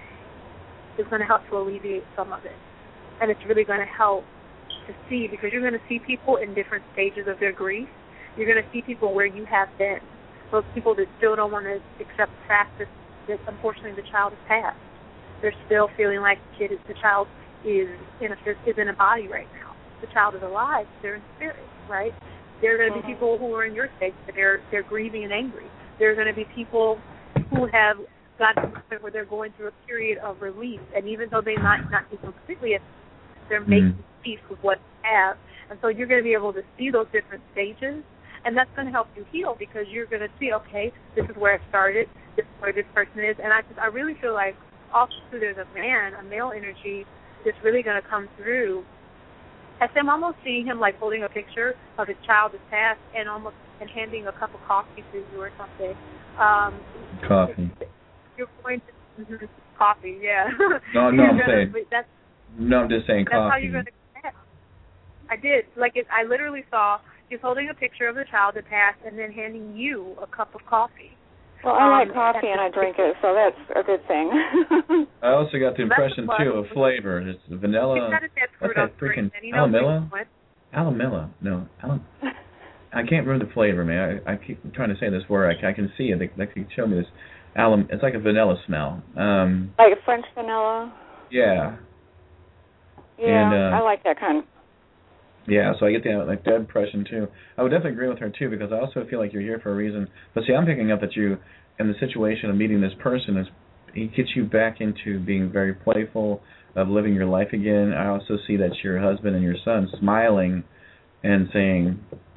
is going to help to alleviate some of it. And it's really going to help to see, because you're going to see people in different stages of their grief. You're going to see people where you have been. Those people that still don't want to accept the fact that, that unfortunately the child has passed. They're still feeling like the kid is, the child is in a is in a body right now. The child is alive. They're in spirit, right? There are going to be people who are in your state that they're they're grieving and angry. There are going to be people who have gotten to the point where they're going through a period of relief, and even though they might not be completely, they're making mm. peace with what they have, and so you're going to be able to see those different stages, and that's going to help you heal because you're going to see, okay, this is where I started, this is where this person is, and I just I really feel like also there's a man, a male energy that's really going to come through. I am almost seeing him like holding a picture of his child that's passed and almost and handing a cup of coffee to you or something. Um, coffee. You're going to mm-hmm, coffee, yeah. No, no, I'm gonna, saying. That's, no, I'm just saying that's coffee. That's how you're going to connect. I did. Like it, I literally saw he's holding a picture of the child that passed and then handing you a cup of coffee. Well, I like um, coffee and I drink it, so that's a good thing. I also got the impression, too, of flavor. It's vanilla. What's that freaking Alamilla? Alamilla. No. Alam- I can't remember the flavor, man. I, I keep trying to say this word. I, I can see it. They, they can show me this. Alam- it's like a vanilla smell. Um, like a French vanilla? Yeah. Yeah, and, uh, I like that kind. Yeah, so I get the like that impression too. I would definitely agree with her too because I also feel like you're here for a reason. But see, I'm picking up that you, in the situation of meeting this person, is he gets you back into being very playful, of living your life again. I also see that your husband and your son smiling and saying,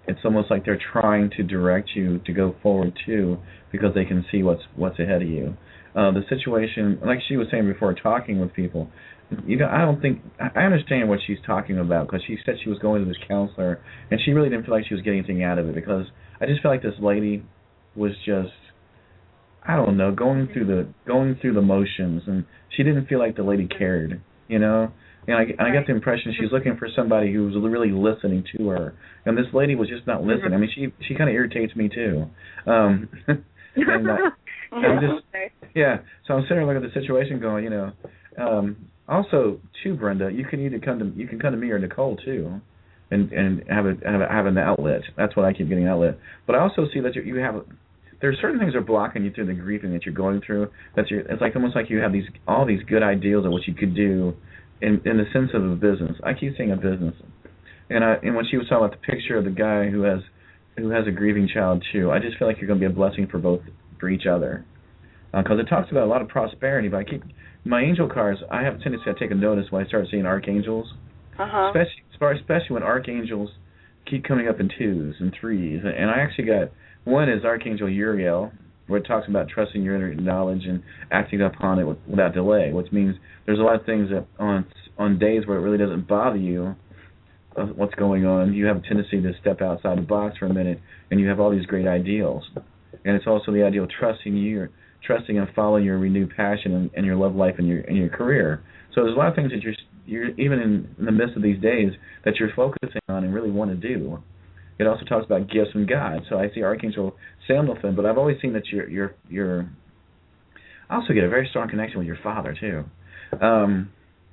it's almost like they're trying to direct you to go forward too, because they can see what's what's ahead of you. Uh, the situation, like she was saying before, talking with people, you know, I don't think I understand what she's talking about, because she said she was going to this counselor and she really didn't feel like she was getting anything out of it, because I just feel like this lady was just, I don't know, going through the going through the motions, and she didn't feel like the lady cared, you know. And I, and I got the impression she's looking for somebody who was really listening to her, and this lady was just not listening. I mean, she she kind of irritates me too. Um, and I, I'm just yeah. So I'm sitting there looking at the situation, going, you know. Um, also, too, Brenda, you can either come to you can come to me or Nicole too, and and have a have a, have an outlet. That's what I keep getting, an outlet. But I also see that you, you have. There are certain things that are blocking you through the grieving that you're going through. That's your, it's like almost like you have these all these good ideals of what you could do, in in the sense of a business. I keep saying a business, and I and when she was talking about the picture of the guy who has who has a grieving child too, I just feel like you're going to be a blessing for both for each other, because uh, it talks about a lot of prosperity. But I keep my angel cards. I have a tendency to take a notice when I start seeing archangels, uh-huh. especially especially when archangels keep coming up in twos and threes, and I actually got. One is Archangel Uriel, where it talks about trusting your inner knowledge and acting upon it with, without delay, which means there's a lot of things that on on days where it really doesn't bother you uh, what's going on, you have a tendency to step outside the box for a minute, and you have all these great ideals. And it's also the idea of trusting you, trusting and following your renewed passion and, and your love life and your and your career. So there's a lot of things that you're you're even in, in the midst of these days that you're focusing on and really want to do. It also talks about gifts from God. So I see Archangel Sandalphon, but I've always seen that you're you're you're. I also get a very strong connection with your father too. Um,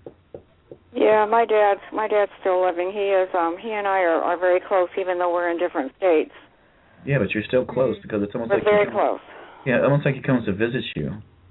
yeah, my dad's my dad's still living. He is. Um, he and I are, are very close, even though we're in different states. Yeah, but you're still close because it's almost we're like very he, close. Yeah, almost like he comes to visit you.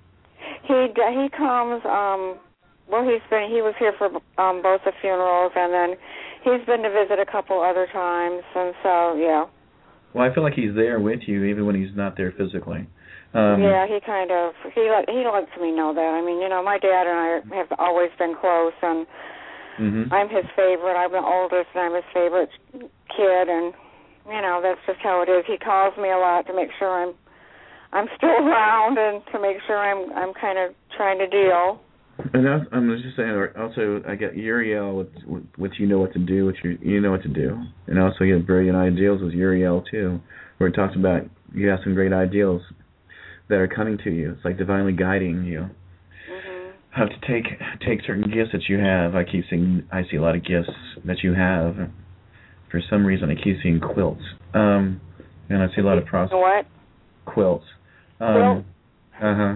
He he comes. Um, well, he's been he was here for um, both the funerals, and then he's been to visit a couple other times, and so yeah. Well, I feel like he's there with you even when he's not there physically. Um, yeah, he kind of he let he lets me know that. I mean, you know, my dad and I have always been close, and mm-hmm. I'm his favorite. I'm the oldest, and I'm his favorite kid, and you know that's just how it is. He calls me a lot to make sure I'm I'm still around, and to make sure I'm I'm kind of trying to deal. And that's, I'm just saying. Also, I got Uriel with, with, with you know what to do. With your, you know what to do, and also you have brilliant ideals with Uriel too, where it talks about you have some great ideals that are coming to you. It's like divinely guiding you. Mm-hmm. Have to take take certain gifts that you have. I keep seeing. I see a lot of gifts that you have. For some reason, I keep seeing quilts, um, and I see a lot of pros. What? Quilts. Um, Quilt. Uh huh.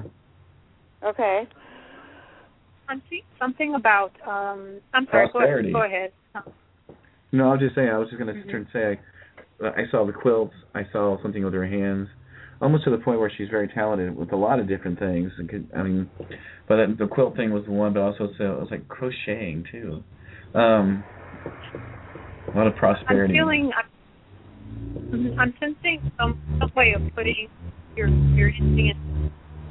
Okay. I'm seeing something about. Um, I'm sorry. Prosperity. Go, go ahead. Oh. No, I was just saying. I was just going to mm-hmm. turn and say. I, I saw the quilts. I saw something with her hands, almost to the point where she's very talented with a lot of different things. I mean, but the quilt thing was the one, but also so it was like crocheting too. Um, a lot of prosperity. I'm feeling. I'm, I'm sensing some, some way of putting your experiencing in.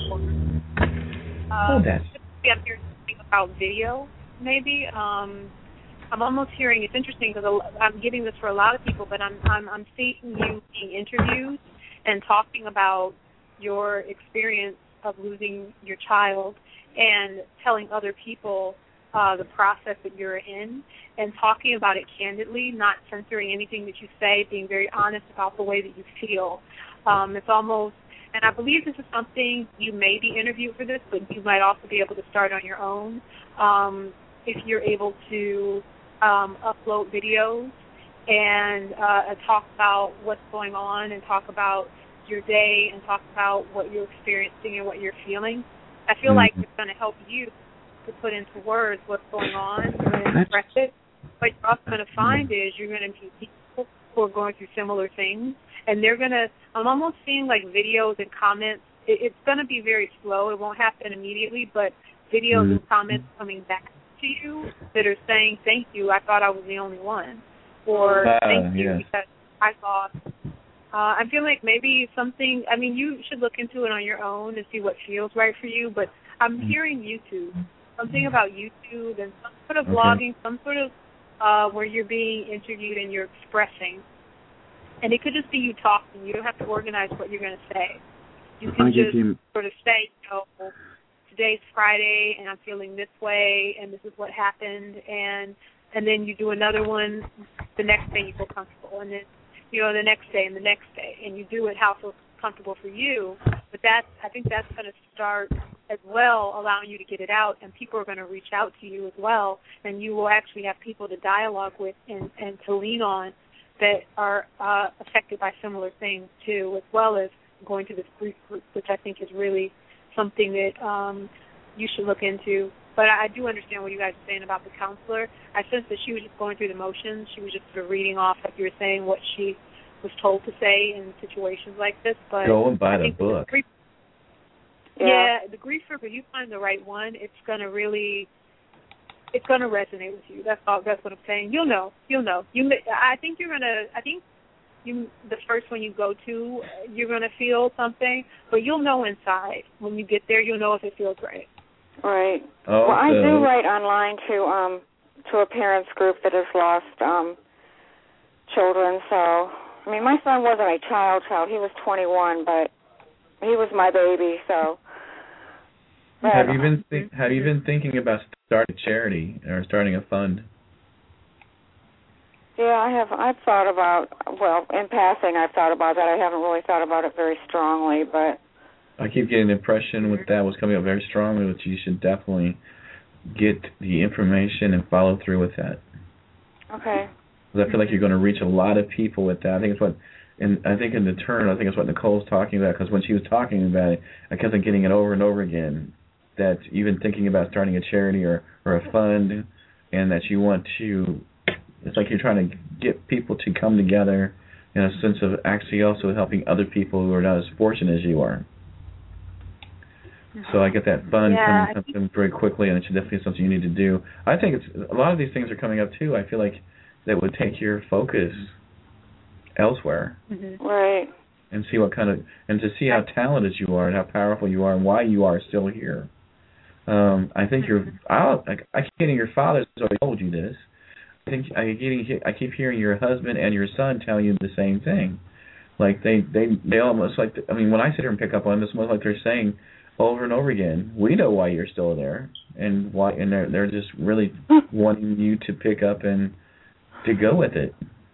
Um, oh, that's. I'm hearing something about video, maybe. Um, I'm almost hearing. It's interesting because I'm getting this for a lot of people, but I'm I'm I'm seeing you being interviewed and talking about your experience of losing your child and telling other people uh, the process that you're in and talking about it candidly, not censoring anything that you say, being very honest about the way that you feel. Um, it's almost, and I believe this is something you may be interviewed for this, but you might also be able to start on your own um, if you're able to um, upload videos and uh, talk about what's going on and talk about your day and talk about what you're experiencing and what you're feeling. I feel mm-hmm. like it's going to help you to put into words what's going on and express it. What you're also going to find is you're going to meet people who are going through similar things, and they're going to, I'm almost seeing like videos and comments. It, it's going to be very slow. It won't happen immediately, but videos mm-hmm. and comments coming back to you that are saying, thank you, I thought I was the only one. Or uh, thank you yes. because I lost. Uh, I feel like maybe something, I mean, you should look into it on your own and see what feels right for you, but I'm hearing YouTube, something about YouTube and some sort of okay. blogging, some sort of uh, where you're being interviewed and you're expressing. And it could just be you talking. You don't have to organize what you're going to say. You can I just you... sort of say, you know, today's Friday, and I'm feeling this way, and this is what happened, and and then you do another one the next day you feel comfortable, and then, you know, the next day and the next day, and you do it how it feels comfortable for you. But that's, I think that's going to start as well, allowing you to get it out, and people are going to reach out to you as well, and you will actually have people to dialogue with and, and to lean on that are uh, affected by similar things too, as well as going to this grief group, which I think is really something that um, you should look into. But I do understand what you guys are saying about the counselor. I sense that she was just going through the motions. She was just sort of reading off, like you were saying, what she was told to say in situations like this. But go and buy I the think book. The grief, yeah. yeah, the grief group, if you find the right one, it's going to really, it's going to resonate with you. That's all. That's what I'm saying. You'll know. You'll know. You. I think you're going to, I think you, the first one you go to, you're going to feel something, but you'll know inside. When you get there, you'll know if it feels right. Right. Oh, well, I uh, do write online to um to a parents group that has lost um children. So, I mean, my son wasn't a child child. He was twenty-one, but he was my baby. So. But, have you been th- Have you been thinking about starting a charity or starting a fund? Yeah, I have. I've thought about. Well, in passing, I've thought about that. I haven't really thought about it very strongly, but. I keep getting the impression with that was coming up very strongly, that you should definitely get the information and follow through with that. Okay. Because I feel like you're going to reach a lot of people with that. I think it's what, and I think in the turn, I think it's what Nicole's talking about. Because when she was talking about it, I kept on getting it over and over again. That you've been thinking about starting a charity or or a fund, and that you want to. It's like you're trying to get people to come together in a sense of actually also helping other people who are not as fortunate as you are. So I get that fund yeah, coming something very quickly, and it's definitely something you need to do. I think it's a lot of these things are coming up too. I feel like that would take your focus elsewhere, mm-hmm. right? And see what kind of and to see how talented you are and how powerful you are and why you are still here. Um, I think you're. I I keep hearing your father's already told you this. I think I getting I keep hearing your husband and your son tell you the same thing. Like they they they almost like I mean when I sit here and pick up on this, almost like they're saying over and over again, we know why you're still there, and why, and they're they're just really wanting you to pick up and to go with it.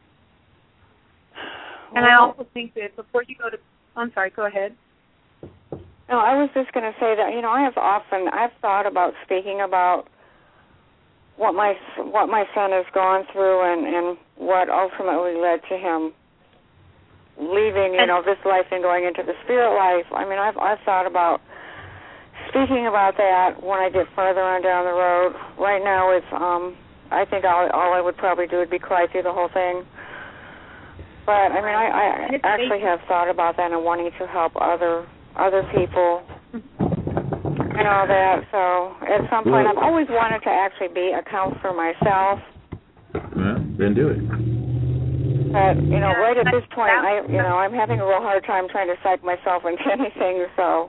And I also think that before you go to, I'm sorry, go ahead. No, I was just going to say that you know I have often I've thought about speaking about what my what my son has gone through and and what ultimately led to him leaving you know this life and going into the spirit life. I mean I've I've thought about speaking about that when I get further on down the road. Right now, it's um, I think all, all I would probably do would be cry through the whole thing. But I mean, I, I actually have thought about that and wanting to help other other people and all that. So at some point, I've always wanted to actually be a counselor myself. Well, then do it. But you know, right at this point, I you know I'm having a real hard time trying to psych myself into anything. So.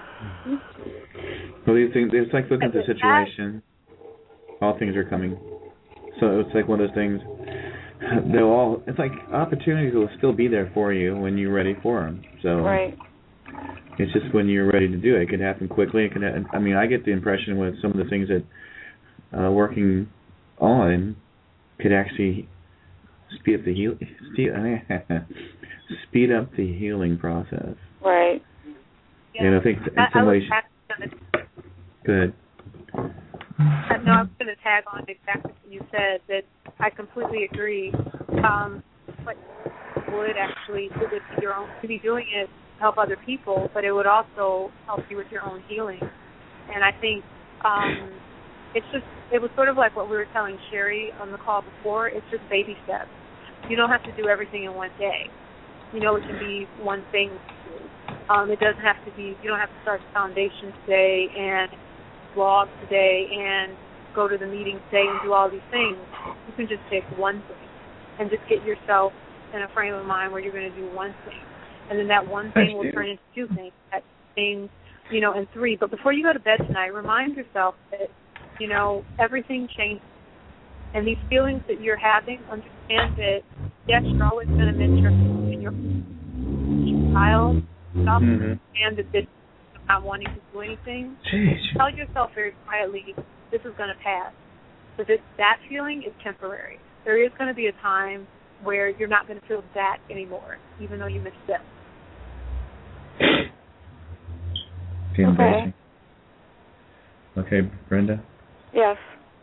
Well, these things, it's like looking at the situation. All things are coming. So it's like one of those things. They'll all. It's like opportunities will still be there for you when you're ready for them. So right. It's just when you're ready to do it. It can happen quickly. It can. Ha- I mean, I get the impression with some of the things that uh, working on could actually speed up the heal. Speed, speed up the healing process. Right. Yeah. And I think in some ways. Good. I know I was going to tag on exactly what you said, that I completely agree. Um, but would actually, it would be your own, to be doing it to help other people, but it would also help you with your own healing. And I think um, it's just, it was sort of like what we were telling Sherry on the call before. It's just baby steps. You don't have to do everything in one day. You know, it can be one thing. Um, it doesn't have to be, you don't have to start the foundation today and blog today and go to the meeting today and do all these things. You can just take one thing and just get yourself in a frame of mind where you're going to do one thing. And then that one thing will turn into two things, that thing, you know, and three. But before you go to bed tonight, remind yourself that, you know, everything changes. And these feelings that you're having, understand that, yes, you're always going to miss your family. your child stuff mm-hmm. and the decision of not wanting to do anything, Jeez. tell yourself very quietly, this is going to pass. So this, that feeling is temporary. There is going to be a time where you're not going to feel that anymore, even though you miss them. Feeling Okay. basic. Okay, Brenda? Yes.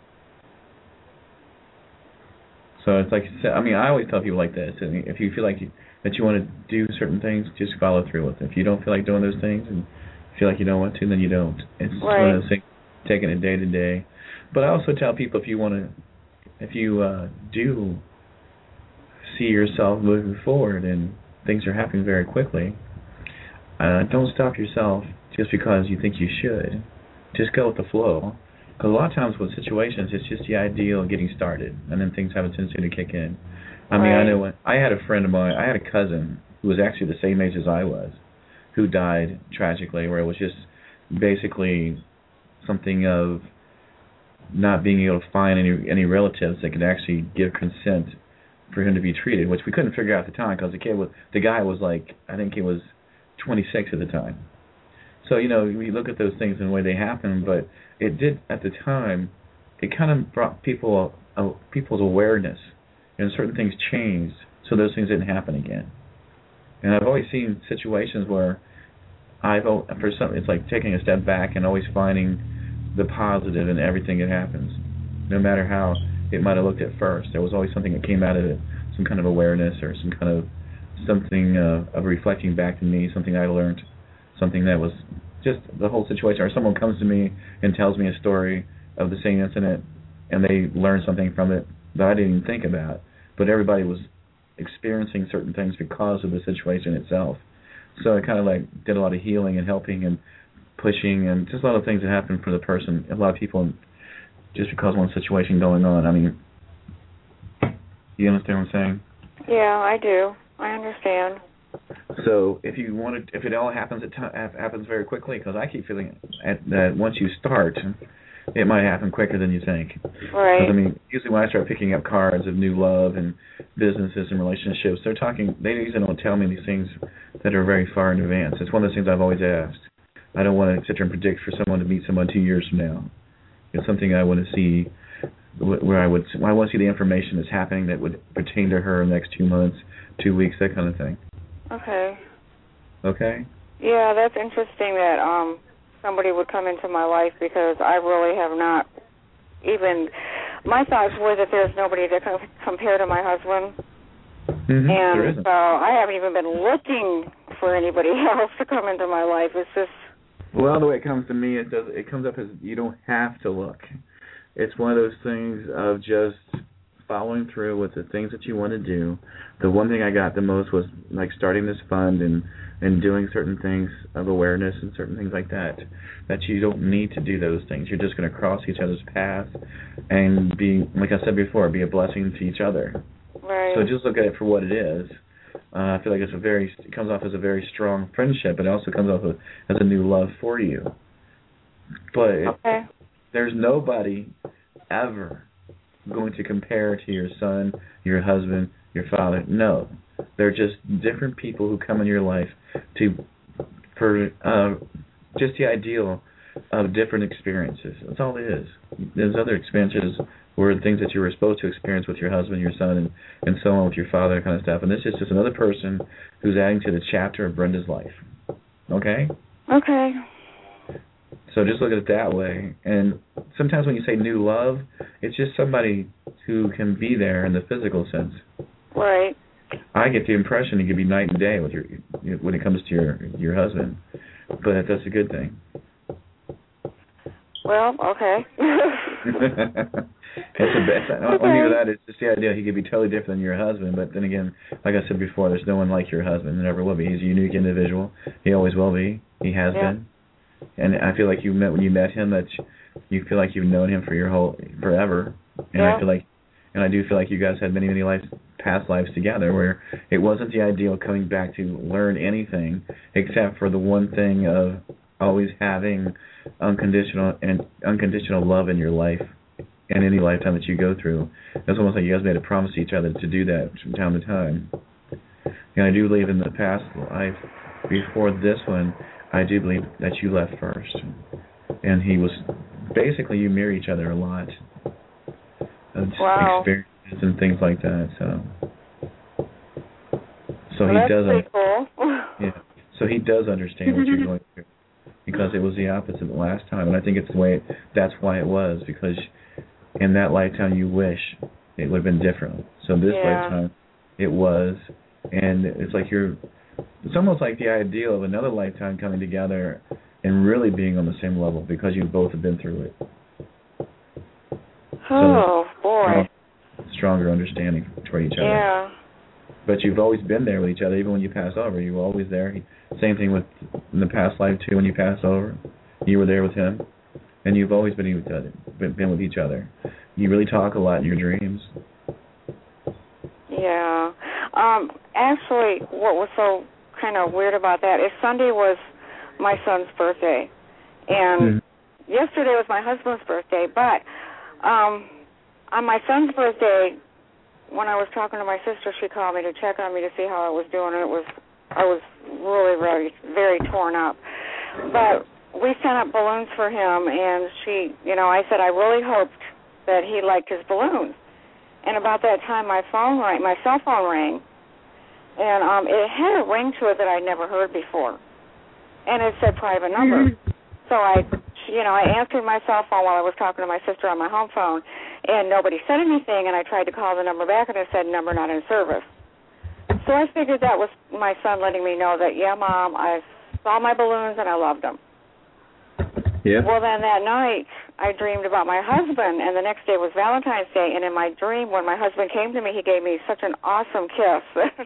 So it's like, I mean, I always tell people like this. If you feel like you, that you want to do certain things, just follow through with it. If you don't feel like doing those things and feel like you don't want to, then you don't. It's just Right. one of those things, taking it day to day. But I also tell people if you want to, if you uh, do see yourself moving forward and things are happening very quickly, uh, don't stop yourself just because you think you should. Just go with the flow. Because a lot of times with situations, it's just the ideal of getting started, and then things have a tendency to kick in. I mean, Right. I know when, I had a friend of mine, I had a cousin who was actually the same age as I was, who died tragically, where it was just basically something of not being able to find any any relatives that could actually give consent for him to be treated, which we couldn't figure out at the time because the kid was, the guy was like, I think he was twenty-six at the time. So, you know, we look at those things and the way they happen, but it did, at the time, it kind of brought people, uh, people's awareness, and certain things changed, so those things didn't happen again. And I've always seen situations where I've, for some, it's like taking a step back and always finding the positive in everything that happens, no matter how it might have looked at first. There was always something that came out of it, some kind of awareness or some kind of something uh, of reflecting back to me, something I learned, something that was just the whole situation. Or someone comes to me and tells me a story of the same incident, and they learn something from it that I didn't even think about, but everybody was experiencing certain things because of the situation itself. So it kind of like did a lot of healing and helping and pushing and just a lot of things that happened for the person. A lot of people, just because one situation going on. I mean, you understand what I'm saying? Yeah, I do. I understand. So if you want to, if it all happens, it t- happens very quickly, because I keep feeling at, that once you start, it might happen quicker than you think. Right. Because I mean, usually when I start picking up cards of new love and businesses and relationships, they're talking. They usually don't tell me these things that are very far in advance. It's one of those things I've always asked. I don't want to sit there and predict for someone to meet someone two years from now. It's something I want to see, where I would, I want to see the information that's happening that would pertain to her in the next two months, two weeks, that kind of thing. Okay. Okay? Yeah, that's interesting that um somebody would come into my life, because I really have not even, my thoughts were that there's nobody to com- compare to my husband. Mm-hmm. And there isn't. so I haven't even been looking for anybody else to come into my life. It's just... Well, the way it comes to me, it does. It comes up as you don't have to look. It's one of those things of just following through with the things that you want to do. The one thing I got the most was like starting this fund and, and doing certain things of awareness and certain things like that, that you don't need to do those things. You're just going to cross each other's path and be, like I said before, be a blessing to each other. Right. So just look at it for what it is. Uh, I feel like it's a very, it comes off as a very strong friendship, but it also comes off as a new love for you. But it, okay. there's nobody ever going to compare to your son, your husband, your father. No. They're just different people who come in your life to for uh, just the ideal of different experiences. That's all it is. There's other experiences were things that you were supposed to experience with your husband, your son, and, and so on with your father, that kind of stuff. And this is just another person who's adding to the chapter of Brenda's life. Okay? Okay. So just look at it that way. And sometimes when you say new love, it's just somebody who can be there in the physical sense. Right. I get the impression it could be night and day with your when it comes to your your husband, but that's a good thing. Well, okay. It's a bit. Not only that, it's just the idea he could be totally different than your husband. But then again, like I said before, there's no one like your husband. There never will be. He's a unique individual. He always will be. He has yeah. been. And I feel like you met when you met him that you feel like you've known him for your whole forever. And yeah. I feel like, and I do feel like you guys had many many lives, past lives together, where it wasn't the ideal coming back to learn anything except for the one thing of always having unconditional and unconditional love in your life and any lifetime that you go through. It's almost like you guys made a promise to each other to do that from time to time. And I do believe in the past life, before this one, I do believe that you left first. And he was, basically you mirror each other a lot. Wow. Experiences and things like that, so. So well, he that's does. Pretty cool. Yeah. So he does understand what you're going through, because it was the opposite the last time, and I think it's the way. It, that's why it was, because in that lifetime you wish it would have been different. So this yeah. lifetime, it was, and it's like you're. It's almost like the ideal of another lifetime coming together and really being on the same level, because you both have been through it. Oh so boy. Stronger understanding toward each other. Yeah. But you've always been there with each other, even when you pass over. You were always there. Same thing with in the past life too. When you pass over, you were there with him, and you've always been with each other. Been with each other. You really talk a lot in your dreams. Yeah. Um. Actually, what was so kind of weird about that is Sunday was my son's birthday, and mm-hmm. yesterday was my husband's birthday. But um, on my son's birthday, when I was talking to my sister, she called me to check on me to see how I was doing, and it was I was really, really, very torn up. But we sent up balloons for him, and she, you know, I said I really hoped that he liked his balloons. And about that time, my phone rang, my cell phone rang, and um, it had a ring to it that I'd never heard before, and it said private number. So I, you know, I answered my cell phone while I was talking to my sister on my home phone, and nobody said anything, and I tried to call the number back, and it said number not in service. So I figured that was my son letting me know that, yeah, Mom, I saw my balloons and I loved them. Yeah. Well, then that night I dreamed about my husband, and the next day was Valentine's Day, and in my dream when my husband came to me, he gave me such an awesome kiss.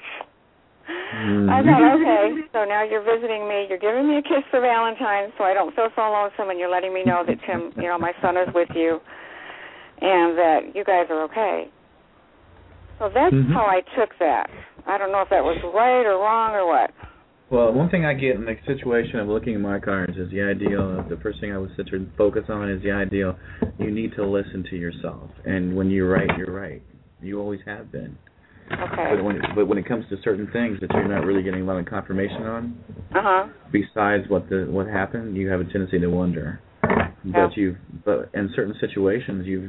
mm-hmm. I thought, okay, so now you're visiting me, you're giving me a kiss for Valentine's so I don't feel so lonesome, and you're letting me know that, Tim, you know, my son is with you and that you guys are okay. So that's mm-hmm. how I took that. I don't know if that was right or wrong or what. Well, one thing I get in the situation of looking at my cards is the ideal of the first thing I would sit and focus on is the ideal. You need to listen to yourself. And when you're right, you're right. You always have been. Okay. But when, but when it comes to certain things that you're not really getting a lot of confirmation on, uh-huh. besides what the what happened, you have a tendency to wonder. Yeah. But you, but in certain situations, you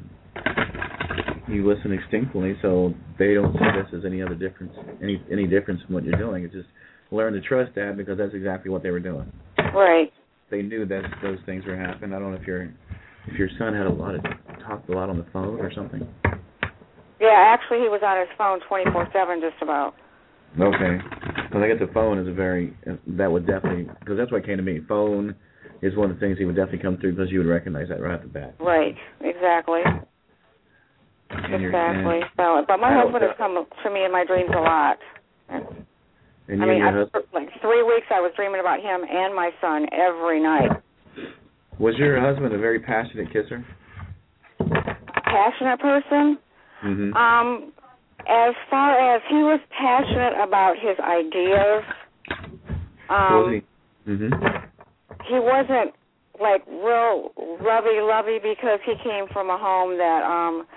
you listen instinctively, so they don't see this as any other difference, any any difference from what you're doing. It's just learn to trust that, because that's exactly what they were doing. Right. They knew that those things were happening. I don't know if your if your son had a lot of talked a lot on the phone or something. Yeah, actually, he was on his phone twenty-four seven, just about. Okay, because I guess the phone is a very that would definitely, because that's what came to me. Phone is one of the things he would definitely come through, because you would recognize that right off the bat. Right. Exactly. And exactly. So, but my husband has come to me in my dreams a lot. And I you mean, and your I, husband? like three weeks I was dreaming about him and my son every night. Was your husband a very passionate kisser? Passionate person? Mm-hmm. Um, as far as he was passionate about his ideas, um, was he? Mm-hmm. he wasn't like real lovey-lovey, because he came from a home that um,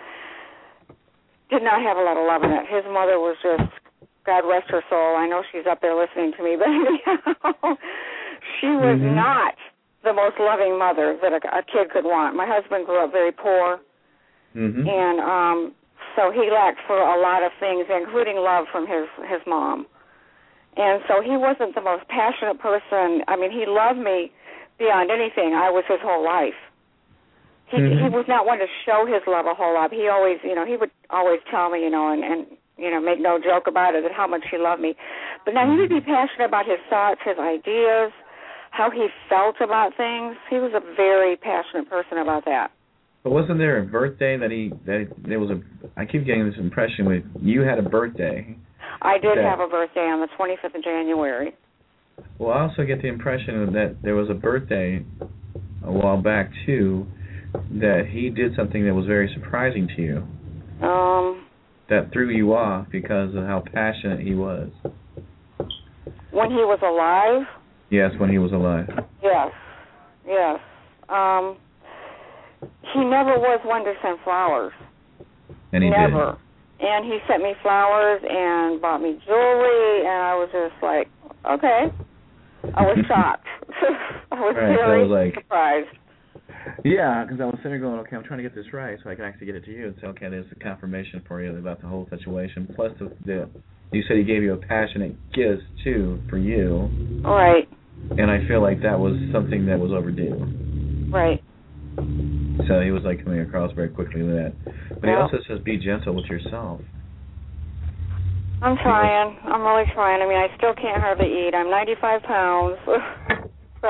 did not have a lot of love in it. His mother was just, God rest her soul, I know she's up there listening to me, but anyhow, she was mm-hmm. not the most loving mother that a, a kid could want. My husband grew up very poor, mm-hmm. and um, so he lacked for a lot of things, including love from his, his mom. And so he wasn't the most passionate person. I mean, he loved me beyond anything. I was his whole life. He mm-hmm. he was not one to show his love a whole lot. He always, you know, he would always tell me, you know, and, and you know, make no joke about it, and how much he loved me. But now he would be passionate about his thoughts, his ideas, how he felt about things. He was a very passionate person about that. But wasn't there a birthday that he, that there was a, I keep getting this impression with, you had a birthday. I did that, have a birthday on the twenty-fifth of January. Well, I also get the impression that there was a birthday a while back, too, that he did something that was very surprising to you. Um... That threw you off because of how passionate he was. When he was alive? Yes, when he was alive. Yes, yes. Um, he never was one to send flowers. And he never. And he sent me flowers and bought me jewelry, and I was just like, okay. I was shocked. I was right, very so was like, surprised. Yeah, because I was sitting there going, okay, I'm trying to get this right so I can actually get it to you and say, okay, there's a confirmation for you about the whole situation. Plus, the, the you said he gave you a passionate kiss, too, for you. Right. And I feel like that was something that was overdue. Right. So he was, like, coming across very quickly with that. But yeah. he also says be gentle with yourself. I'm trying. I'm really trying. I mean, I still can't hardly eat. I'm ninety-five pounds. So,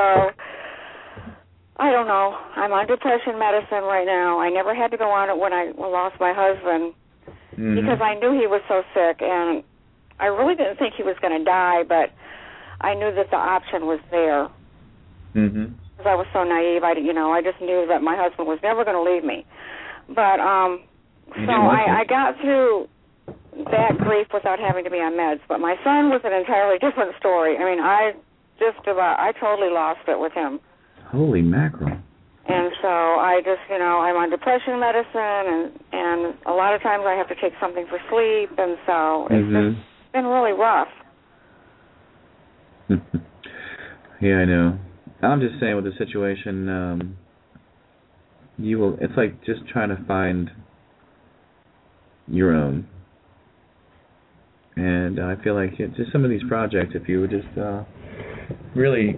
I don't know. I'm on depression medicine right now. I never had to go on it when I lost my husband mm-hmm. because I knew he was so sick, and I really didn't think he was going to die, but I knew that the option was there. Mm-hmm. Because I was so naive. I, you know, I just knew that my husband was never going to leave me. But, um, so I, I got through that grief without having to be on meds. But my son was an entirely different story. I mean, I just about, I totally lost it with him. Holy mackerel. And so I just, you know, I'm on depression medicine, and, and a lot of times I have to take something for sleep, and so it's mm-hmm. just been really rough. Yeah, I know. I'm just saying with the situation, um, you will, it's like just trying to find your own. And I feel like it, just some of these projects, if you would just uh, really,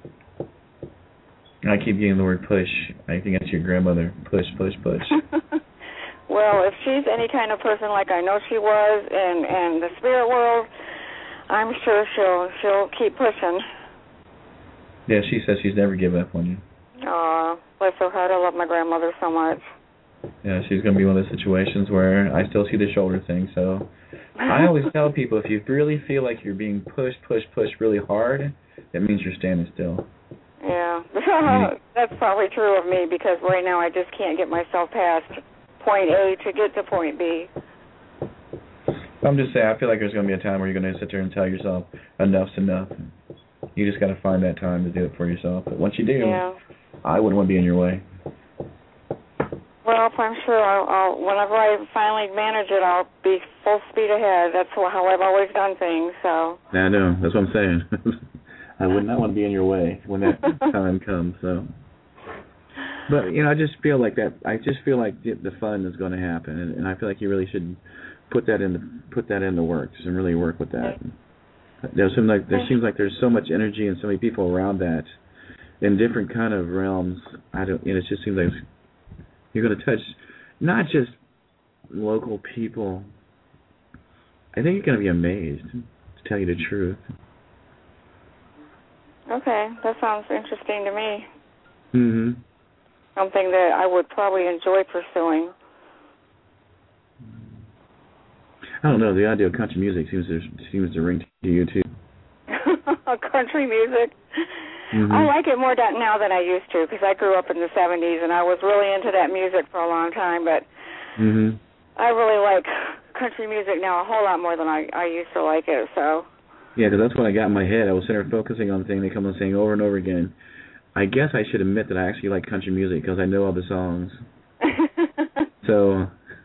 I keep getting the word push. I think that's your grandmother. Push, push, push. Well, if she's any kind of person like I know she was in, in the spirit world, I'm sure she'll she'll keep pushing. Yeah, she says she's never given up on you. Aw, bless her heart. I love my grandmother so much. Yeah, she's going to be one of those situations where I still see the shoulder thing. So I always tell people, if you really feel like you're being pushed, pushed, pushed really hard, it means you're standing still. Yeah, that's probably true of me, because right now I just can't get myself past point A to get to point B. I'm just saying, I feel like there's going to be a time where you're going to sit there and tell yourself, enough's enough. You just got to find that time to do it for yourself. But once you do, yeah. I wouldn't want to be in your way. Well, I'm sure I'll, I'll, whenever I finally manage it, I'll be full speed ahead. That's how I've always done things. So. Yeah, I know. That's what I'm saying. I would not want to be in your way when that time comes. So. But, you know, I just feel like that. I just feel like the, the fun is going to happen, and, and I feel like you really should put that in the, put that into work and really work with that. There seems like there seems like there's so much energy and so many people around that in different kind of realms. I don't. You know, it just seems like you're going to touch not just local people. I think you're going to be amazed, to tell you the truth. Okay, that sounds interesting to me. Mm-hmm. Something that I would probably enjoy pursuing. I don't know. The idea of country music seems to seems to ring to you too. Country music. Mm-hmm. I like it more now than I used to, because I grew up in the seventies and I was really into that music for a long time. But mm-hmm. I really like country music now a whole lot more than I, I used to like it. So. Yeah, because that's what I got in my head. I was sitting there focusing on the thing they come on saying over and over again. I guess I should admit that I actually like country music because I know all the songs. so.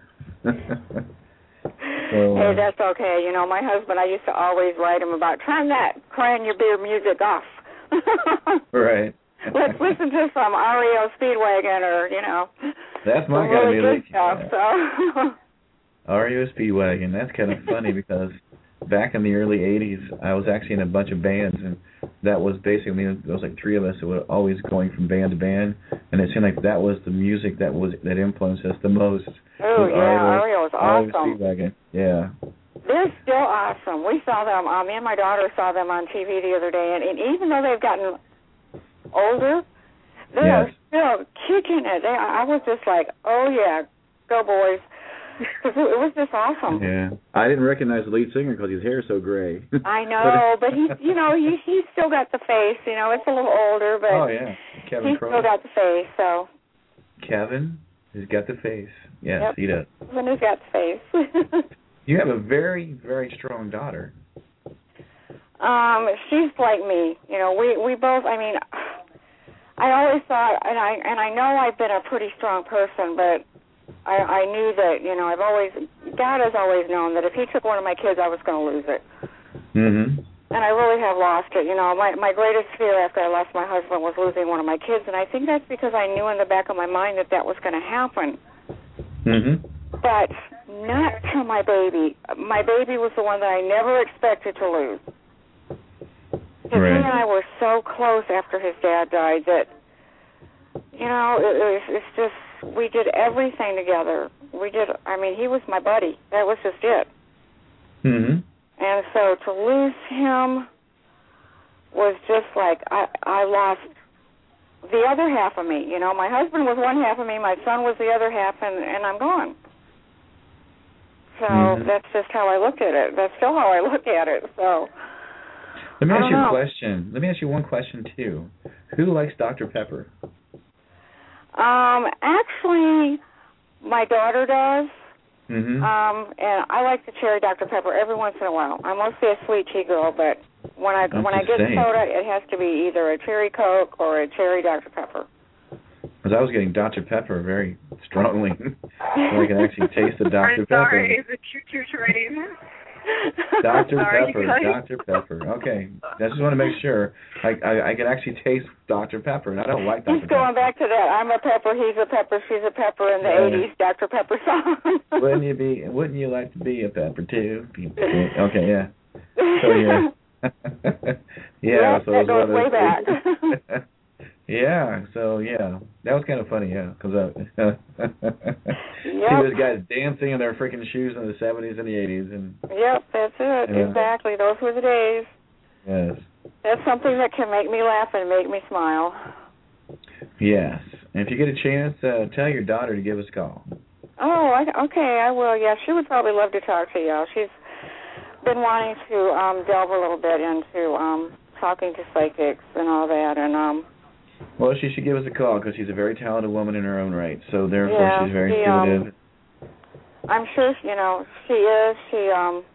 So, hey, that's okay. You know, my husband, I used to always write him about, turn that crying your beer music off. Right. Let's listen to some R E O Speedwagon or, you know. That's my kind really of music. Stuff, so. R E O Speedwagon. That's kind of funny because back in the early eighties, I was actually in a bunch of bands, and that was basically, there was like three of us that were always going from band to band, and it seemed like that was the music that was that influenced us the most. Oh, yeah, R E O is awesome. Speedwagon. Yeah. They're still awesome. We saw them, uh, me and my daughter saw them on T V the other day, and, and even though they've gotten older, they yes. are still kicking it. They, I was just like, oh, yeah, go boys. Because it was just awesome. Yeah, I didn't recognize the lead singer because his hair is so gray. I know, but he's, you know, he, he's still got the face. You know, it's a little older, but oh yeah, Kevin he's Crowe. still got the face. So Kevin has got the face. Yes, yep. he does. Kevin has got the face. You have a very, very strong daughter. Um, she's like me. You know, we we both. I mean, I always thought, and I and I know I've been a pretty strong person, but. I, I knew that, you know, I've always God has always known that if he took one of my kids, I was going to lose it. Mm-hmm. And I really have lost it. You know, my my greatest fear after I lost my husband was losing one of my kids, and I think that's because I knew in the back of my mind that that was going to happen. Mm-hmm. But not to my baby. My baby was the one that I never expected to lose. Because right. he and I were so close after his dad died that, you know, it, it was, it's just, we did everything together. We did, I mean, he was my buddy. That was just it. Mm-hmm. And so to lose him was just like, I, I lost the other half of me. You know, my husband was one half of me, my son was the other half, and, and I'm gone. So mm-hmm. that's just how I look at it. That's still how I look at it. So let me ask you know. a question. Let me ask you one question, too. Who likes Doctor Pepper? Um, actually, my daughter does. Mm-hmm. Um, and I like the cherry Doctor Pepper every once in a while. I'm mostly a sweet tea girl, but when I I'm when I get saying. soda, it has to be either a cherry Coke or a cherry Doctor Pepper. Because I was getting Doctor Pepper very strongly. So I can actually taste the Doctor I'm Pepper. sorry, is it choo-choo train? Doctor Sorry, Pepper, Doctor Pepper. Okay, I just want to make sure I, I I can actually taste Doctor Pepper, and I don't like Doctor He's going Pepper. back to that. I'm a pepper, he's a pepper, she's a pepper in the Yeah. eighties Doctor Pepper song. Wouldn't you be? Wouldn't you like to be a pepper too? Okay, yeah. So yeah, yeah. Yep, so that goes rather, way back. Yeah, so yeah, that was kind of funny, yeah, because uh, yep. see those guys dancing in their freaking shoes in the seventies and the eighties, and yep, that's it, yeah. exactly. Those were the days. Yes. That's something that can make me laugh and make me smile. Yes, and if you get a chance, uh, tell your daughter to give us a call. Oh, I, okay, I will. Yeah, she would probably love to talk to you. She's been wanting to um, delve a little bit into um, talking to psychics and all that, and um. Well, she should give us a call because she's a very talented woman in her own right. So therefore, yeah, she's very she, intuitive. Um, I'm sure you know she is. She um,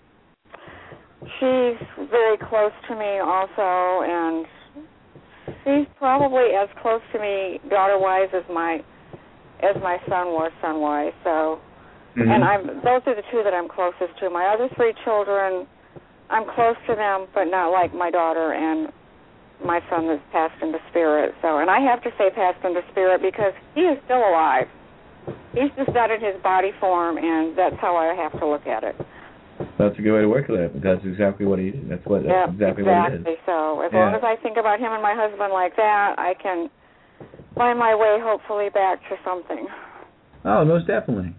she's very close to me also, and she's probably as close to me daughter-wise as my as my son was son-wise. So, mm-hmm. and I'm those are the two that I'm closest to. My other three children, I'm close to them, but not like my daughter and my son that's passed into spirit. So, and I have to say passed into spirit because he is still alive. He's just not in his body form, and that's how I have to look at it. That's a good way to work with it. That's exactly what he. That's what. That's yep, exactly, exactly what it is. So, as yeah. long as I think about him and my husband like that, I can find my way, hopefully, back to something. Oh, most definitely.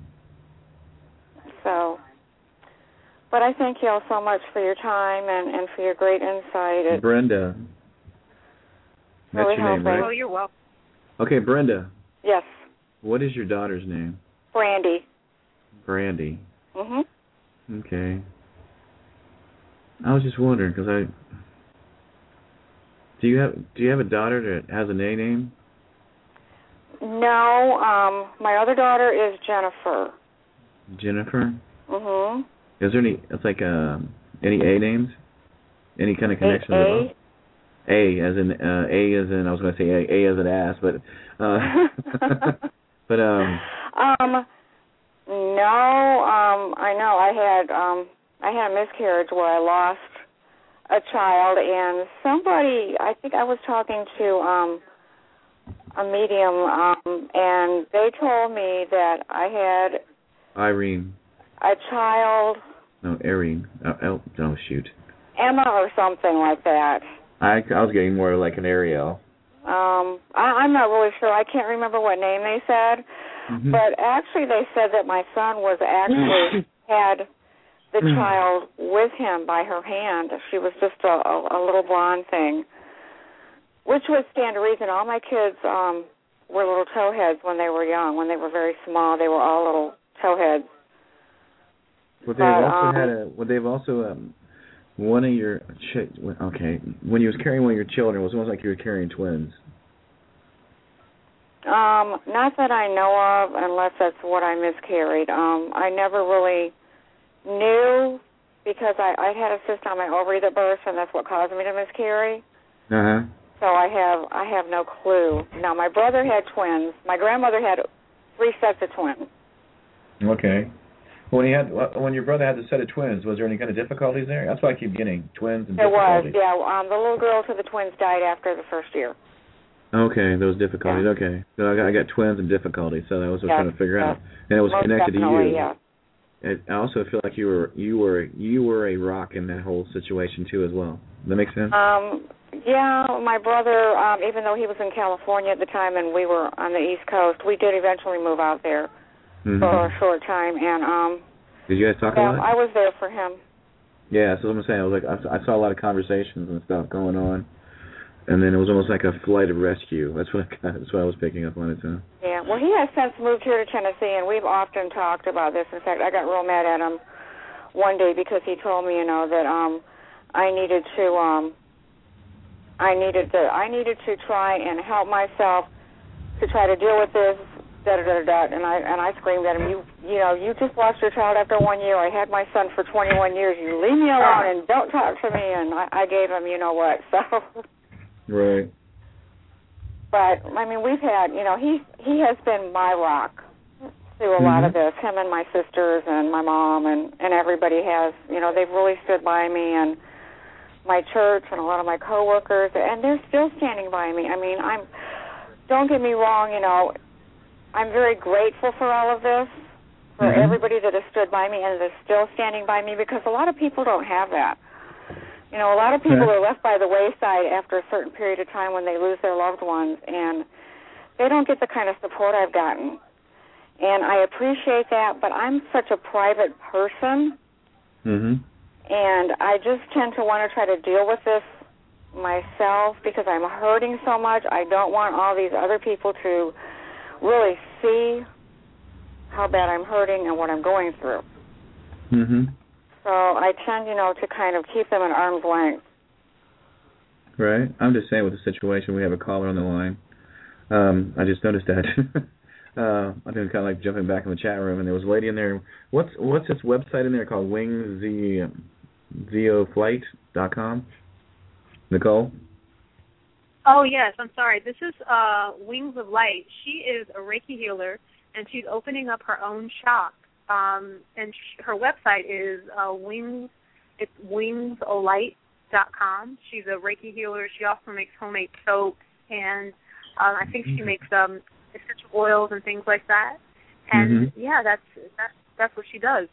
So, but I thank you all so much for your time and, and for your great insight. It, Brenda. That's really your name, helping. right? Oh, you're welcome. Okay, Brenda. Yes. What is your daughter's name? Brandy. Brandy. Mhm. Okay. I was just wondering because I. Do you have Do you have a daughter that has a A name? No. Um, my other daughter is Jennifer. Jennifer. Mhm. Is there any? It's like um any A names? Any kind of connection? A. With A as in uh, A as in I was going to say A, A as an ass, but uh, but um. Um. No. Um. I know. I had um. I had a miscarriage where I lost a child, and somebody. I think I was talking to um a medium, um, and they told me that I had Irene. a child. No, Irene. Oh, oh, oh shoot. Emma or something like that. I, I was getting more like an Ariel. Um, I, I'm not really sure. I can't remember what name they said, mm-hmm. but actually they said that my son was actually had the child with him by her hand. She was just a, a, a little blonde thing, which would stand to reason. All my kids um, were little towheads when they were young. When they were very small, they were all little towheads. Well, they've but, also um, had a. Well, they've also um, one of your. Ch- okay, when you was carrying one of your children, it was almost like you were carrying twins. Um, not that I know of, unless that's what I miscarried. Um, I never really knew because I, I had a cyst on my ovary that burst, and that's what caused me to miscarry. Uh huh. So I have I have no clue. Now my brother had twins. My grandmother had three sets of twins. Okay. When he had, when your brother had the set of twins, was there any kind of difficulties there? That's what I keep getting, twins and there difficulties. There was, yeah. Um, the little girl to the twins died after the first year. Okay, those difficulties. Yeah. Okay, so I got, I got twins and difficulties, so that was what I was trying to figure out, and it was Most connected to you. Yeah. It, I also feel like you were you were you were a rock in that whole situation too, as well. Does that make sense? Um, yeah, my brother, um, even though he was in California at the time and we were on the East Coast, we did eventually move out there mm-hmm. for a short time. And um, did you guys talk yeah, a lot? I was there for him. Yeah, so what I'm saying, I was like, I, I saw a lot of conversations and stuff going on, and then it was almost like a flight of rescue. That's what I, that's what I was picking up on it too. Yeah, well, he has since moved here to Tennessee, and we've often talked about this. In fact, I got real mad at him one day because he told me, you know, that um, I needed to, um, I needed to, I needed to try and help myself to try to deal with this. Da da da da. And I and I screamed at him. You you know you just lost your child after one year. I had my son for twenty-one years. You leave me alone and don't talk to me. And I, I gave him, you know what? So. Right. But I mean, we've had, you know, he he has been my rock through a mm-hmm. lot of this. Him and my sisters and my mom and and everybody has, you know, they've really stood by me, and my church and a lot of my coworkers, and they're still standing by me. I mean, I'm. Don't get me wrong, you know. I'm very grateful for all of this, for mm-hmm. everybody that has stood by me and is still standing by me, because a lot of people don't have that. You know, a lot of people yeah. are left by the wayside after a certain period of time when they lose their loved ones, and they don't get the kind of support I've gotten. And I appreciate that, but I'm such a private person, mm-hmm. and I just tend to want to try to deal with this myself because I'm hurting so much. I don't want all these other people to really see how bad I'm hurting and what I'm going through. Mm-hmm. So I tend, you know, to kind of keep them at arm's length. Right. I'm just saying with the situation, we have a caller on the line. Um, I just noticed that. uh, I've been kind of like jumping back in the chat room, and there was a lady in there. What's what's this website in there called? wings zeo flight dot com? Nicole? Oh, yes, I'm sorry. This is uh, Wings of Light. She is a Reiki healer, and she's opening up her own shop. Um, and sh- her website is uh, Wings, it's wings o light dot com. She's a Reiki healer. She also makes homemade soaps, and um, I think she makes um, essential oils and things like that. And, mm-hmm. yeah, that's, that's that's what she does.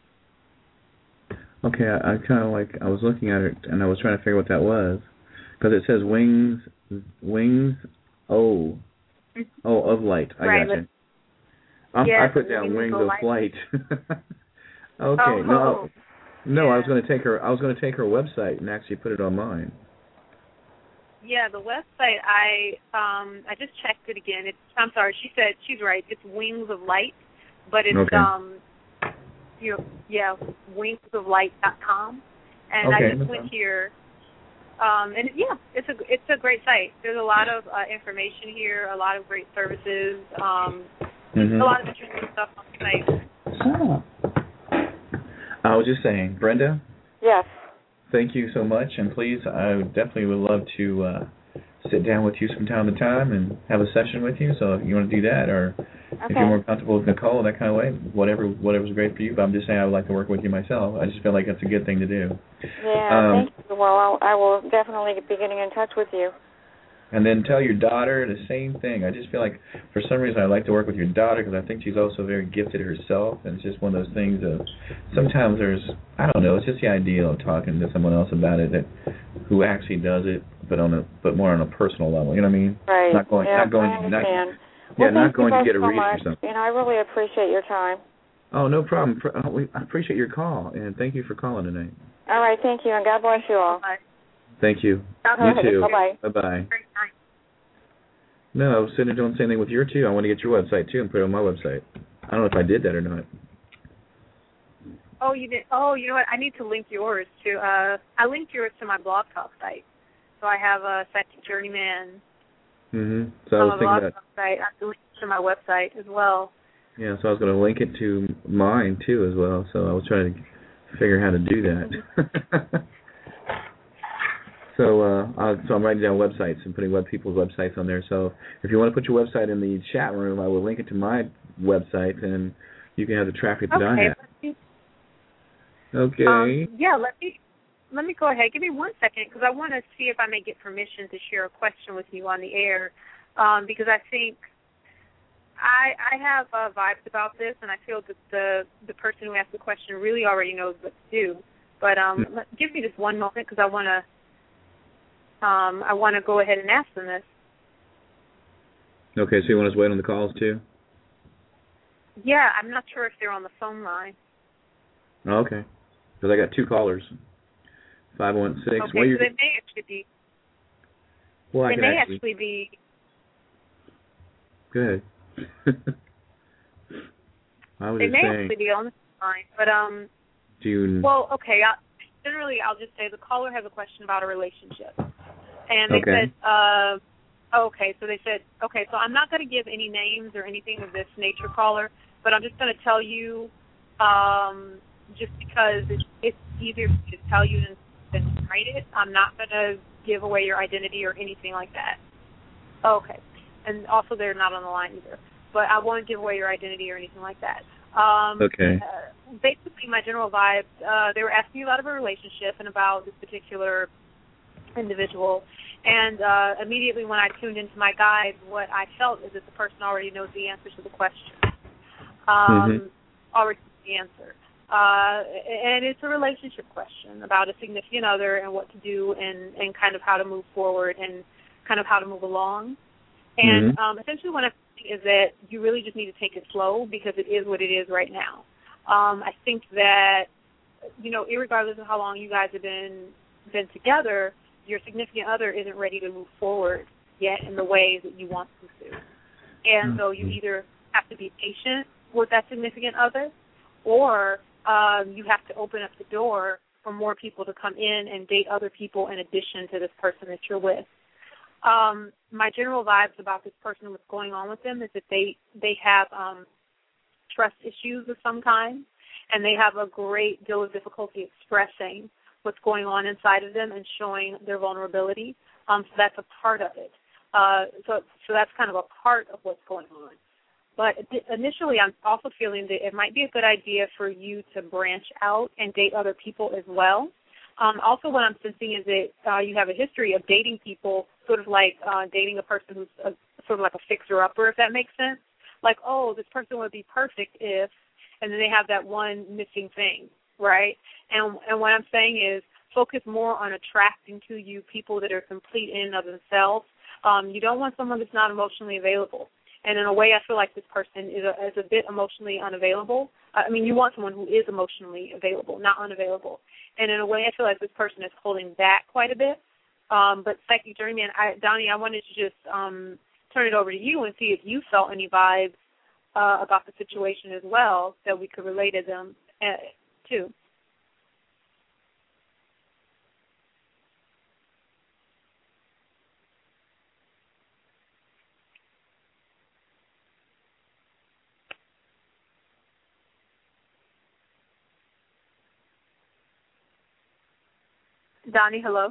Okay, I, I kind of like, I was looking at it, and I was trying to figure what that was. Because it says Wings, Wings, oh, oh, of Light. I right, got you. Yes, I put down Wings of Flight. Okay, oh, no, no, yeah. I was going to take her. I was going to take her website and actually put it on mine. Yeah, the website. I um, I just checked it again. It's. I'm sorry. She said she's right. It's Wings of Light, but it's okay. um, you know, yeah, wings of light dot com, and okay. I just went here. Um, and yeah, it's a it's a great site. There's a lot of uh, information here, a lot of great services, um, mm-hmm. a lot of interesting stuff on the site. Oh. I was just saying, Brenda. Yes. Thank you so much, and please, I definitely would love to uh, sit down with you from time to time and have a session with you. So if you want to do that, or okay. if you're more comfortable with Nicole, that kind of way, whatever whatever's great for you. But I'm just saying I would like to work with you myself. I just feel like that's a good thing to do. Yeah, um, thank you. Well, I'll, I will definitely be getting in touch with you. And then tell your daughter the same thing. I just feel like for some reason I'd like to work with your daughter because I think she's also very gifted herself. And it's just one of those things of sometimes there's, I don't know, it's just the idea of talking to someone else about it that who actually does it, but on a but more on a personal level. You know what I mean? Right. Not going, yeah, not going, I understand. not, well, yeah, not going to get a so reading much. or something. You know, I really appreciate your time. Oh, no problem. I appreciate your call, and thank you for calling tonight. All right, thank you, and God bless you all. Bye. Thank you. Okay. You too. Bye-bye. Bye-bye. No, I was sitting there doing the same thing with your too. I want to get your website too and put it on my website. I don't know if I did that or not. Oh, you did. Oh, you know what? I need to link yours to. Uh, I linked yours to my Blog Talk site, so I have a Psychic Journeyman. Mhm. So I was thinking that. Site. I linked to my website as well. Yeah, so I was going to link it to mine too as well. So I was trying to figure how to do that. So, uh, I'll, so I'm writing down websites and putting web people's websites on there. So, if you want to put your website in the chat room, I will link it to my website, and you can have the traffic that okay. I have. Let's do, Okay. Um, yeah, let me let me go ahead. Give me one second because I want to see if I may get permission to share a question with you on the air um, because I think I I have uh, vibes about this, and I feel that the the person who asked the question really already knows what to do. But um, let, give me just one moment because I want to um, I want to go ahead and ask them this. Okay, so you want us to wait on the calls too? Yeah, I'm not sure if they're on the phone line. Oh, okay. Because I got two callers. five one six. Okay, so they may actually be. Well, I they can may actually... actually be. Go ahead. I was they just may saying. actually be on the line, but um. Do you... Well, okay. I, generally, I'll just say the caller has a question about a relationship, and they okay. said, uh, okay. So they said, okay. So I'm not going to give any names or anything of this nature, caller, but I'm just going to tell you, um, just because it's, it's easier for me to tell you than, than to write it. I'm not going to give away your identity or anything like that. Okay. And also, they're not on the line either. But I won't give away your identity or anything like that. Um, okay. Uh, basically, my general vibe, uh, they were asking me about a relationship and about this particular individual. And uh, immediately when I tuned into my guide, what I felt is that the person already knows the answer to the question. Um, mm-hmm. Already knows the answer. Uh, and it's a relationship question about a significant other and what to do and, and kind of how to move forward and kind of how to move along. And mm-hmm. um, essentially what I'm saying is that you really just need to take it slow because it is what it is right now. Um, I think that, you know, irregardless of how long you guys have been been together, your significant other isn't ready to move forward yet in the way that you want them to. And mm-hmm. so you either have to be patient with that significant other or um, you have to open up the door for more people to come in and date other people in addition to this person that you're with. Um, my general vibes about this person and what's going on with them is that they, they have um, trust issues of some kind, and they have a great deal of difficulty expressing what's going on inside of them and showing their vulnerability. Um, so that's a part of it. Uh, so, so that's kind of a part of what's going on. But initially, I'm also feeling that it might be a good idea for you to branch out and date other people as well. Um, also, what I'm sensing is that uh, you have a history of dating people, sort of like uh, dating a person who's a, sort of like a fixer-upper, if that makes sense. Like, oh, this person would be perfect if, and then they have that one missing thing, right? And and what I'm saying is focus more on attracting to you people that are complete in and of themselves. Um, you don't want someone that's not emotionally available. And in a way, I feel like this person is a, is a bit emotionally unavailable. I mean, you want someone who is emotionally available, not unavailable. And in a way, I feel like this person is holding back quite a bit. Um, but Psychic Journeyman, I, Donnie, I wanted to just um, turn it over to you and see if you felt any vibes uh, about the situation as well that we could relate to them uh, to. Donnie, hello?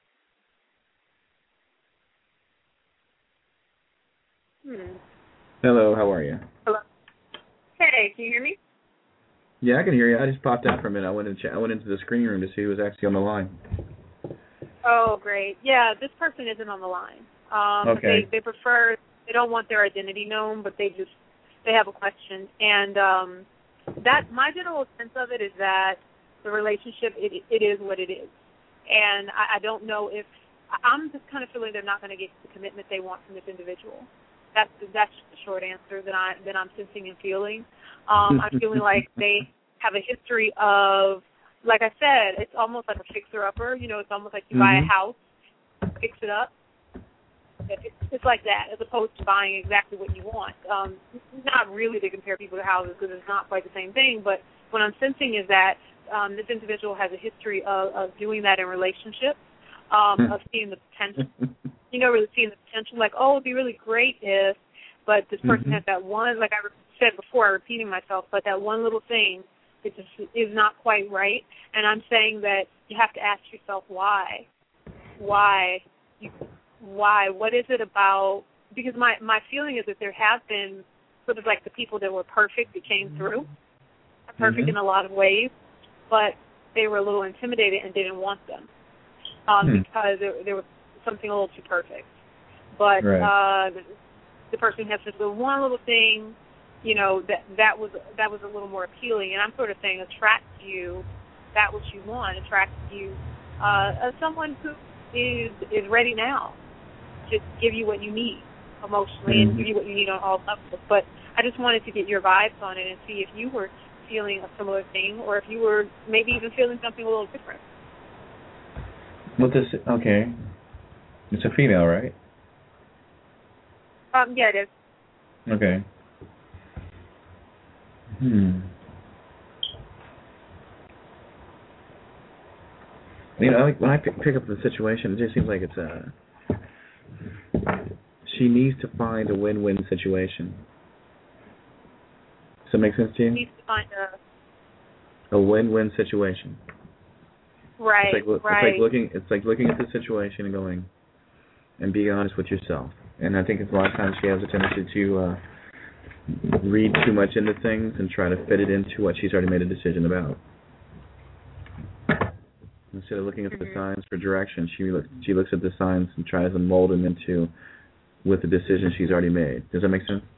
Hmm. Hello, how are you? Hello. Hey, can you hear me? Yeah, I can hear you. I just popped out for a minute. I went, in ch- I went into the screening room to see who was actually on the line. Oh, great. Yeah, this person isn't on the line. Um, okay. They, they prefer, they don't want their identity known, but they just, they have a question. And um, that, my general sense of it is that the relationship, it, it is what it is. And I, I don't know if, I'm just kind of feeling they're not going to get the commitment they want from this individual. That's that's the short answer that, I, that I'm sensing and feeling. Um, I'm feeling like they have a history of, like I said, it's almost like a fixer-upper. You know, it's almost like you mm-hmm. buy a house, fix it up. It's, it's like that, as opposed to buying exactly what you want. Um, not really to compare people to houses because it's not quite the same thing, but what I'm sensing is that Um, this individual has a history of, of doing that in relationships, um, of seeing the potential. You know, really seeing the potential, like, oh, it would be really great if, but this person mm-hmm. has that one, like I said before, I'm repeating myself, but that one little thing that just is not quite right. And I'm saying that you have to ask yourself why. Why? You, why? What is it about? Because my, my feeling is that there have been sort of like the people that were perfect that came through, perfect mm-hmm. in a lot of ways. but they were a little intimidated and didn't want them um, hmm. because there, there was something a little too perfect. But right. uh, the, the person has just the one little thing, you know, that that was that was a little more appealing. And I'm sort of saying attract you, that what you want, attract you, uh, as someone who is is ready now to give you what you need emotionally mm-hmm. and give you what you need on all levels. But I just wanted to get your vibes on it and see if you were feeling a similar thing or if you were maybe even feeling something a little different. What this? Okay, it's a female, right? Um, yeah, it is. Okay. Hmm. You know, when I pick, pick up the situation, it just seems like it's a. She needs to find a win-win situation. Does that make sense to you? She needs to find a. A win-win situation. Right. It's like, right. It's like looking. It's like looking at the situation and going, and being honest with yourself. And I think it's a lot of times she has a tendency to uh, read too much into things and try to fit it into what she's already made a decision about. Instead of looking at mm-hmm. the signs for direction, she look, she looks at the signs and tries to mold them into with the decision she's already made. Does that make sense?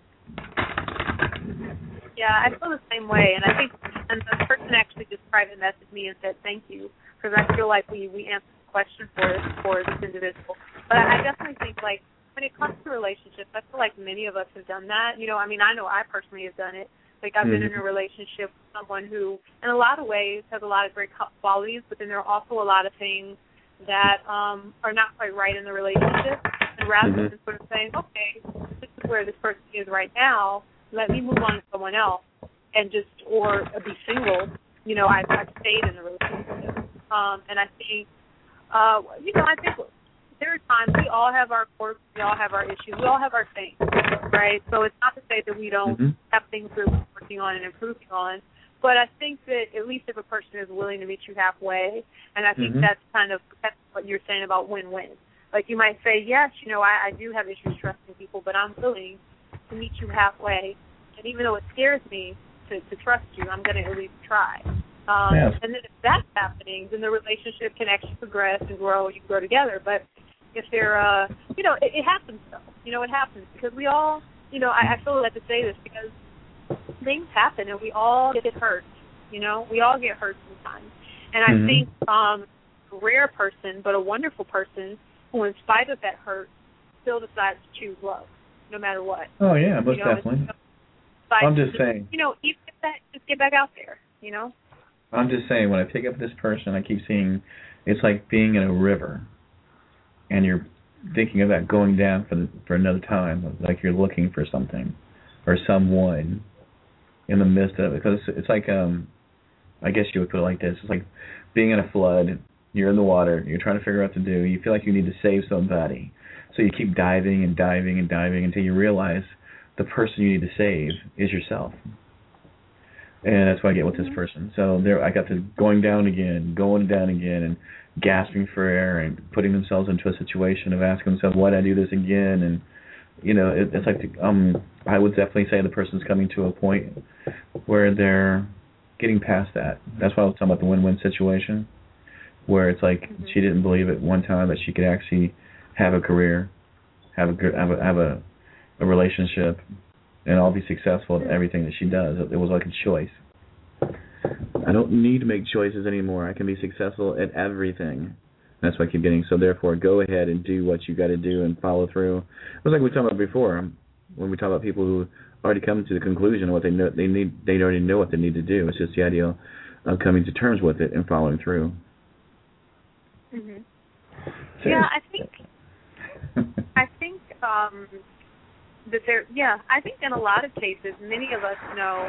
Yeah, I feel the same way, and I think and the person actually just private messaged me and said thank you because I feel like we we answered the question for for this individual. But I definitely think like. When it comes to relationships, I feel like many of us have done that. You know, I mean, I know I personally have done it. Like, I've mm-hmm. been in a relationship with someone who, in a lot of ways, has a lot of great qualities, but then there are also a lot of things that um, are not quite right in the relationship. And rather mm-hmm. than sort of saying, okay, this is where this person is right now, let me move on to someone else and just, or be single, you know, I've, I've stayed in the relationship. Um, and I think, uh, you know, I think... there are times we all have our quirks, we all have our issues, we all have our things, right? So it's not to say that we don't mm-hmm. have things we're working on and improving on, but I think that at least if a person is willing to meet you halfway, and I think mm-hmm. that's kind of that's what you're saying about win-win. Like you might say, yes, you know, I, I do have issues trusting people, but I'm willing to meet you halfway, and even though it scares me to, to trust you, I'm going to at least try. Um, yes. And then if that's happening, then the relationship can actually progress and grow, you grow together. But if they're, uh, you know, it, it happens, though. You know, it happens because we all, you know, I, I feel like to say this because things happen and we all get hurt, you know. We all get hurt sometimes. And I mm-hmm. think um, a rare person, but a wonderful person who, in spite of that hurt, still decides to choose love, no matter what. Oh, yeah, most you know, definitely. You know, I'm just saying. You know, even if that, just get back out there, you know. I'm just saying, when I pick up this person, I keep seeing it's like being in a river. And you're thinking about going down for the, for another time, like you're looking for something or someone in the midst of it. Because it's, it's like, um, I guess you would put it like this. It's like being in a flood. You're in the water. You're trying to figure out what to do. You feel like you need to save somebody. So you keep diving and diving and diving until you realize the person you need to save is yourself. And that's what I get with this person. So there, I got to going down again, going down again, and gasping for air and putting themselves into a situation of asking themselves, why did I do this again? And, you know, it, it's like, the, um, I would definitely say the person's coming to a point where they're getting past that. That's why I was talking about the win-win situation, where it's like mm-hmm. she didn't believe at one time that she could actually have a career, have a have a, have a, a relationship, and all be successful at everything that she does. It was like a choice. I don't need to make choices anymore. I can be successful at everything. That's what I keep getting. So therefore, go ahead and do what you got to do and follow through. It was like we talked about before, when we talk about people who already come to the conclusion of what they know they need. They already know what they need to do. It's just the idea of coming to terms with it and following through. Mhm. So, yeah, I think. I think um, that there. Yeah, I think in a lot of cases, many of us know.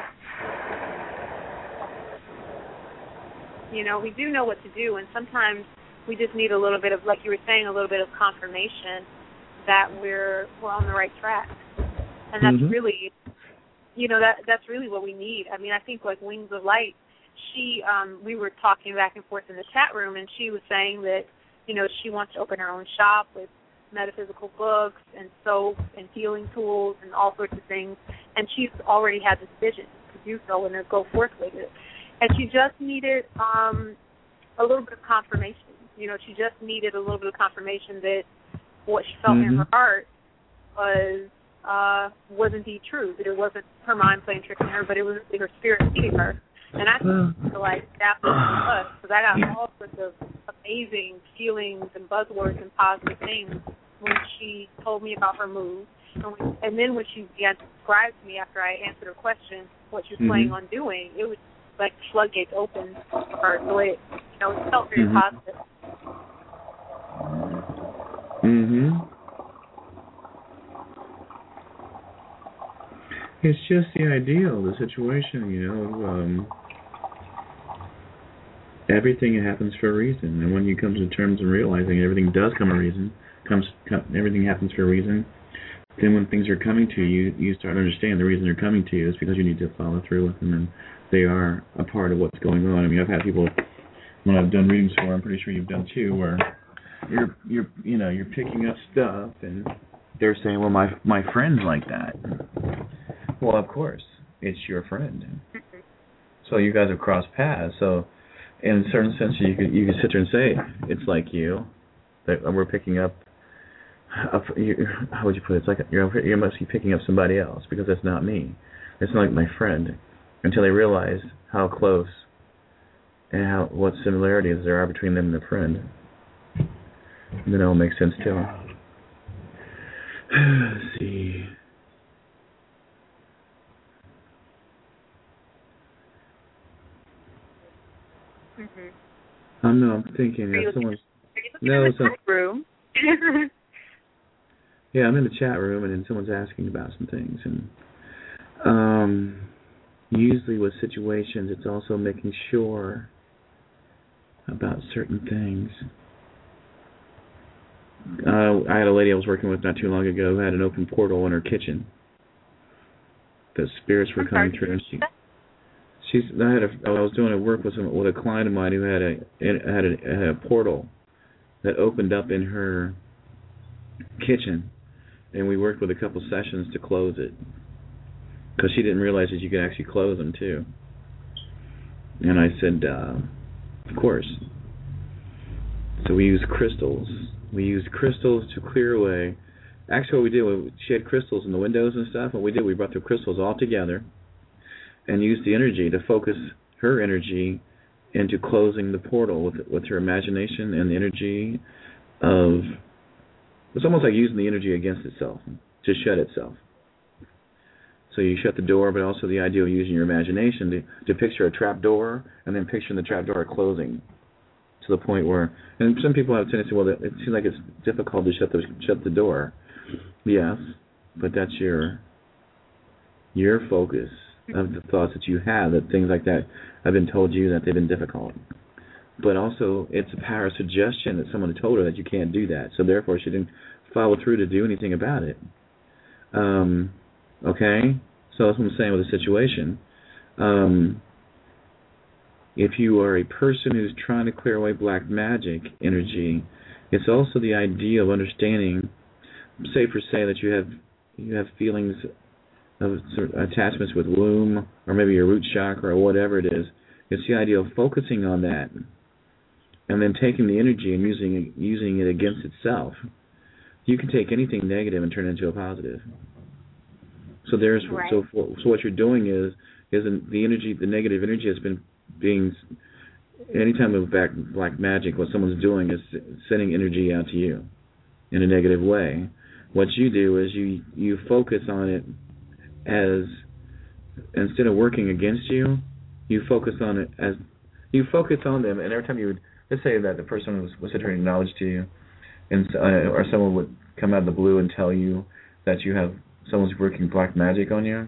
You know, we do know what to do, and sometimes we just need a little bit of, like you were saying, a little bit of confirmation that we're we're on the right track. And that's mm-hmm. really, you know, that that's really what we need. I mean, I think like Wings of Light, she, um, we were talking back and forth in the chat room, and she was saying that, you know, she wants to open her own shop with metaphysical books and soap and healing tools and all sorts of things, and she's already had this vision to do so and to go forth with it. and she just needed um, a little bit of confirmation. You know, she just needed a little bit of confirmation that what she felt mm-hmm. in her heart was uh, was indeed true, that it wasn't her mind playing tricks on her, but it was her spirit leading her. And I feel like that was us, because I got all sorts of amazing feelings and buzzwords and positive things when she told me about her move. And, when, and then when she began to describe to me after I answered her question what she was mm-hmm. planning on doing, it was like the floodgates opened for her. So it, you know, it felt very mm-hmm. positive. Mm-hmm. It's just the ideal, the situation, you know. Um, everything happens for a reason, and when you come to terms of realizing everything does come a reason, comes come, everything happens for a reason, then when things are coming to you, you start to understand the reason they're coming to you is because you need to follow through with them, and they are a part of what's going on. I mean, I've had people, when I've done readings for, I'm pretty sure you've done too, where you're you're you know you're picking up stuff, and they're saying, well, my my friend's like that. Well, of course, it's your friend. So you guys have crossed paths. So, in a certain sense, you could you could sit there and say it's like you that we're picking up. A, you, how would you put it? It's like you're you must be picking up somebody else because that's not me. It's not like my friend. Until they realize how close and how what similarities there are between them and their friend, and then it all makes sense too. Let's see. Mm-hmm. I'm no, I'm thinking if someone's no, in the chat room. Yeah, I'm in the chat room, and then someone's asking about some things, and um, usually with situations, it's also making sure about certain things. Uh, I had a lady I was working with not too long ago who had an open portal in her kitchen. The spirits were coming through, and she. She's. I had a. I was doing a work with some, with a client of mine who had a had a, had a portal that opened up in her kitchen, and we worked with a couple sessions to close it because she didn't realize that you could actually close them too. And I said, uh, of course. So we used crystals. We used crystals to clear away. Actually, what we did, she had crystals in the windows and stuff. What we did, we brought the crystals all together and used the energy to focus her energy into closing the portal with with her imagination and the energy of. It's almost like using the energy against itself to shut itself. So you shut the door, but also the idea of using your imagination to, to picture a trap door and then picturing the trap door closing to the point where. And some people have a tendency, well, it seems like it's difficult to shut the shut the door. Yes, but that's your your focus of the thoughts that you have, that things like that have been told you that they've been difficult. But also, it's a power of suggestion that someone told her that you can't do that. So therefore, she didn't follow through to do anything about it. Um, okay? So that's what I'm saying with the situation. Um, if you are a person who's trying to clear away black magic energy, it's also the idea of understanding, say for say that you have you have feelings of sort of attachments with womb or maybe your root chakra or whatever it is. It's the idea of focusing on that and then taking the energy and using it, using it against itself. You can take anything negative and turn it into a positive. So there's right. so for, so what you're doing is is the energy, the negative energy has been being. Anytime of black black magic, what someone's doing is sending energy out to you in a negative way. What you do is you you focus on it as, instead of working against you, you focus on it as you focus on them, and every time you would, let's say that the person was, was returning knowledge to you, and uh, or someone would come out of the blue and tell you that you have someone's working black magic on you.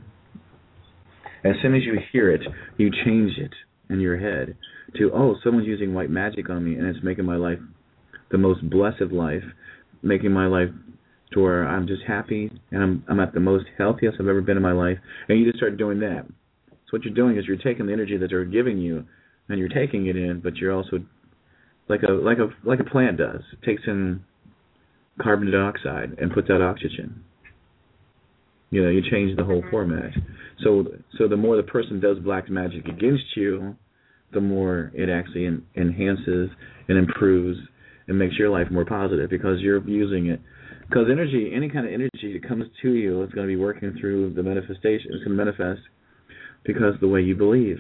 As soon as you hear it, you change it in your head to, oh, someone's using white magic on me, and it's making my life the most blessed life, making my life to where I'm just happy and I'm I'm at the most healthiest I've ever been in my life, and you just start doing that. So what you're doing is you're taking the energy that they're giving you, and you're taking it in, but you're also like a like a like a plant does. It takes in carbon dioxide and puts out oxygen. You know, you change the whole format. So so the more the person does black magic against you, the more it actually en- enhances and improves and makes your life more positive because you're using it. Because energy, any kind of energy that comes to you, it's going to be working through the manifestation. It's going to manifest because the way you believe.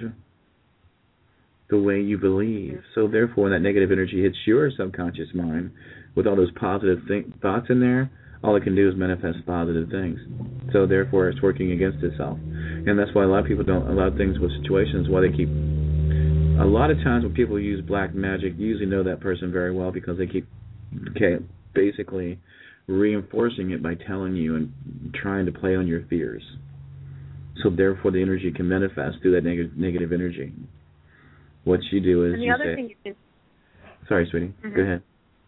The way you believe. So therefore, when that negative energy hits your subconscious mind with all those positive th- thoughts in there, all it can do is manifest positive things. So therefore, it's working against itself. And that's why a lot of people don't, a lot of things with situations, why they keep, a lot of times when people use black magic, you usually know that person very well because they keep okay, basically reinforcing it by telling you and trying to play on your fears. So therefore, the energy can manifest through that neg- negative energy. What you do is and the you other say, thing you can, sorry, sweetie, mm-hmm. go ahead.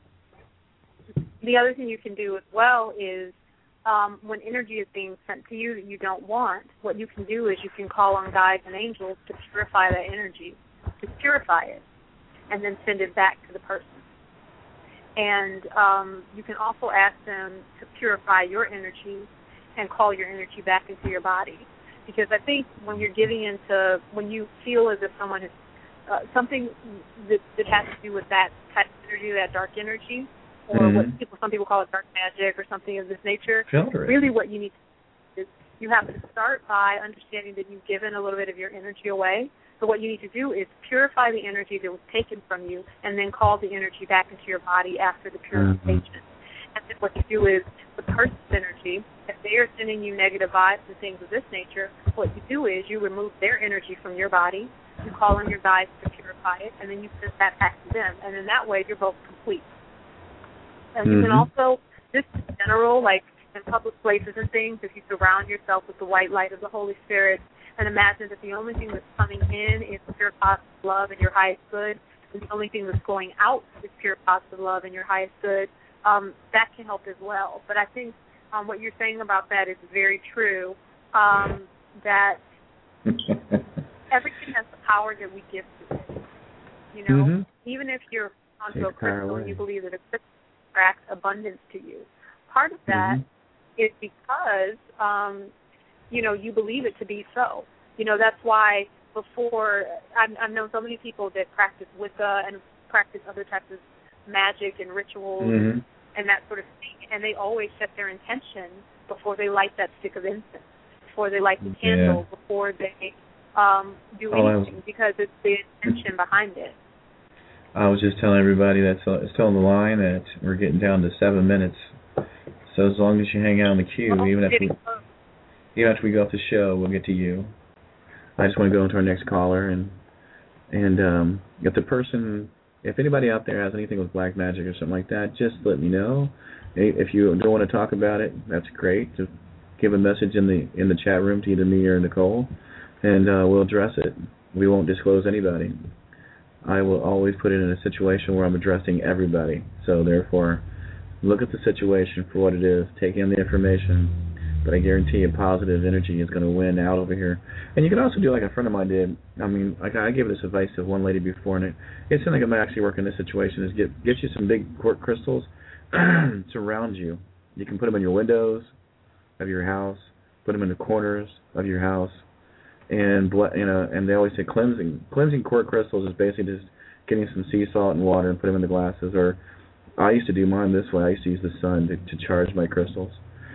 The other thing you can do as well is um, when energy is being sent to you that you don't want, what you can do is you can call on guides and angels to purify that energy, to purify it, and then send it back to the person. And um, you can also ask them to purify your energy and call your energy back into your body. Because I think when you're giving into, when you feel as if someone has, uh, something that, that has to do with that type of energy, that dark energy, or mm-hmm. what people, some people call it dark magic or something of this nature, Filter really what you need to do is you have to start by understanding that you've given a little bit of your energy away. So what you need to do is purify the energy that was taken from you and then call the energy back into your body after the purification. Mm-hmm. And then what you do is the person's energy, if they are sending you negative vibes and things of this nature, what you do is you remove their energy from your body, you call on your guides to purify it, and then you send that back to them. And in that way, you're both complete. And mm-hmm. you can also, just in general, like in public places and things, if you surround yourself with the white light of the Holy Spirit and imagine that the only thing that's coming in is pure positive love and your highest good, and the only thing that's going out is pure positive love and your highest good, um, that can help as well. But I think um, what you're saying about that is very true, um, that everything has the power that we give to it. You know, mm-hmm. even if you're onto Take a crystal and you believe that a crystal attracts abundance to you, part of that mm-hmm. is because, um, you know, you believe it to be so. You know, that's why before, I've, I've known so many people that practice Wicca and practice other types of magic and rituals mm-hmm. and that sort of thing, and they always set their intention before they light that stick of incense, before they light the candle, yeah. before they um, do oh, anything, was, because it's the intention behind it. I was just telling everybody that's uh, still on the line that we're getting down to seven minutes. So as long as you hang out on the queue, well, even after we, even after we go off the show, we'll get to you. I just want to go into our next caller, and and um, if the person, if anybody out there has anything with black magic or something like that, just let me know. If you don't want to talk about it, that's great. Just give a message in the in the chat room to either me or Nicole, and uh, we'll address it. We won't disclose anybody. I will always put it in a situation where I'm addressing everybody. So therefore, look at the situation for what it is. Take in the information. But I guarantee you positive energy is going to win out over here. And you can also do like a friend of mine did. I mean, like I gave this advice to one lady before, and it, it seemed like it might actually work in this situation, is get get you some big quartz crystals, surround you. You can put them in your windows of your house, put them in the corners of your house, and you know, and they always say cleansing. Cleansing quartz crystals is basically just getting some sea salt and water and put them in the glasses. Or I used to do mine this way. I used to use the sun to, to charge my crystals.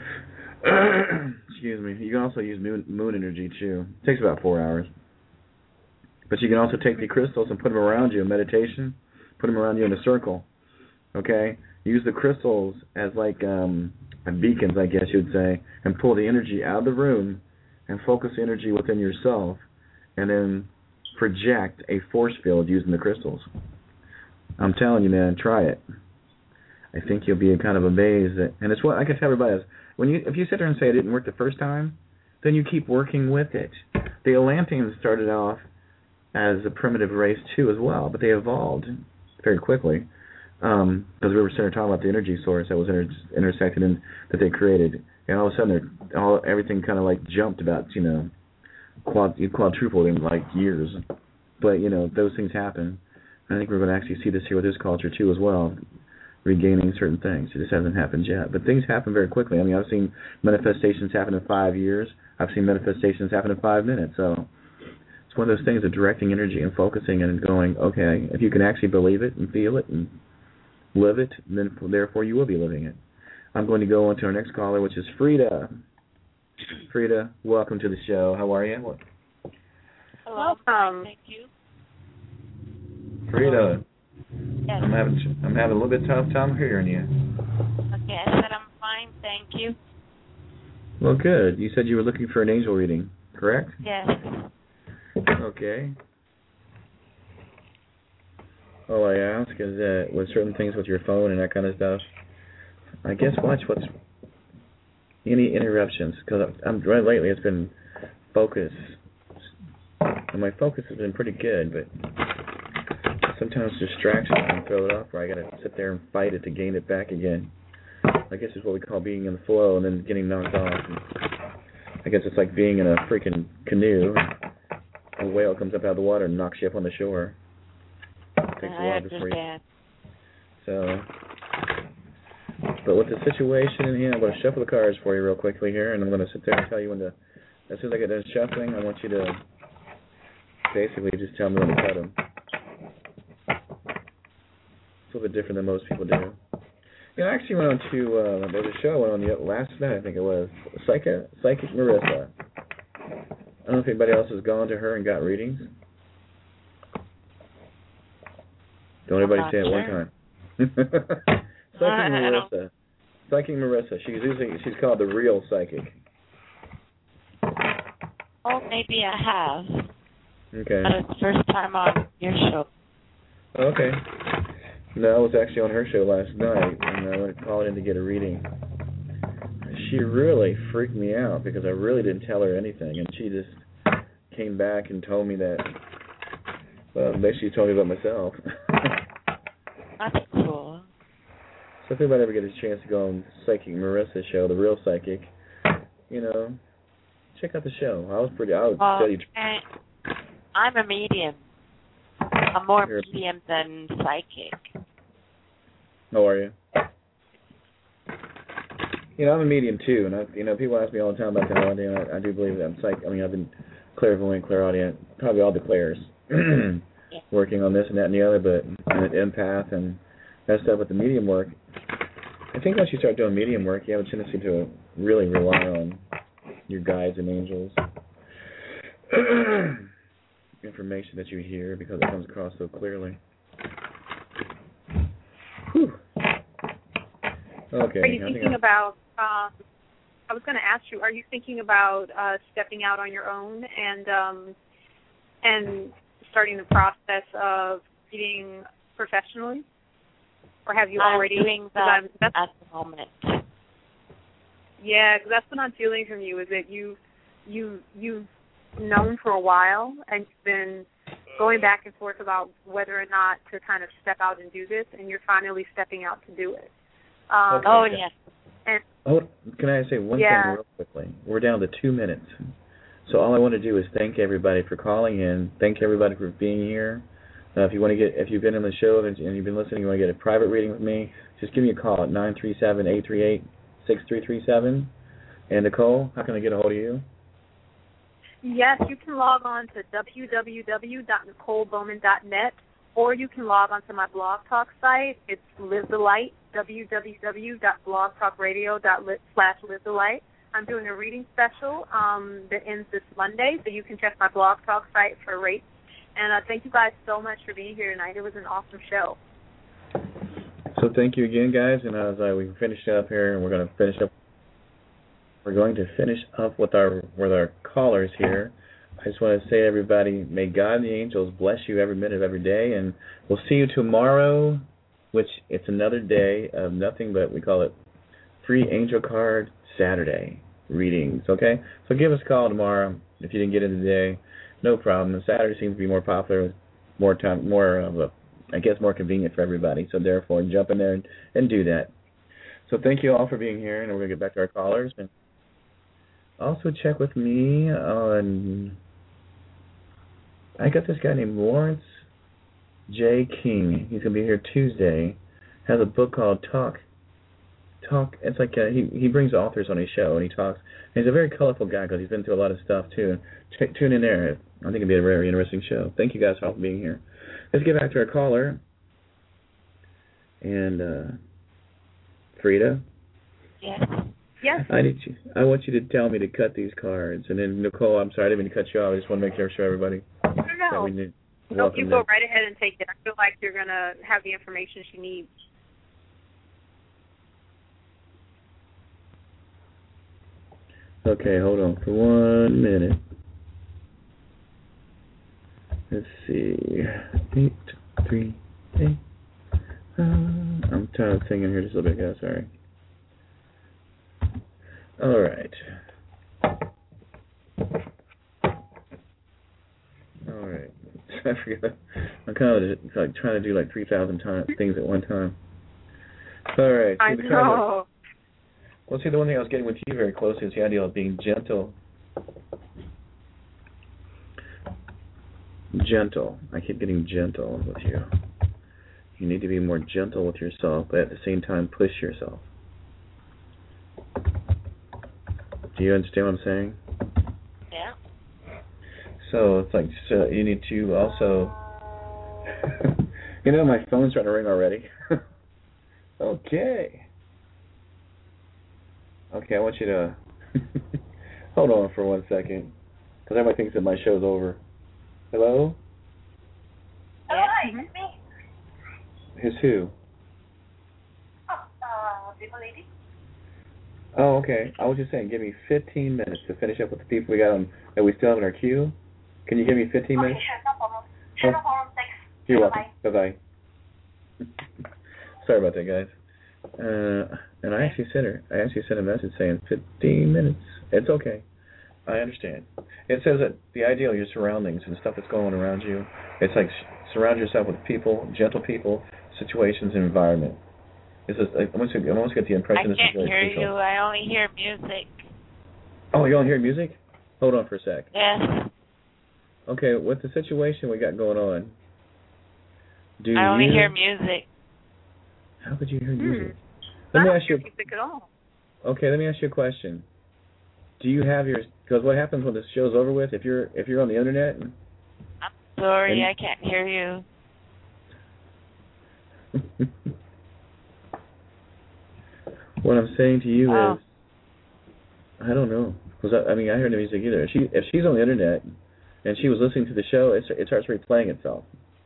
Excuse me. You can also use moon, moon energy too. It takes about four hours. But you can also take the crystals and put them around you in meditation. Put them around you in a circle. Okay? Use the crystals as like um, beacons, I guess you'd say, and pull the energy out of the room and focus the energy within yourself, and then project a force field using the crystals. I'm telling you, man, try it. I think you'll be kind of amazed. At, and it's what I can tell everybody is, when you if you sit there and say it didn't work the first time, then you keep working with it. The Atlanteans started off as a primitive race too as well, but they evolved very quickly um, because we were sitting there talking about the energy source that was inter- intersected and that they created, and all of a sudden all everything kind of like jumped about you know quad, quadrupled in like years. But you know those things happen. I think we're going to actually see this here with this culture too as well. Regaining certain things. It just hasn't happened yet. But things happen very quickly. I mean, I've seen manifestations happen in five years. I've seen manifestations happen in five minutes. So It's one of those things of directing energy and focusing and going, okay, if you can actually believe it and feel it and live it, then therefore you will be living it. I'm going to go on to our next caller, which is Frida. Frida, welcome to the show. How are you? Hello. Welcome. Thank you. Frida. Yes. I'm having I'm having a little bit tough time hearing you. Okay, I said I'm fine, thank you. Well, good. You said you were looking for an angel reading, correct? Yes. Okay. All I ask is that with certain things with your phone and that kind of stuff, I guess watch what's any interruptions, because I'm right lately it's been focus, and my focus has been pretty good, but sometimes distractions can throw it off, where I got to sit there and fight it to gain it back again. I guess it's what we call being in the flow and then getting knocked off. And I guess it's like being in a freaking canoe. A whale comes up out of the water and knocks you up on the shore. It takes a while before you. So, but with the situation in here, I'm going to shuffle the cards for you real quickly here, and I'm going to sit there and tell you when to. As soon as I get done shuffling, I want you to basically just tell me when to cut them. It's a little bit different than most people do. You know, I actually went on to, uh, there was a show I went on the last night, I think it was, Psychic, Psychic Marissa. I don't know if anybody else has gone to her and got readings. Don't everybody say it one time. Psychic Marissa. Psychic Marissa. She's using, she's called the real psychic. Oh, maybe I have. Okay. But it's the first time on your show. Okay. No, I was actually on her show last night, and I went to call in to get a reading. She really freaked me out because I really didn't tell her anything, and she just came back and told me that, well, basically told me about myself. That's cool. So if anybody ever gets a chance to go on Psychic Marissa's show, The Real Psychic, you know, check out the show. I was pretty, I would well, tell you. I'm a medium. I'm more You're medium than psychic. How are you? You know, I'm a medium too, and I, you know, people ask me all the time about that, and I, I do believe that I'm psychic. I mean, I've been clairvoyant, clairaudient, probably all the clairs, yeah. working on this and that and the other, but I'm an empath and that stuff with the medium work. I think once you start doing medium work, you have a tendency to really rely on your guides and angels. Information that you hear because it comes across so clearly. Whew. Okay. Are you thinking about, uh, I was going to ask you, are you thinking about uh, stepping out on your own and um, and starting the process of reading professionally? Or have you I'm already? doing that at the moment. Yeah, because that's what I'm feeling from you, is that you, you, you've known for a while and you've been going back and forth about whether or not to kind of step out and do this, and you're finally stepping out to do it. Um, okay. Oh, yes. And, oh, can I say one yeah. thing real quickly? We're down to two minutes. So all I want to do is thank everybody for calling in. Thank everybody for being here. Uh, if you want to get, if you've been on the show and you've been listening, you want to get a private reading with me, just give me a call at nine three seven, eight three eight, six three three seven. And Nicole, how can I get a hold of you? Yes, you can log on to w w w dot nicole bowman dot net, or you can log on to my blog talk site. It's Live the Light, w w w dot blog talk radio dot slash live the light. I'm doing a reading special um, that ends this Monday, so you can check my blog talk site for rates. And uh, thank you guys so much for being here tonight. It was an awesome show. So thank you again, guys. And as uh, we finish up here, and we're going to finish up. We're going to finish up with our with our callers here. I just want to say to everybody, may God and the angels bless you every minute of every day, and we'll see you tomorrow, which it's another day of nothing but, we call it Free Angel Card Saturday readings, okay? So give us a call tomorrow if you didn't get in today. No problem. Saturday seems to be more popular, more time, more of a, I guess, more convenient for everybody. So therefore, jump in there and, and do that. So thank you all for being here, and we're going to get back to our callers. And also check with me on, I got this guy named Lawrence J. King. He's going to be here Tuesday. Has a book called Talk talk. It's like uh, he he brings authors on his show and he talks. And he's a very colorful guy because he's been through a lot of stuff too. T- tune in there. I think it'd be a very interesting show. Thank you guys for all being here. Let's get back to our caller. And uh, Frida. Yes. Yes. I need you. I want you to tell me to cut these cards. And then Nicole, I'm sorry, I didn't mean to cut you off. I just want to make sure everybody. No, no. no. Nope, you go them. right ahead and take it. I feel like you're going to have the information she needs. Okay, hold on for one minute. Let's see. Eight, three, eight. Uh, I'm trying to sing in here just a little bit, guys. Sorry. All right. All right. I forget. I'm kind of like trying to do like three thousand times things at one time. All right. I see, the know. Of, well, see, the one thing I was getting with you very closely is the idea of being gentle. Gentle. I keep getting gentle with you. You need to be more gentle with yourself, but at the same time push yourself. Do you understand what I'm saying? Yeah. So it's like so you need to also. You know, my phone's starting to ring already. Okay. Okay, I want you to hold on for one second, because everybody thinks that my show's over. Hello? Hello, it's me. Who's who? Oh, uh, people lady. Oh, okay. I was just saying, give me fifteen minutes to finish up with the people we got on that we still have in our queue. Can you give me fifteen okay, minutes? Sure, no problem. Sure, oh. no problem. Thanks. You're Bye-bye. welcome. Bye-bye. Sorry about that, guys. Uh, and I actually sent her. I actually sent a message saying fifteen minutes. It's okay. I understand. It says that the ideal, your surroundings and stuff that's going on around you, it's like surround yourself with people, gentle people, situations, and environment. It's just, I almost, I almost get the impression I this can't is really hear crucial. you. I only hear music. Oh, you don't hear music? Hold on for a sec. Yes. Okay, with the situation we got going on, do I only you... hear music. How could you hear music? Hmm. Let I me don't ask hear you. music at all. Okay, let me ask you a question. Do you have your? Because what happens when the show's over with? If you're if you're on the internet. I'm sorry, and, I can't hear you. What I'm saying to you oh. is, I don't know. Because I, I mean, I hear the music either. If she if she's on the internet and she was listening to the show, it, it starts replaying itself.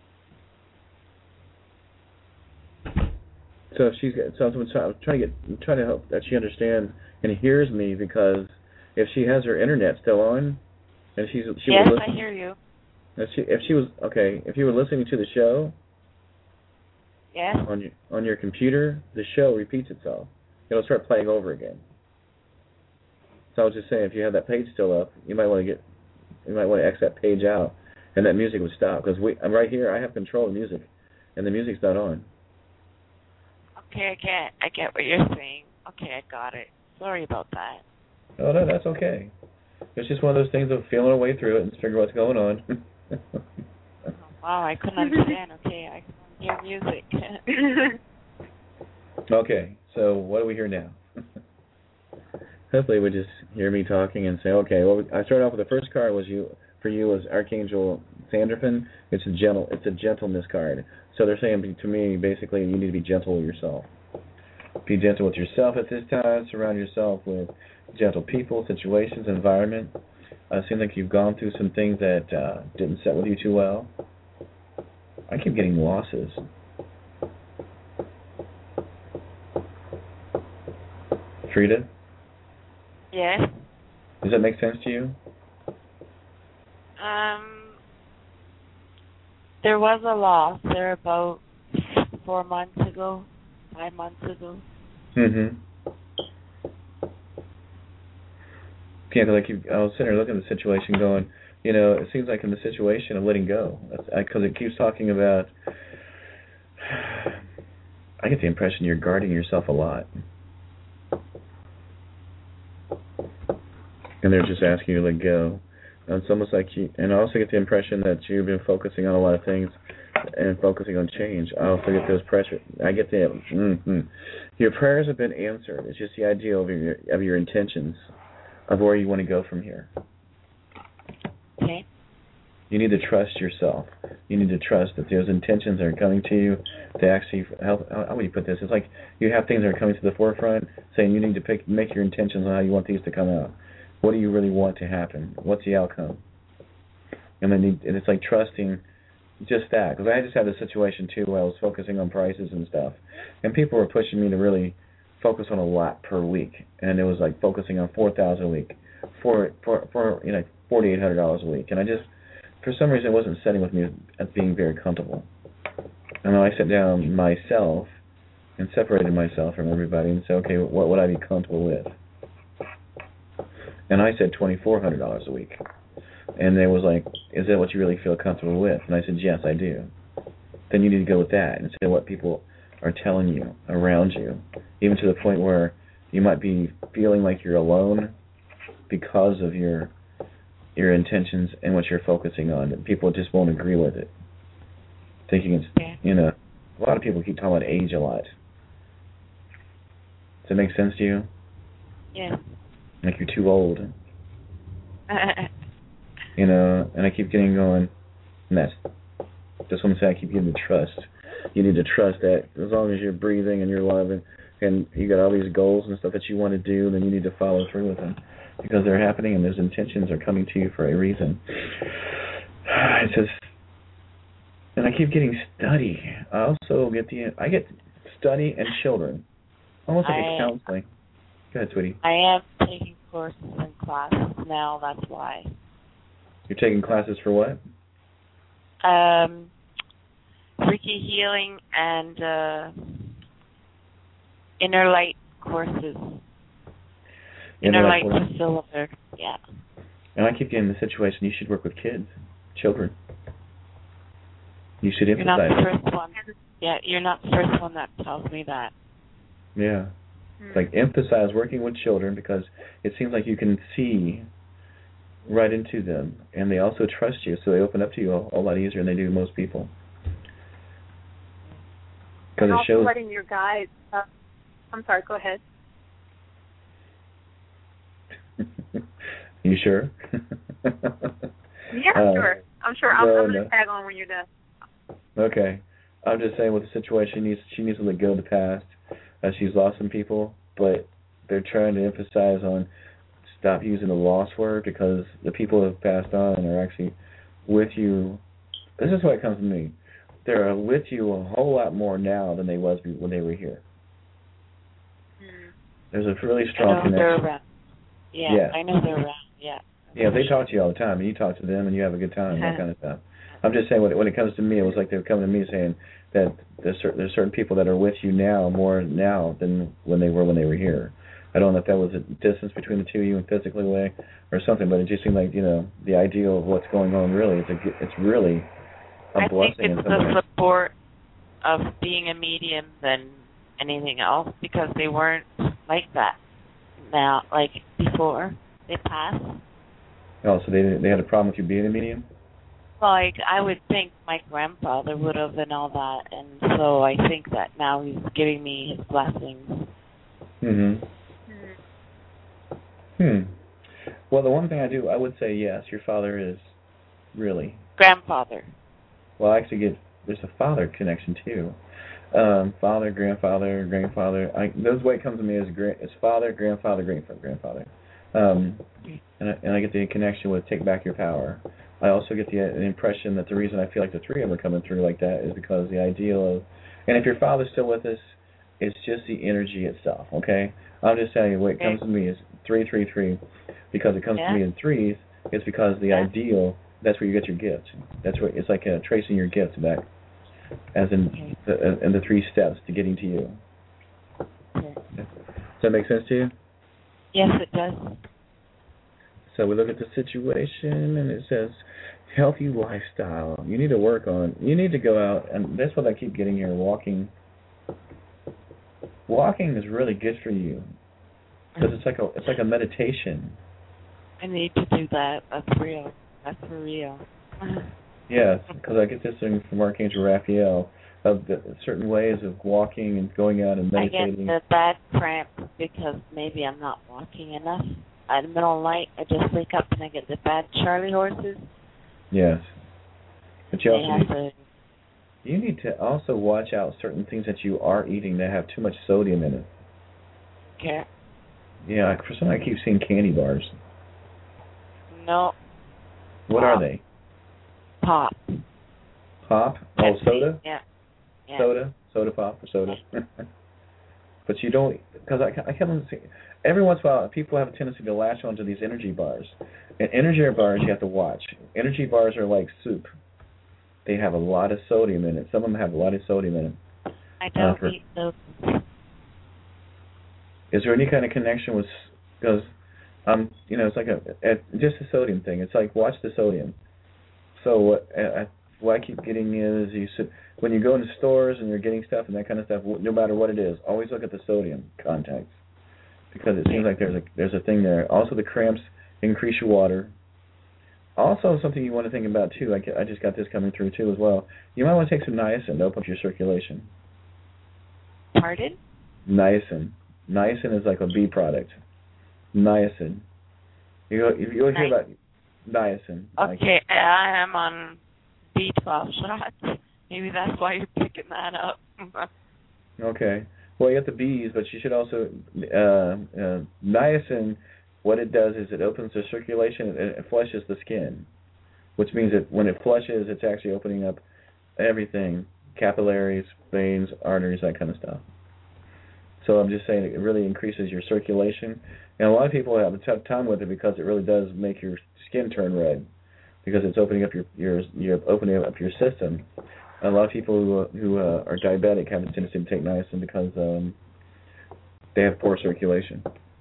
So if she's so I'm trying to get I'm trying to help that she understands and hears me, because if she has her internet still on and she's she yes, was I hear you. If she if she was okay, if you were listening to the show, yes, on your on your computer, the show repeats itself. It'll start playing over again. So I was just saying, if you have that page still up, you might want to get you might want to X that page out, and that music would stop, because we I'm right here. I have control of the music, and the music's not on. Okay, I get, I get what you're saying. Okay, I got it. Sorry about that. Oh, no, that's okay. It's just one of those things of feeling our way through it and figure what's going on. Oh, wow, I couldn't understand. Okay, I can hear music. Okay, so what do we hear now? Hopefully we just hear me talking and say, okay, well, I started off with the first card was you for you was Archangel Sandalphon. It's a gentle, it's a gentleness card. So they're saying to me, basically, you need to be gentle with yourself. Be gentle with yourself at this time. Surround yourself with gentle people, situations, environment. Uh, it seems like you've gone through some things that uh, didn't set with you too well. I keep getting losses. Frida? Yes. Does that make sense to you? Um, there was a loss there about four months ago, five months ago. Mm-hmm. Yeah, because I, keep, I was sitting there looking at the situation going, you know, it seems like in the situation of letting go, because it keeps talking about, I get the impression you're guarding yourself a lot. And they're just asking you to let go. And it's almost like you, and I also get the impression that you've been focusing on a lot of things and focusing on change. I also get those pressure. I get the, mm-hmm. Your prayers have been answered. It's just the idea of your of your intentions, of where you want to go from here. Okay. You need to trust yourself. You need to trust that those intentions are coming to you to actually help. How would you put this? It's like you have things that are coming to the forefront, saying you need to pick, make your intentions on how you want these to come out. What do you really want to happen? What's the outcome? And then you, and it's like trusting just that. Because I just had a situation too where I was focusing on prices and stuff, and people were pushing me to really focus on a lot per week, and it was like focusing on four thousand a week, for for for you know forty eight hundred dollars a week, and I just. For some reason, it wasn't setting with me as being very comfortable. And then I sat down myself and separated myself from everybody and said, okay, what would I be comfortable with? And I said twenty-four hundred dollars a week. And they was like, is that what you really feel comfortable with? And I said, yes, I do. Then you need to go with that instead of what people are telling you around you, even to the point where you might be feeling like you're alone because of your your intentions and what you're focusing on, and people just won't agree with it. Thinking it's, yeah. you know, a lot of people keep talking about age a lot. Does that make sense to you? Yeah. Like you're too old. You know, and I keep getting going, and that's, just want to say I keep getting the trust. You need to trust that as long as you're breathing and you're loving, and you got all these goals and stuff that you want to do, then you need to follow through with them. Because they're happening and those intentions are coming to you for a reason. It says, and I keep getting study. I also get the, I get study and children. Almost like I, a counseling. Go ahead, sweetie. I am taking courses and classes now, that's why. You're taking classes for what? Um, Reiki healing and uh, inner light courses. Inner light facilitator, yeah. And I keep getting the situation, you should work with kids, children. You should emphasize. You're not the it. first one. Yeah, you're not the first one that tells me that. Yeah. Mm. It's like emphasize working with children because it seems like you can see right into them, and they also trust you, so they open up to you a, a lot easier than they do most people. Because it shows. Letting your guides. Uh, I'm sorry. Go ahead. You sure? Yeah, uh, sure. I'm sure. I'm, no, I'm going to tag on when you're done. Okay. I'm just saying with the situation, she needs, she needs to let go of the past. Uh, she's lost some people, but they're trying to emphasize on stop using the lost word because the people that have passed on are actually with you. This is why it comes to me. They're with you a whole lot more now than they was when they were here. Mm. There's a really strong connection. Yeah, yes. I know they're around. Yeah. Yeah, they talk to you all the time, and you talk to them, and you have a good time, yeah. that kind of stuff. I'm just saying, when it, when it comes to me, it was like they were coming to me saying that there's certain, there's certain people that are with you now more now than when they were when they were here. I don't know if that was a distance between the two of you in physically way or something, but it just seemed like, you know, the ideal of what's going on really, it's, a, it's really a I blessing. I think it's the support of being a medium than anything else because they weren't like that. Now, like before they passed. Oh, so they they had a problem with you being a medium? Like I would think my grandfather would have and all that, and so I think that now he's giving me his blessings. Mhm. Hmm. Well, the one thing I do, I would say yes. Your father is really grandfather. Well, I actually get there's a father connection too. Um, father, grandfather, grandfather. I, those way it comes to me as gra- as father, grandfather, grandfather, grandfather. Um, and I, and I get the connection with take back your power. I also get the, the impression that the reason I feel like the three of them are coming through like that is because the ideal of, and if your father's still with us, it's just the energy itself. Okay, I'm just telling you what it comes to me is three, three, three, because it comes yeah. to me in threes. It's because the yeah. ideal. That's where you get your gifts. That's where it's like uh, tracing your gifts back. As in the, uh, in the three steps to getting to you. Okay. Does that make sense to you? Yes, it does. So we look at the situation, and it says, healthy lifestyle. You need to work on, you need to go out, and that's what I keep getting here, walking. Walking is really good for you, because it's like a, it's like a meditation. I need to do that. That's real. That's for real. Yes, because I get this thing from Archangel Raphael. of the certain ways of walking and going out and meditating? I get the bad cramp because maybe I'm not walking enough. At the middle of the night, I just wake up and I get the bad Charlie horses. Yes. But you also need, to, you need to also watch out certain things that you are eating that have too much sodium in it. Okay. Yeah, for some I keep seeing candy bars. No. What Pop. are they? Pop. Pop? Oh, Pepsi. soda? Yeah. yeah. Soda? Soda pop or soda? But you don't, because I, I kept on saying, every once in a while people have a tendency to latch onto these energy bars. And energy bars you have to watch. Energy bars are like soup. They have a lot of sodium in it. Some of them have a lot of sodium in them. I don't uh, for, eat those. Is there any kind of connection with, because, um, you know, it's like a, a just a sodium thing. It's like watch the sodium. So what, uh, what I keep getting is you sit, when you go into stores and you're getting stuff and that kind of stuff, no matter what it is, always look at the sodium contents because it seems like there's a there's a thing there. Also, the cramps increase your water. Also, something you want to think about too. I, I just got this coming through too as well. You might want to take some niacin to open up your circulation. Pardon? Niacin. Niacin is like a bee product. Niacin. You if you hear about niacin. Okay, like, I am on B twelve shots. Maybe that's why you're picking that up. Okay. Well, you got the bees, but you should also uh, uh, niacin. What it does is it opens the circulation and it flushes the skin, which means that when it flushes, it's actually opening up everything: capillaries, veins, arteries, that kind of stuff. So I'm just saying it really increases your circulation, and a lot of people have a tough time with it because it really does make your skin turn red because it's opening up your your you're opening up your system. A lot of people who who uh, are diabetic have a tendency to take niacin because um, they have poor circulation.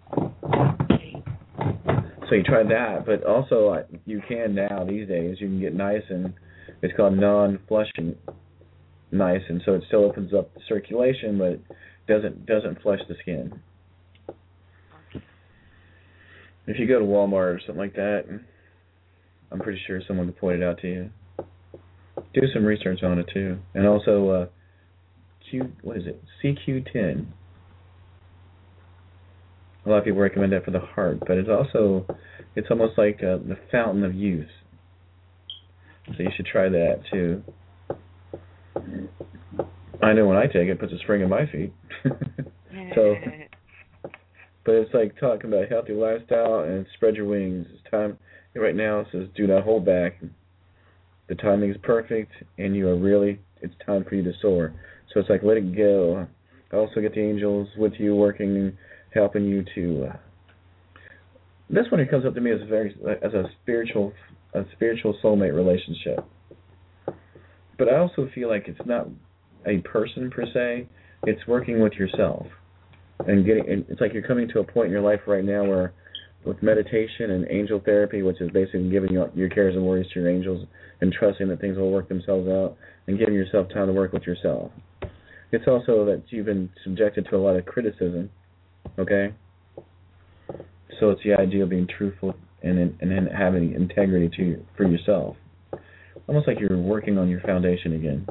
So you try that, but also uh, you can now these days you can get niacin. It's called non-flushing niacin, so it still opens up the circulation, but it doesn't doesn't flush the skin. If you go to Walmart or something like that, I'm pretty sure someone will point it out to you. Do some research on it too, and also uh, Q. What is it? C Q ten. A lot of people recommend that for the heart, but it's also it's almost like uh, the fountain of youth. So you should try that too. I know when I take it, it puts a spring in my feet. So, but it's like talking about a healthy lifestyle and spread your wings. It's time right now. It says do not hold back. The timing is perfect, and you are really. It's time for you to soar. So it's like let it go. I also get the angels with you, working, helping you to. Uh, this one it comes up to me as a very as a spiritual a spiritual soulmate relationship. But I also feel like it's not a person per se. It's working with yourself and getting. It's like you're coming to a point in your life right now where, with meditation and angel therapy, which is basically giving your, your cares and worries to your angels and trusting that things will work themselves out and giving yourself time to work with yourself. It's also that you've been subjected to a lot of criticism, okay? So it's the idea of being truthful and and, and having integrity to your, for yourself. Almost like you're working on your foundation again.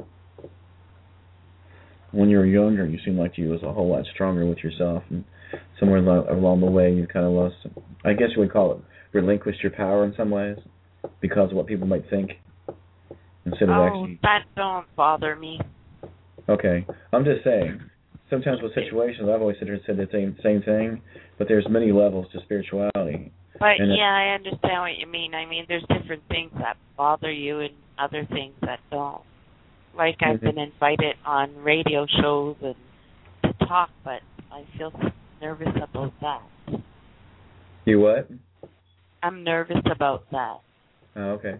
When you were younger, you seemed like you was a whole lot stronger with yourself, and somewhere along the way you kind of lost, I guess you would call it, relinquished your power in some ways because of what people might think instead of oh, actually... that don't bother me. Okay. I'm just saying, sometimes with situations, I've always said the same, same thing, but there's many levels to spirituality. But and yeah, I understand what you mean. I mean, there's different things that bother you and other things that don't. Like I've mm-hmm. been invited on radio shows and to talk, but I feel nervous about that. You what? I'm nervous about that. Oh, okay.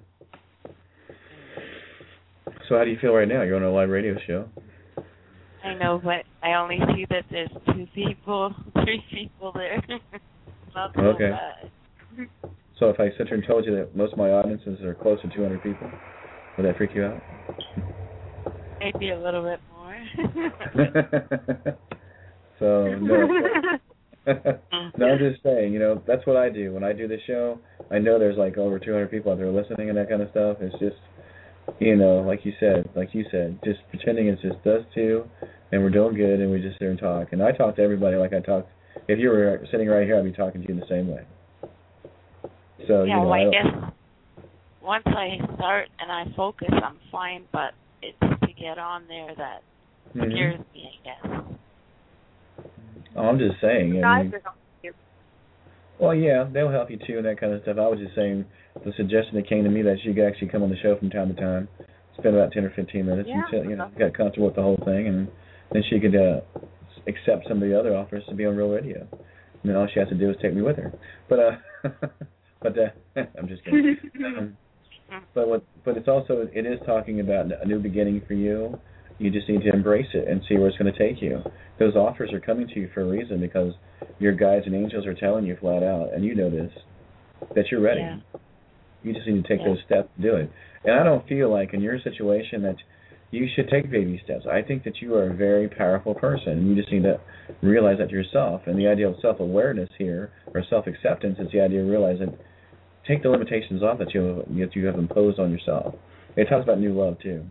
So how do you feel right now? You're on a live radio show. I know, but I only see that there's two people, three people there. Not so okay. bad. So if I sit here and told you that most of my audiences are close to two hundred people, would that freak you out? Maybe a little bit more. So, no. No, I'm just saying, you know, that's what I do. When I do the show, I know there's like over two hundred people out there listening and that kind of stuff. It's just, You know, like you said, like you said, just pretending it's just us two, and we're doing good, and we just sit there and talk. And I talk to everybody like I talk. If you were sitting right here, I'd be talking to you the same way. So yeah, you know, well, I, I guess once I start and I focus, I'm fine. But it's to get on there that mm-hmm. scares me, I guess. Oh, I'm just saying. I mean, Guys are helping you. well, yeah, they'll help you too and that kind of stuff. I was just saying the suggestion that came to me that she could actually come on the show from time to time, spend about ten or fifteen minutes, Yeah. until you know got comfortable with the whole thing, and then she could uh, accept some of the other offers to be on Real Radio. And then all she has to do is take me with her. But uh, but uh, I'm just kidding. Um, but what? But it's also it is talking about a new beginning for you. You just need to embrace it and see where it's going to take you. Those offers are coming to you for a reason because your guides and angels are telling you flat out, and you know this, that you're ready. Yeah. You just need to take yeah. those steps to do it. And I don't feel like in your situation that you should take baby steps. I think that you are a very powerful person, and you just need to realize that yourself. And the idea of self-awareness here, or self-acceptance, is the idea of realizing, take the limitations off that you have, that you have imposed on yourself. It talks about new love, too.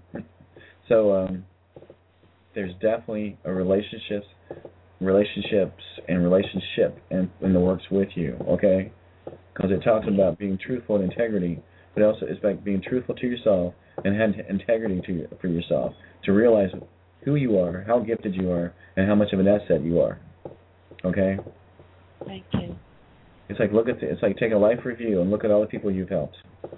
So um, there's definitely a relationships, relationships and relationship in, in the works with you, okay? Because it talks about being truthful and integrity, but also it's about being truthful to yourself and have integrity to for yourself, to realize who you are, how gifted you are, and how much of an asset you are. Okay? Thank you. It's like look at the, it's like take a life review and look at all the people you've helped.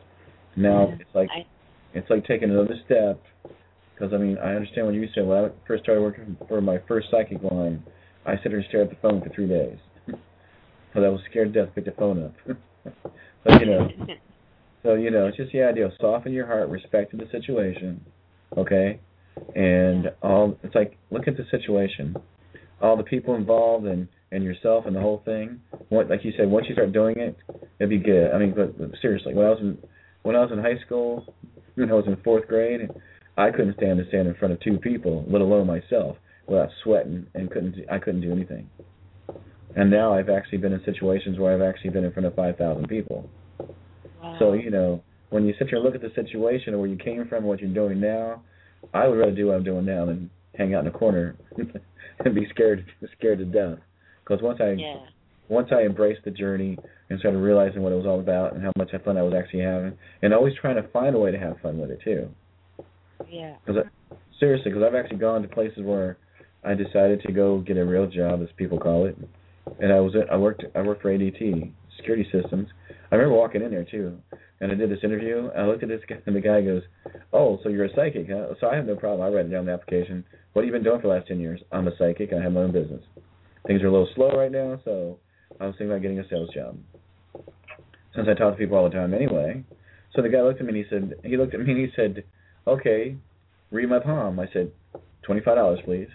Now yeah. it's like I, it's like taking another step. Because I mean, I understand what you said. When I first started working for my first psychic line, I sat there and stared at the phone for three days. Because I was scared to death to pick the phone up. But you know, so you know, it's just the idea of soften your heart, respecting the situation, okay? And all it's like look at the situation, all the people involved, and and yourself, and the whole thing. What, like you said, once you start doing it, it'd be good. I mean, but, but seriously, when I was in when I was in high school, when I was in fourth grade, I couldn't stand to stand in front of two people, let alone myself, without sweating, and couldn't I couldn't do anything. And now I've actually been in situations where I've actually been in front of five thousand people. wow. So, you know, when you sit here and look at the situation and where you came from and what you're doing now, I would rather do what I'm doing now than hang out in a corner and be scared scared to death. Because once I yeah. once I embraced the journey and started realizing what it was all about and how much fun I was actually having, and always trying to find a way to have fun with it, too. Yeah. Cause I, seriously, because I've actually gone to places where I decided to go get a real job, as people call it, and I was I worked I worked for A D T Security Systems. I remember walking in there too, and I did this interview. And I looked at this guy, and the guy goes, "Oh, so you're a psychic, huh?" So I have no problem. I write it down in the application. What have you been doing for the last ten years? I'm a psychic. I have my own business. Things are a little slow right now, so I was thinking about getting a sales job. Since I talk to people all the time anyway, so the guy looked at me and he said, he looked at me and he said, "Okay, read my palm." I said, twenty-five dollars, please.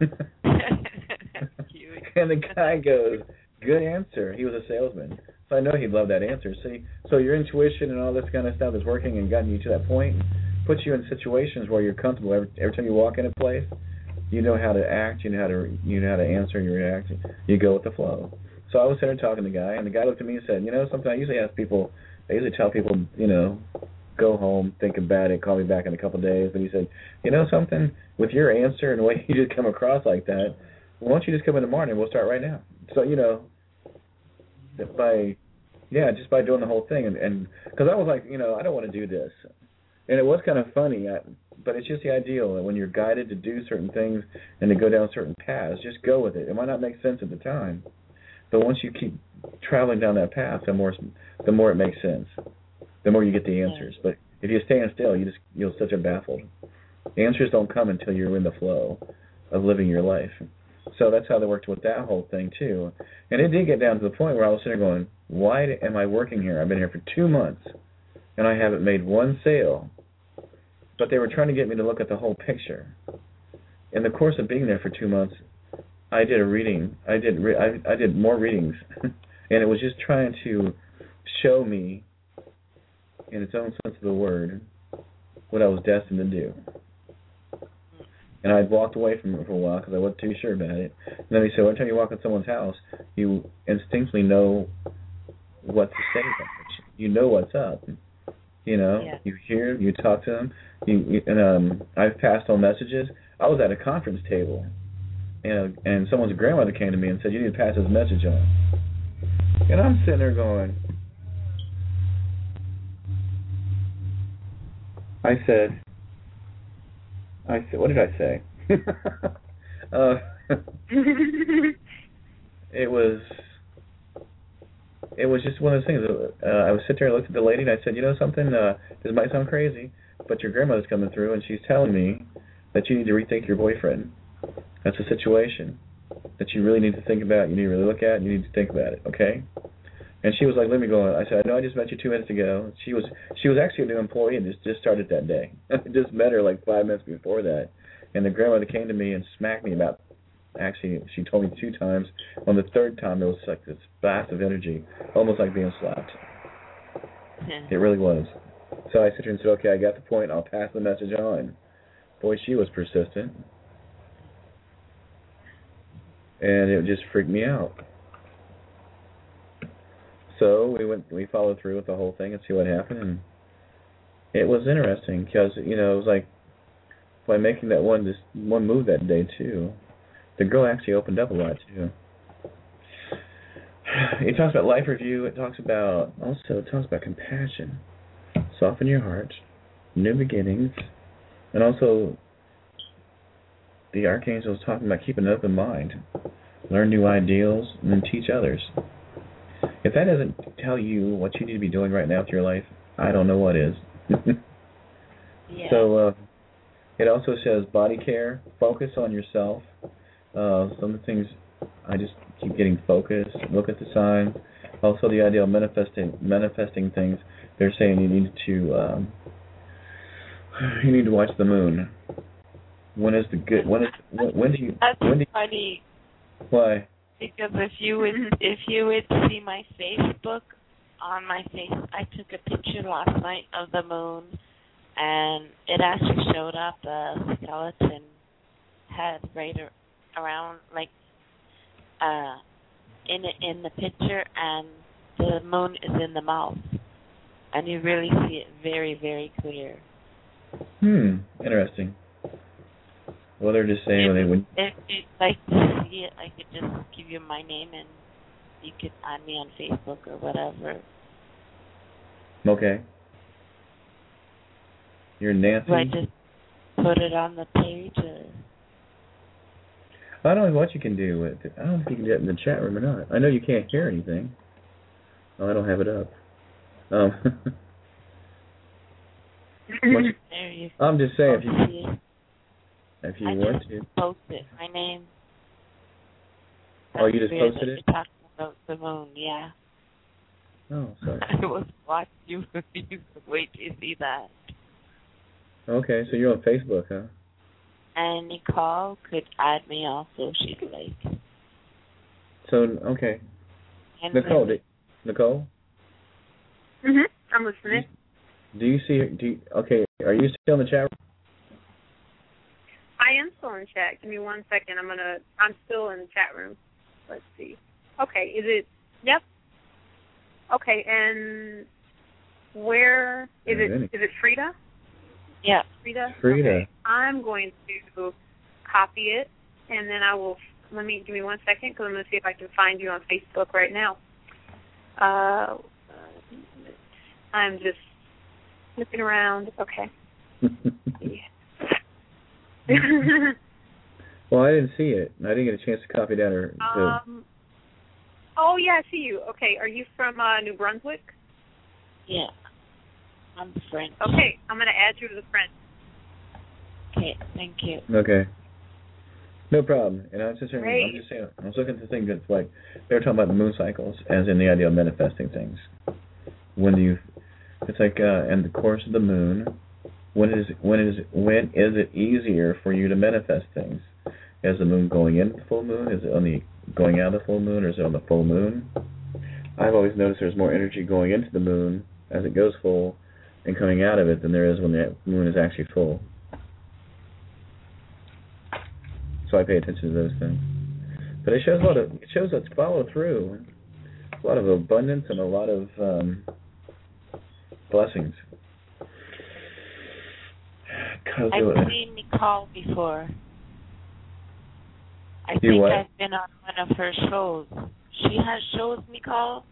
And the guy goes, "Good answer." He was a salesman. So I know he'd love that answer. See, so your intuition and all this kind of stuff is working and gotten you to that point, puts you in situations where you're comfortable. Every, every time you walk in a place, you know how to act, you know how to you know how to answer, you react, you go with the flow. So I was sitting there talking to the guy, and the guy looked at me and said, "You know, something I usually ask people, I usually tell people, you know, go home, think about it, call me back in a couple of days." But he said, "You know something, with your answer and the way you just come across like that, why don't you just come in the morning? We'll start right now." So, you know, by, yeah, just by doing the whole thing. And because I was like, you know, I don't want to do this. And it was kind of funny, I, but it's just the ideal that when you're guided to do certain things and to go down certain paths, just go with it. It might not make sense at the time, but once you keep traveling down that path, the more the more it makes sense, the more you get the answers. But if you stand still, you just you'll such a baffled. Answers don't come until you're in the flow of living your life. So that's how they worked with that whole thing too. And it did get down to the point where I was sitting there going, "Why am I working here? I've been here for two months, and I haven't made one sale." But they were trying to get me to look at the whole picture. In the course of being there for two months, I did a reading. I did re- I, I did more readings, and it was just trying to show me, in its own sense of the word, what I was destined to do. And I'd walked away from it for a while because I wasn't too sure about it. And then he said, every time you walk in someone's house, you instinctively know what to say. You know what's up. You know, Yeah. you hear, you talk to them. You, you, and um, I've passed on messages. I was at a conference table, and and someone's grandmother came to me and said, "You need to pass this message on." And I'm sitting there going, I said, I said, what did I say? uh, it was. It was just one of those things. Uh, I was sitting there and looked at the lady, and I said, you know something, uh, this might sound crazy, but your grandmother's coming through, and she's telling me that you need to rethink your boyfriend. That's a situation that you really need to think about, you need to really look at, and you need to think about it, okay? And she was like, let me go on. I said, I know I just met you two minutes ago. She was she was actually a new employee and just, just started that day. I just met her like five minutes before that. And the grandmother came to me and smacked me about, actually, she told me two times. On the third time, there was like this blast of energy, almost like being slapped. Yeah. It really was. So I sit here and said, okay, I got the point. I'll pass the message on. Boy, she was persistent. And it just freaked me out. So we went, we followed through with the whole thing and see what happened. And it was interesting because, you know, it was like by making that one, this one move that day, too, the girl actually opened up a lot, too. It talks about life review. It talks about, also, it talks about compassion. Soften your heart, new beginnings, and also the Archangel is talking about keeping an open mind, learn new ideals, and then teach others. If that doesn't tell you what you need to be doing right now with your life, I don't know what is. Yeah. So uh, it also says body care, focus on yourself. Uh, some of the things, I just keep getting focused, look at the signs. Also the idea of manifesting manifesting things. They're saying you need to um, you need to watch the moon. When is the good? When is when, when do you? That's when do you, funny. Why? Because if you would if you would see my Facebook, on my face, I took a picture last night of the moon, and it actually showed up a skeleton head right around, like, uh, in in the picture, and the moon is in the mouth, and you really see it very, very clear. Hmm. Interesting. Well, they're just saying if, when they would. If you'd like to see it, I could just give you my name, and you could add me on Facebook or whatever. Okay. You're Nancy? Do I just put it on the page, or? I don't know what you can do with it. I don't know if you can do it in the chat room or not. I know you can't hear anything. Oh, I don't have it up. Um, you, there you I'm just saying, if you, it. if you I want just to. posted my name. Oh, you just weird posted that it? You're talking about the moon, yeah. Oh, sorry. I was watching you. You could wait to see that. Okay, so you're on Facebook, huh? And Nicole could add me also if she'd like. So, okay. And Nicole, then, do, Nicole? Mhm. I'm listening. Do you see, do you, okay, are you still in the chat room? I am still in chat. Give me one second. I'm gonna. I'm still in the chat room. Let's see. Okay. Is it? Yep. Okay. And where is it? Is it Frida? Yeah. Frida. Frida. Okay. I'm going to copy it, and then I will. Let me give me one second because I'm going to see if I can find you on Facebook right now. Uh, I'm just looking around. Okay. Well, I didn't see it. I didn't get a chance to copy down her. Um. Oh yeah, I see you. Okay, are you from uh, New Brunswick? Yeah. I'm French. Okay, I'm gonna add you to the friend. Okay, thank you. Okay. No problem. And I was just saying, Great. I'm just saying, I was looking at the thing that's like they were talking about the moon cycles, as in the idea of manifesting things. When do you? It's like uh, in the course of the moon. When is when is when is it easier for you to manifest things? Is the moon going into the full moon? Is it on the going out of the full moon, or is it on the full moon? I've always noticed there's more energy going into the moon as it goes full and coming out of it than there is when the moon is actually full. So I pay attention to those things. But it shows a lot of it shows us follow through, a lot of abundance and a lot of um, blessings I've seen Nicole before. I Do think what? I've been on one of her shows. She has shows, Nicole?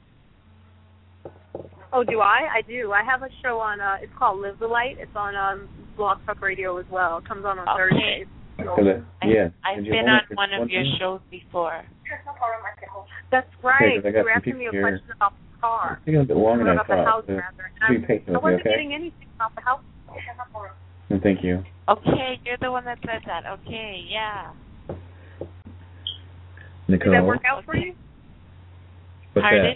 Oh, do I? I do. I have a show on, uh, it's called Live the Light. It's on um, Blog Talk Radio as well. It comes on on Okay. Thursdays. So, yeah. I, I've Did you been want on one of one your thing? show before. That's right. Okay, 'cause I got You were some asking me a people here. question about the car. It's taking a bit longer than I about the thought. house, So rather. be And patient I with me, wasn't okay? getting anything about the house. And thank you. Okay, you're the one that said that. Okay, yeah. Nicole. Did that work out for you? What's Pardon?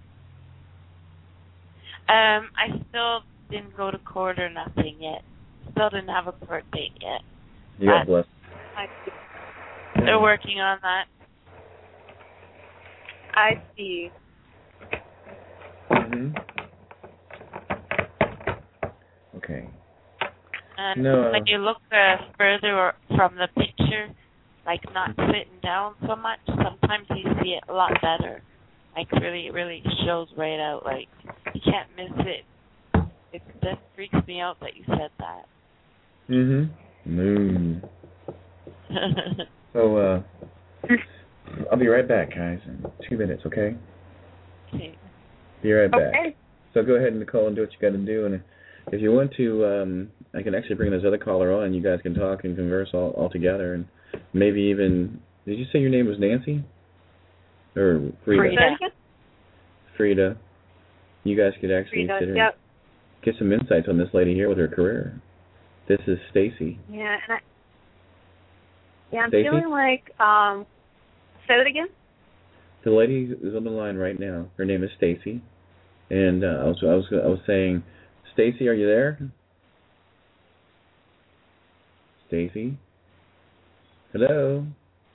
that? Um, I still didn't go to court or nothing yet. Still didn't have a court date yet. You got blessed. I see. They're working on that. I see. Mm-hmm. Okay. And No. when you look uh, further from the picture, like not sitting down so much, sometimes you see it a lot better. Like really, really shows right out. Like you can't miss it. It that freaks me out that you said that. Mm-hmm. No. So, uh, I'll be right back, guys, in two minutes, okay? Okay. Be right back. Okay. So go ahead, Nicole, and do what you got to do. And if you want to, um, I can actually bring this other caller on, and you guys can talk and converse all, all together. And maybe even, did you say your name was Nancy? Or Frida? Frida. Frida. You guys could actually Frida, sit here yep. and get some insights on this lady here with her career. This is Stacy. Yeah, and I, yeah, I'm Stacey? feeling like, um, say that again? The lady is on the line right now. Her name is Stacy, and uh, I was I was I was saying, Stacy, are you there? Stacy, hello,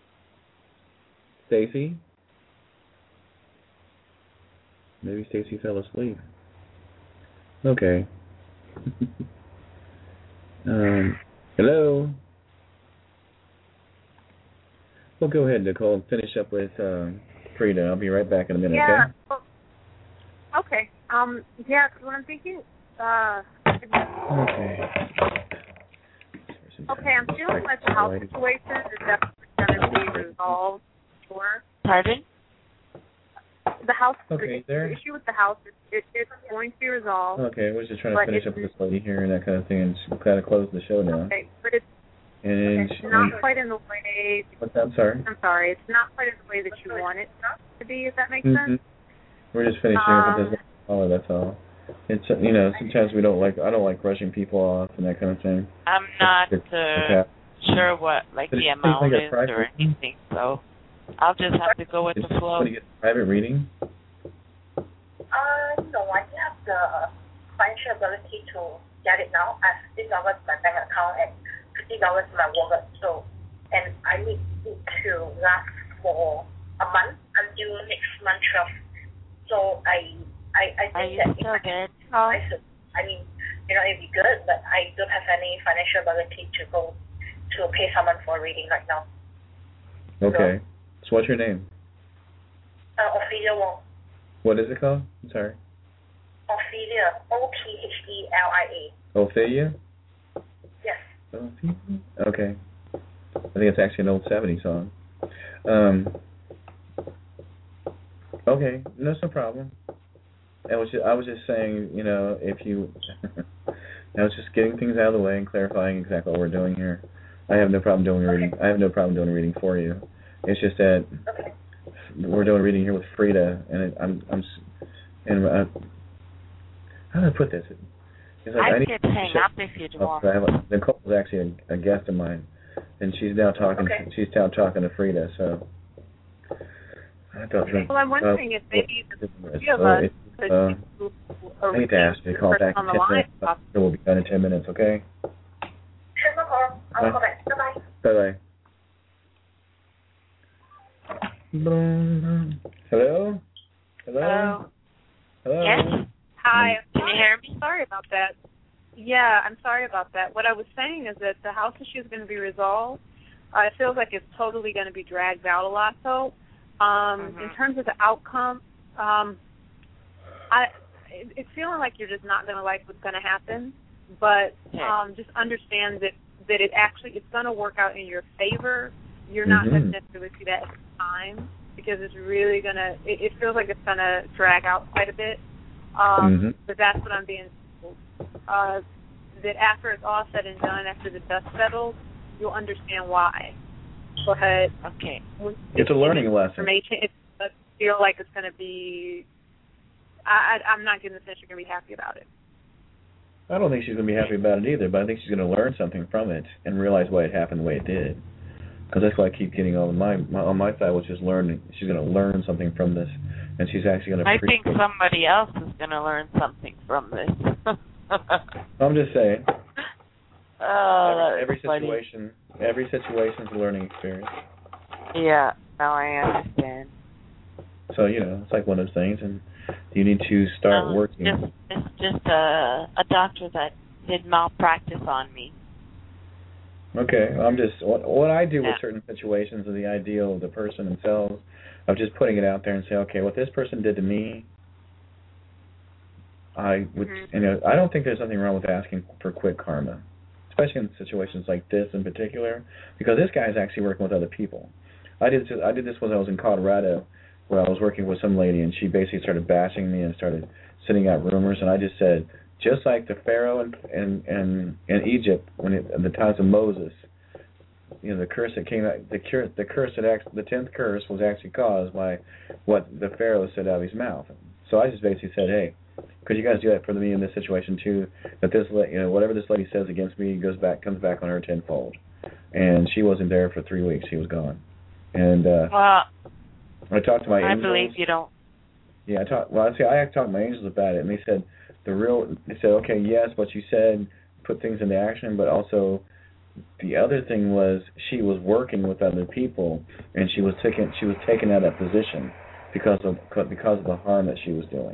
Stacy. Maybe Stacy fell asleep. Okay. um, hello. Well, go ahead, Nicole, and finish up with um, Frida. I'll be right back in a minute, Yeah. okay? Well, okay. Um, yeah, 'cause what I'm thinking, uh, Okay. okay, I'm feeling like the house situation is definitely going to be resolved. Sure. Pardon? The house, Okay, the, there. the issue with the house, it, it, it's going to be resolved. Okay, we're just trying to But finish it's- up with this lady here and that kind of thing, and just kind of close the show now. Okay, but it's, And it's not quite in the way. what's that? I'm sorry. I'm sorry, it's not quite in the way that you want it to be. If that makes Mm-hmm. sense. We're just finishing Um, up with this caller. That's all. It's you know sometimes we don't like I don't like rushing people off and that kind of thing. I'm not It's- uh, it's sure what like But the it seems amount like a is private or anything, so I'll just have to go with Is the this flow. going to get a private reading? Uh, no, I don't have the financial ability to get it now. I have fifty dollars in my bank account and fifty dollars in my wallet. So, and I need it to last for a month until next month twelve. So I, I, I Are think you that if still I, good? I should, I mean, you know, it'd be good, but I don't have any financial ability to go to pay someone for a reading right now. Okay. So what's your name? Uh, Ophelia Wong. What is it called? I'm sorry. Ophelia. O P H E L I A. Ophelia? Yes. Ophelia? Okay. I think it's actually an old seventies song. Um. Okay, no, it's no problem. I was just, I was just saying, you know, if you, I was just getting things out of the way and clarifying exactly what we're doing here. I have no problem doing a reading. I have no problem doing a reading for you. It's just that Okay. we're doing a reading here with Frida, and it, I'm, I'm, s- and uh, how do I put this? It's like I I need could to hang shut up if you'd up. want. I have a, Nicole is actually a, a guest of mine, and she's now talking. Okay. She's now talking to Frida, so. I don't think. Well, I'm wondering uh, if maybe the it's, three of uh, us it's, could uh, do a I need to reading ask you to call person back in on the ten line. minutes. It will be done in ten minutes, okay? Sure, no problem. I'll Huh? call back. Bye-bye. Bye-bye. Hello? Hello? Hello? Hello? Yes? Hi. Can you hear me? Sorry about that. Yeah, I'm sorry about that. What I was saying is that the house issue is going to be resolved. Uh, it feels like it's totally going to be dragged out a lot, though. Um, Mhm. In terms of the outcome, um, I it, it's feeling like you're just not going to like what's going to happen. but um, just understand that, that it actually it's going to work out in your favor. You're not mm-hmm. going to necessarily see that at the time because it's really going to, it, it feels like it's going to drag out quite a bit. Um, mm-hmm. But that's what I'm being told. Uh, that after it's all said and done, after the dust settles, you'll understand why. But okay, it's a learning lesson. Information, it does feel like it's going to be. I, I, I'm not getting the sense you're going to be happy about it. I don't think she's going to be happy about it either, but I think she's going to learn something from it and realize why it happened the way it did. Because that's why I keep getting on my, my on my side, which is learning. She's going to learn something from this, and she's actually going to. I think somebody else is going to learn something from this. I'm just saying. Oh, every, every funny. situation, every situation is a learning experience. Yeah, now I understand. So you know, it's like one of those things, and you need to start no, working. It's just, it's just a a doctor that did malpractice on me. Okay, I'm just what, what I do yeah. with certain situations is the ideal of the person themselves, of just putting it out there and say, okay, what this person did to me, I would, mm-hmm. you know, I don't think there's nothing wrong with asking for quick karma, especially in situations like this in particular, because this guy is actually working with other people. I did I did this when I was in Colorado, where I was working with some lady, and she basically started bashing me and started sending out rumors, and I just said, just like the Pharaoh in in, in, in Egypt, when it, in the times of Moses, you know, the curse that came out, the curse, the curse that act, the tenth curse was actually caused by what the Pharaoh said out of his mouth. So I just basically said, hey, could you guys do that for me in this situation too? That this, you know, whatever this lady says against me goes back, comes back on her tenfold. And she wasn't there for three weeks; she was gone. And uh, well, I talked to my I angels. believe you don't. Yeah, I talked. Well, I see. I talked to my angels about it, and they said the real. They said, okay, yes, what you said, put things into action, but also the other thing was she was working with other people, and she was taken. She was taken out of that position because of because of the harm that she was doing.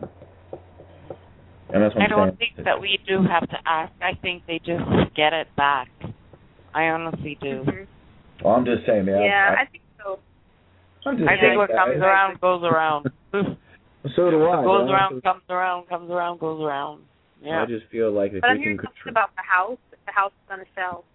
And that's what I I'm don't saying. think that we do have to ask. I think they just get it back. I honestly do. Mm-hmm. Well, I'm just saying, man. Yeah, I, I think so. I'm just I saying, think what guys. comes around goes around. So do I. Goes I around, just, comes around, comes around, goes around. Yeah. I just feel like if but we I'm hearing can something control. about the house. The house is going to sell.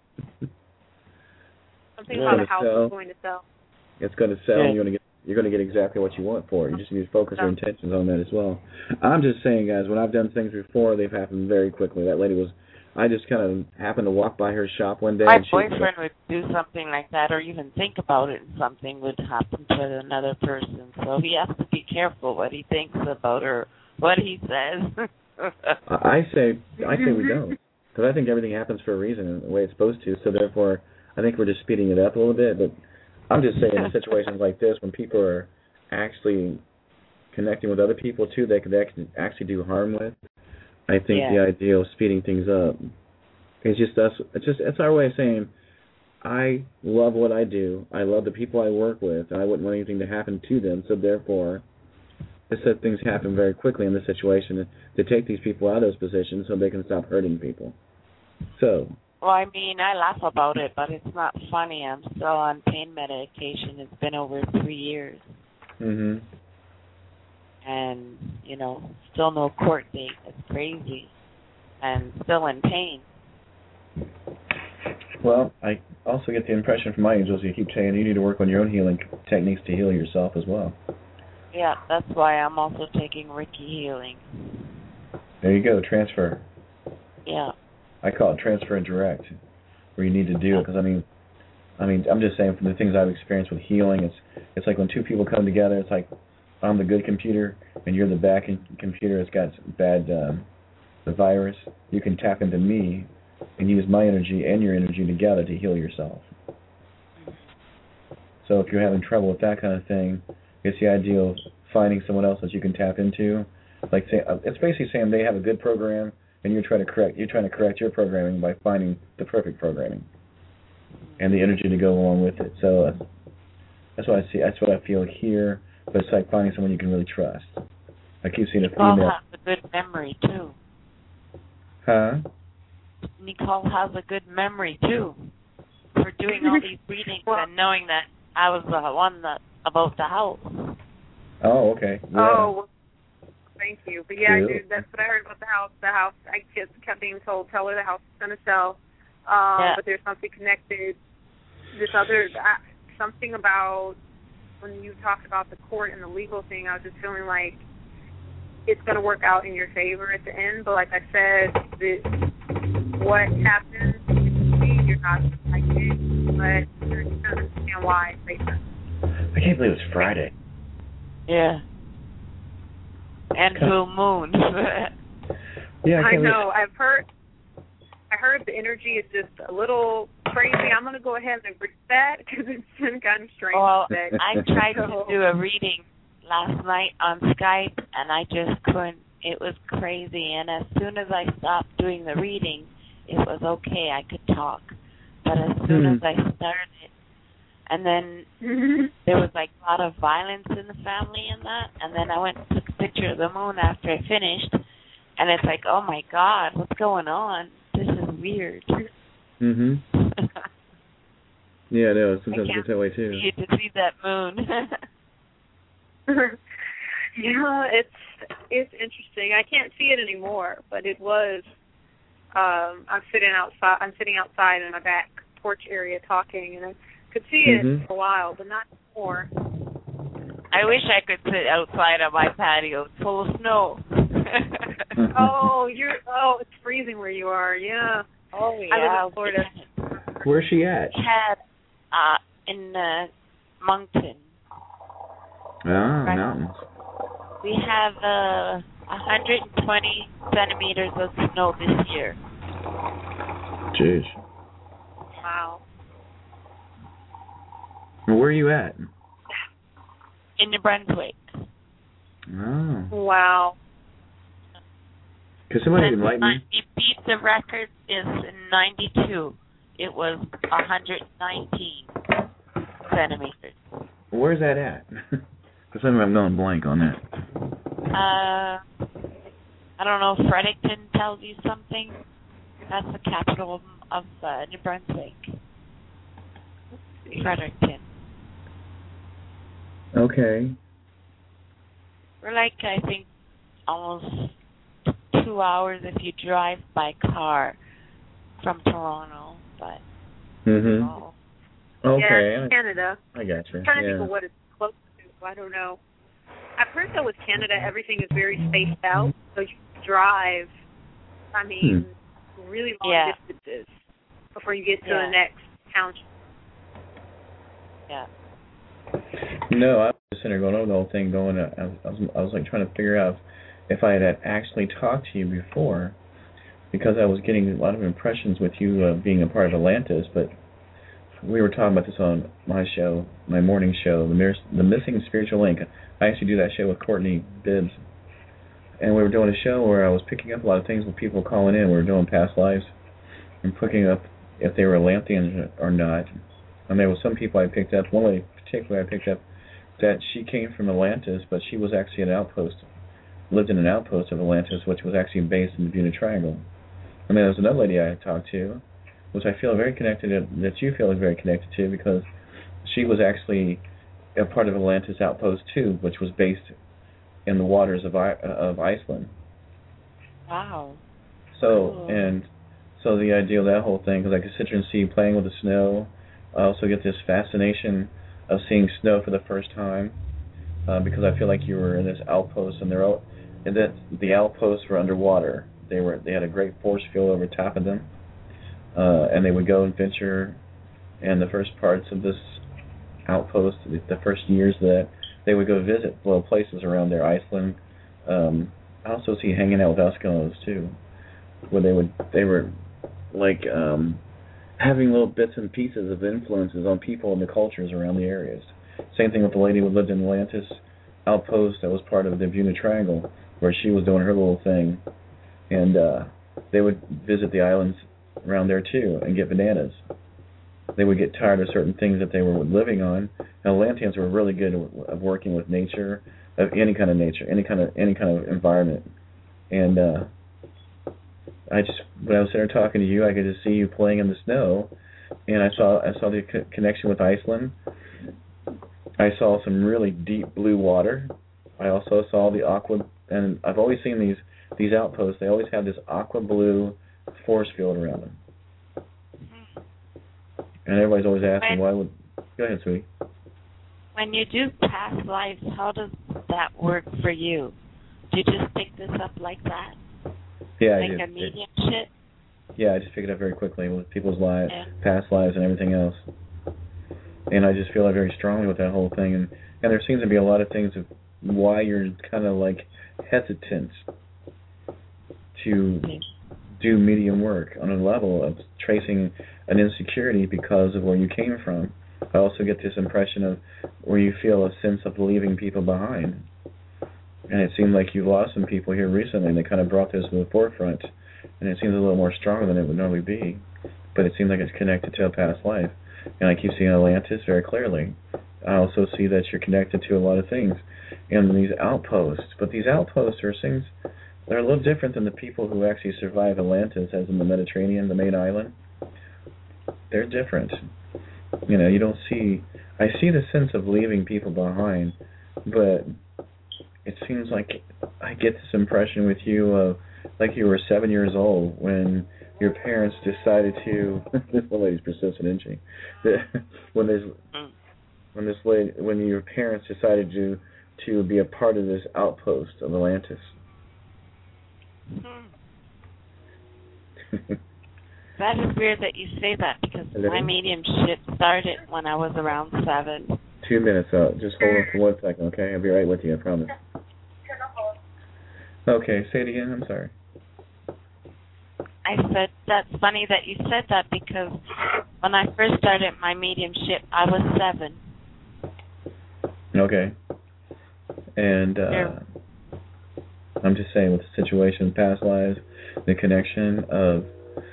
Something It's about gonna the house sell. is going to sell. It's going to sell. Yeah. And you're going to get. You're going to get exactly what you want for it. You just need to focus your intentions on that as well. I'm just saying, guys, when I've done things before, they've happened very quickly. That lady was, I just kind of happened to walk by her shop one day. My and she boyfriend would do something like that, or even think about it, and something would happen to another person. So he has to be careful what he thinks about her, what he says. I say, I say we don't, because I think everything happens for a reason and the way it's supposed to. So therefore, I think we're just speeding it up a little bit. But I'm just saying, in situations like this, when people are actually connecting with other people too, they could actually do harm with. I think yeah. the idea of speeding things up is just us. It's just it's our way of saying, I love what I do. I love the people I work with, and I wouldn't want anything to happen to them. So therefore, just let things happen very quickly in this situation to take these people out of those positions so they can stop hurting people. So. Well, I mean, I laugh about it, but it's not funny. I'm still on pain medication. It's been over three years. Mhm. And, you know, still no court date. It's crazy. And still in pain. Well, I also get the impression from my angels, you keep saying you need to work on your own healing techniques to heal yourself as well. Yeah, that's why I'm also taking Reiki healing. There you go, transfer. Yeah. I call it transfer and direct, where you need to do it. Because I mean, I mean, I'm just saying from the things I've experienced with healing, it's it's like when two people come together. It's like I'm the good computer and you're the bad computer. It's got bad um, the virus. You can tap into me and use my energy and your energy together to heal yourself. So if you're having trouble with that kind of thing, it's the idea of finding someone else that you can tap into. Like say, it's basically saying they have a good program. And you're trying to correct you're trying to correct your programming by finding the perfect programming and the energy to go along with it. So uh, that's what I see. That's what I feel here. But it's like finding someone you can really trust. I keep seeing a female. Nicole has a good memory too. Huh? Nicole has a good memory too for doing all these readings and knowing that I was the one that about the house. Oh, okay. Yeah. Oh, Thank you. But yeah, Cool. I do. That's what I heard about the house. The house, I just kept being told, tell her the house is going to sell. Um, Yeah. But there's something connected. This other, uh, something about when you talked about the court and the legal thing, I was just feeling like it's going to work out in your favor at the end. But like I said, the, what happens, you're not like it, but you're going to understand why it's later. I can't believe it's Friday. Yeah. And full moon. Yeah, I, I can't know. I've heard. I heard the energy is just a little crazy. I'm going to go ahead and agree with that because it's been kind of strange. Well, today. I tried to do a reading last night on Skype, and I just couldn't. It was crazy. And as soon as I stopped doing the reading, it was okay. I could talk. But as soon Hmm. as I started, and then there was like a lot of violence in the family and that, and then I went and took a picture of the moon after I finished, and it's like, oh my God, what's going on? This is weird. Mm-hmm. Yeah, I know. Sometimes I it's that way too. You to see that moon. Yeah, it's it's interesting. I can't see it anymore, but it was. Um, I'm sitting outside. I'm sitting outside in my back porch area talking, and I could see it Mhm. for a while, but not anymore. I wish I could sit outside on my patio. It's full of snow. Oh, you're. Oh, it's freezing where you are. Yeah. Oh yeah. I live in Florida. Where's she at? We had uh, in uh, Moncton. Ah, Right. mountains. We have uh, one hundred twenty centimeters of snow this year. Jeez. Wow. Well, where are you at? In New Brunswick. Oh. Wow. Because somebody Since enlightened me. it beat the record is in ninety-two. It was one hundred nineteen centimeters. Where's that at? Because I'm going blank on that. Uh, I don't know if Fredericton tells you something. That's the capital of, of uh, New Brunswick. Fredericton. Okay. We're like, I think, almost two hours if you drive by car from Toronto, but Mhm. oh, Okay. Yeah, it's Canada. I got you. I'm trying to Yeah. think of what it's close to. I don't know. I've heard that with Canada, everything is very spaced out, so you drive. I mean, really long Yeah. distances before you get to Yeah. the next township. yeah. No, I was just sitting there going over the whole thing, going. Uh, I, was, I was, I was like trying to figure out if I had actually talked to you before, because I was getting a lot of impressions with you uh, being a part of Atlantis. But we were talking about this on my show, my morning show, the Mir- the Missing Spiritual Link. I actually do that show with Courtney Bibbs, and we were doing a show where I was picking up a lot of things with people calling in. We were doing past lives and picking up if they were Atlanteans or not. And there was some people I picked up. One lady particularly I picked up that she came from Atlantis, but she was actually an outpost, lived in an outpost of Atlantis, which was actually based in the Bermuda Triangle. And then there was another lady I talked to, which I feel very connected to, that you feel is very connected to, because she was actually a part of Atlantis outpost too, which was based in the waters of I, of Iceland. Wow. So Cool. and so the idea of that whole thing, because I could sit here and see you playing with the snow. I also get this fascination of seeing snow for the first time, uh, because I feel like you were in this outpost, and they're all, and that the outposts were underwater. They were they had a great force field over top of them, uh, and they would go and venture. And the first parts of this outpost, the first years of that, they would go visit little places around there, Iceland. Um, I also see hanging out with Eskimos too, where they would they were like um, having little bits and pieces of influences on people and the cultures around the areas. Same thing with the lady who lived in Atlantis outpost that was part of the Bermuda Triangle, where she was doing her little thing, and uh, they would visit the islands around there too and get bananas. They would get tired of certain things that they were living on. And Atlanteans were really good at working with nature, of any kind of nature, any kind of any kind of environment. And uh, I just, when I was there talking to you, I could just see you playing in the snow, and I saw I saw the co- connection with Iceland. I saw some really deep blue water. I also saw the aqua and I've always seen these these outposts. They always have this aqua blue force field around them, and everybody's always asking, why would? Go ahead, sweetie. When you do past lives, how does that work for you? Do you just pick this up like that? Yeah, like I do. a medium shit? Yeah, I just pick it up very quickly with people's lives, yeah. past lives, and everything else. And I just feel it very strongly with that whole thing. And, and there seems to be a lot of things of why you're kind of like hesitant to do medium work on a level of tracing an insecurity because of where you came from. I also get this impression of where you feel a sense of leaving people behind. And it seemed like you've lost some people here recently, and they kind of brought this to the forefront. And it seems a little more stronger than it would normally be. But it seems like it's connected to a past life. And I keep seeing Atlantis very clearly. I also see that you're connected to a lot of things in these outposts. But these outposts are things, they're a little different than the people who actually survive Atlantis, as in the Mediterranean, the main island. They're different. You know, you don't see, I see the sense of leaving people behind, but it seems like I get this impression with you of like you were seven years old when your parents decided to, this one lady's persistent, isn't she? when this, when this lady, when your parents decided to to be a part of this outpost of Atlantis. That is weird that you say that, because my mediumship started when I was around seven. Two minutes out. Just hold on for one second, okay? I'll be right with you, I promise. Okay, say it again. I'm sorry. I said, that's funny that you said that, because when I first started my mediumship, I was seven. Okay. And uh, yeah. I'm just saying, with the situation, past lives, the connection of...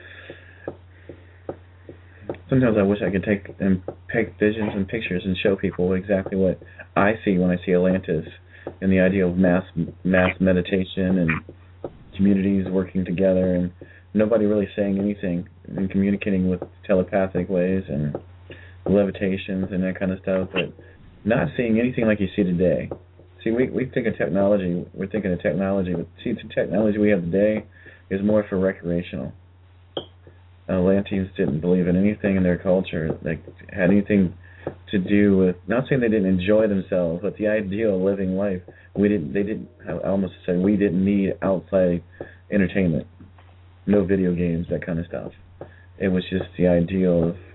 Sometimes I wish I could take and take visions and pictures and show people exactly what I see when I see Atlantis, and the idea of mass mass meditation and communities working together and nobody really saying anything and communicating with telepathic ways and levitations and that kind of stuff, but not seeing anything like you see today. See, we we think of technology, we're thinking of technology, but see, the technology we have today is more for recreational. Atlanteans didn't believe in anything in their culture that had anything to do with, not saying they didn't enjoy themselves, but the ideal of living life. We didn't. They didn't. I almost said we didn't need outside entertainment, no video games, that kind of stuff. It was just the ideal of,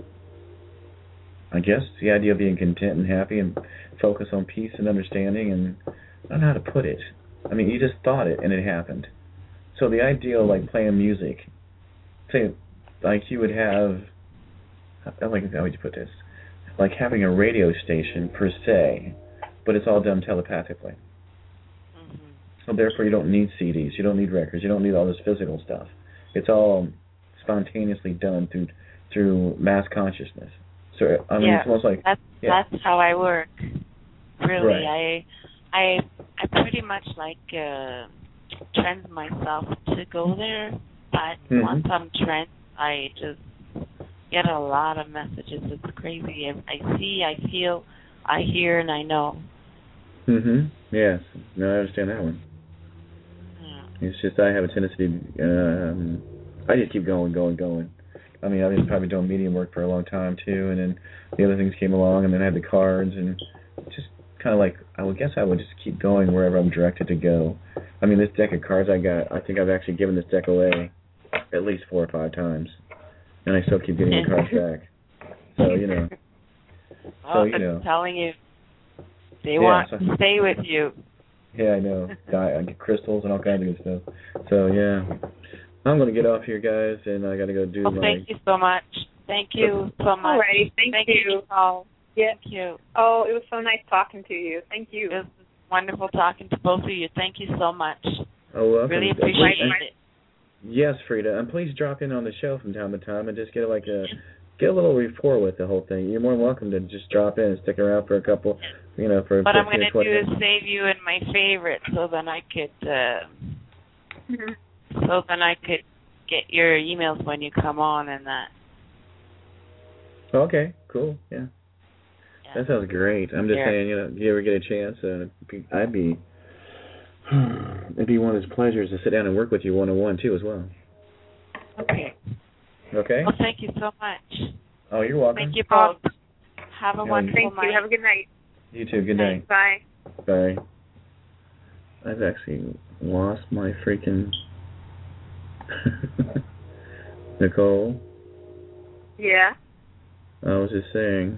I guess, the idea of being content and happy and focus on peace and understanding, and I don't know how to put it. I mean, you just thought it and it happened. So the ideal, like playing music, say. Like you would have, like how would you put this? Like having a radio station per se, but it's all done telepathically. Mm-hmm. So therefore, you don't need C Ds, you don't need records, you don't need all this physical stuff. It's all spontaneously done through through mass consciousness. So I mean, yeah, it's almost like that's yeah. that's how I work. Really, right. I I I pretty much like uh, trend myself to go there, but mm-hmm. once I'm trend. I just get a lot of messages. It's crazy. I see, I feel, I hear, and I know. Mhm. Yes. No, I understand that one. Yeah. It's just I have a tendency. Um, I just keep going, going, going. I mean, I've been probably doing medium work for a long time too, and then the other things came along, and then I had the cards, and just kind of like I would guess I would just keep going wherever I'm directed to go. I mean, this deck of cards I got, I think I've actually given this deck away at least four or five times, and I still keep getting the cards back. So you know, well, so you know, I'm telling you, they yeah, want so, to stay with you. Yeah, I know. I, I get crystals and all kinds of good stuff. So yeah, I'm gonna get off here, guys, and I gotta go do well, my. Thank you so much. Thank you so much. Alrighty, thank, thank you. you. Oh, yeah. Thank you. Oh, it was so nice talking to you. Thank you. It was wonderful talking to both of you. Thank you so much. Oh, welcome. Really appreciate and, it. Yes, Frida, and please drop in on the show from time to time and just get like a get a little rapport with the whole thing. You're more than welcome to just drop in and stick around for a couple, you know, for. What I'm going to do minutes. is save you in my favorites, so then I could, uh, mm-hmm. so then I could get your emails when you come on and that. Okay, cool, yeah. yeah. That sounds great. I'm just yeah. saying, you know, if you ever get a chance, uh, I'd be It'd be one of his pleasures to sit down and work with you one-on-one, too, as well. Okay. Okay? Well, thank you so much. Oh, you're welcome. Thank you both. Have a Yeah, wonderful Thank night. you. Have a good night. You too. Good night. Bye. Bye. I've actually lost my freaking... Nicole? Yeah? I was just saying...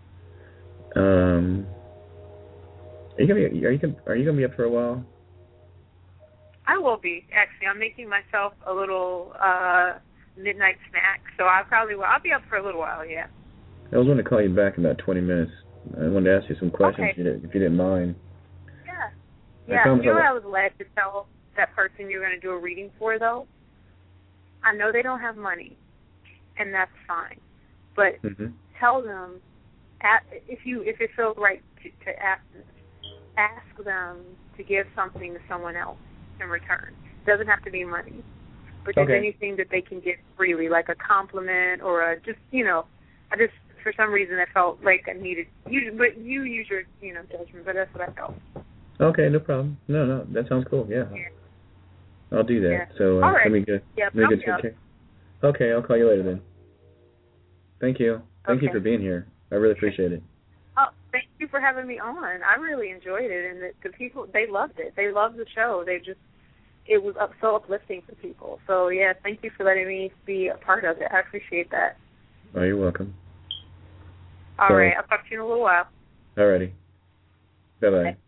Um... Are you gonna be? Are you gonna? Are you gonna be up for a while? I will be. Actually, I'm making myself a little uh midnight snack, so I probably will. I'll be up for a little while. Yeah. I was going to call you back in about twenty minutes. I wanted to ask you some questions, Okay. if, you didn't, if you didn't mind. Yeah. I Yeah. promise You know I what I was led to tell that person you're going to do a reading for, though? I know they don't have money, and that's fine. But mm-hmm. tell them, at, if you if it feels right to, to ask ask them to give something to someone else in return. It doesn't have to be money, but just Okay. anything that they can get freely, like a compliment or a just you know. I just for some reason I felt like I needed you, but you use your you know judgment. But that's what I felt. Okay, no problem. No, no, that sounds cool. Yeah, Yeah. I'll do that. Yeah. So uh, All right. let me get. Yeah, let me I'll get be up. to Okay, I'll call you later then. Thank you. Thank Okay. you for being here. I really appreciate it. Oh, thank you for having me on. I really enjoyed it, and the, the people they loved it. They loved the show. They just it was up, so uplifting for people. So yeah, thank you for letting me be a part of it. I appreciate that. Oh, you're welcome. All So, right, I'll talk to you in a little while. Alrighty. Bye bye. Okay.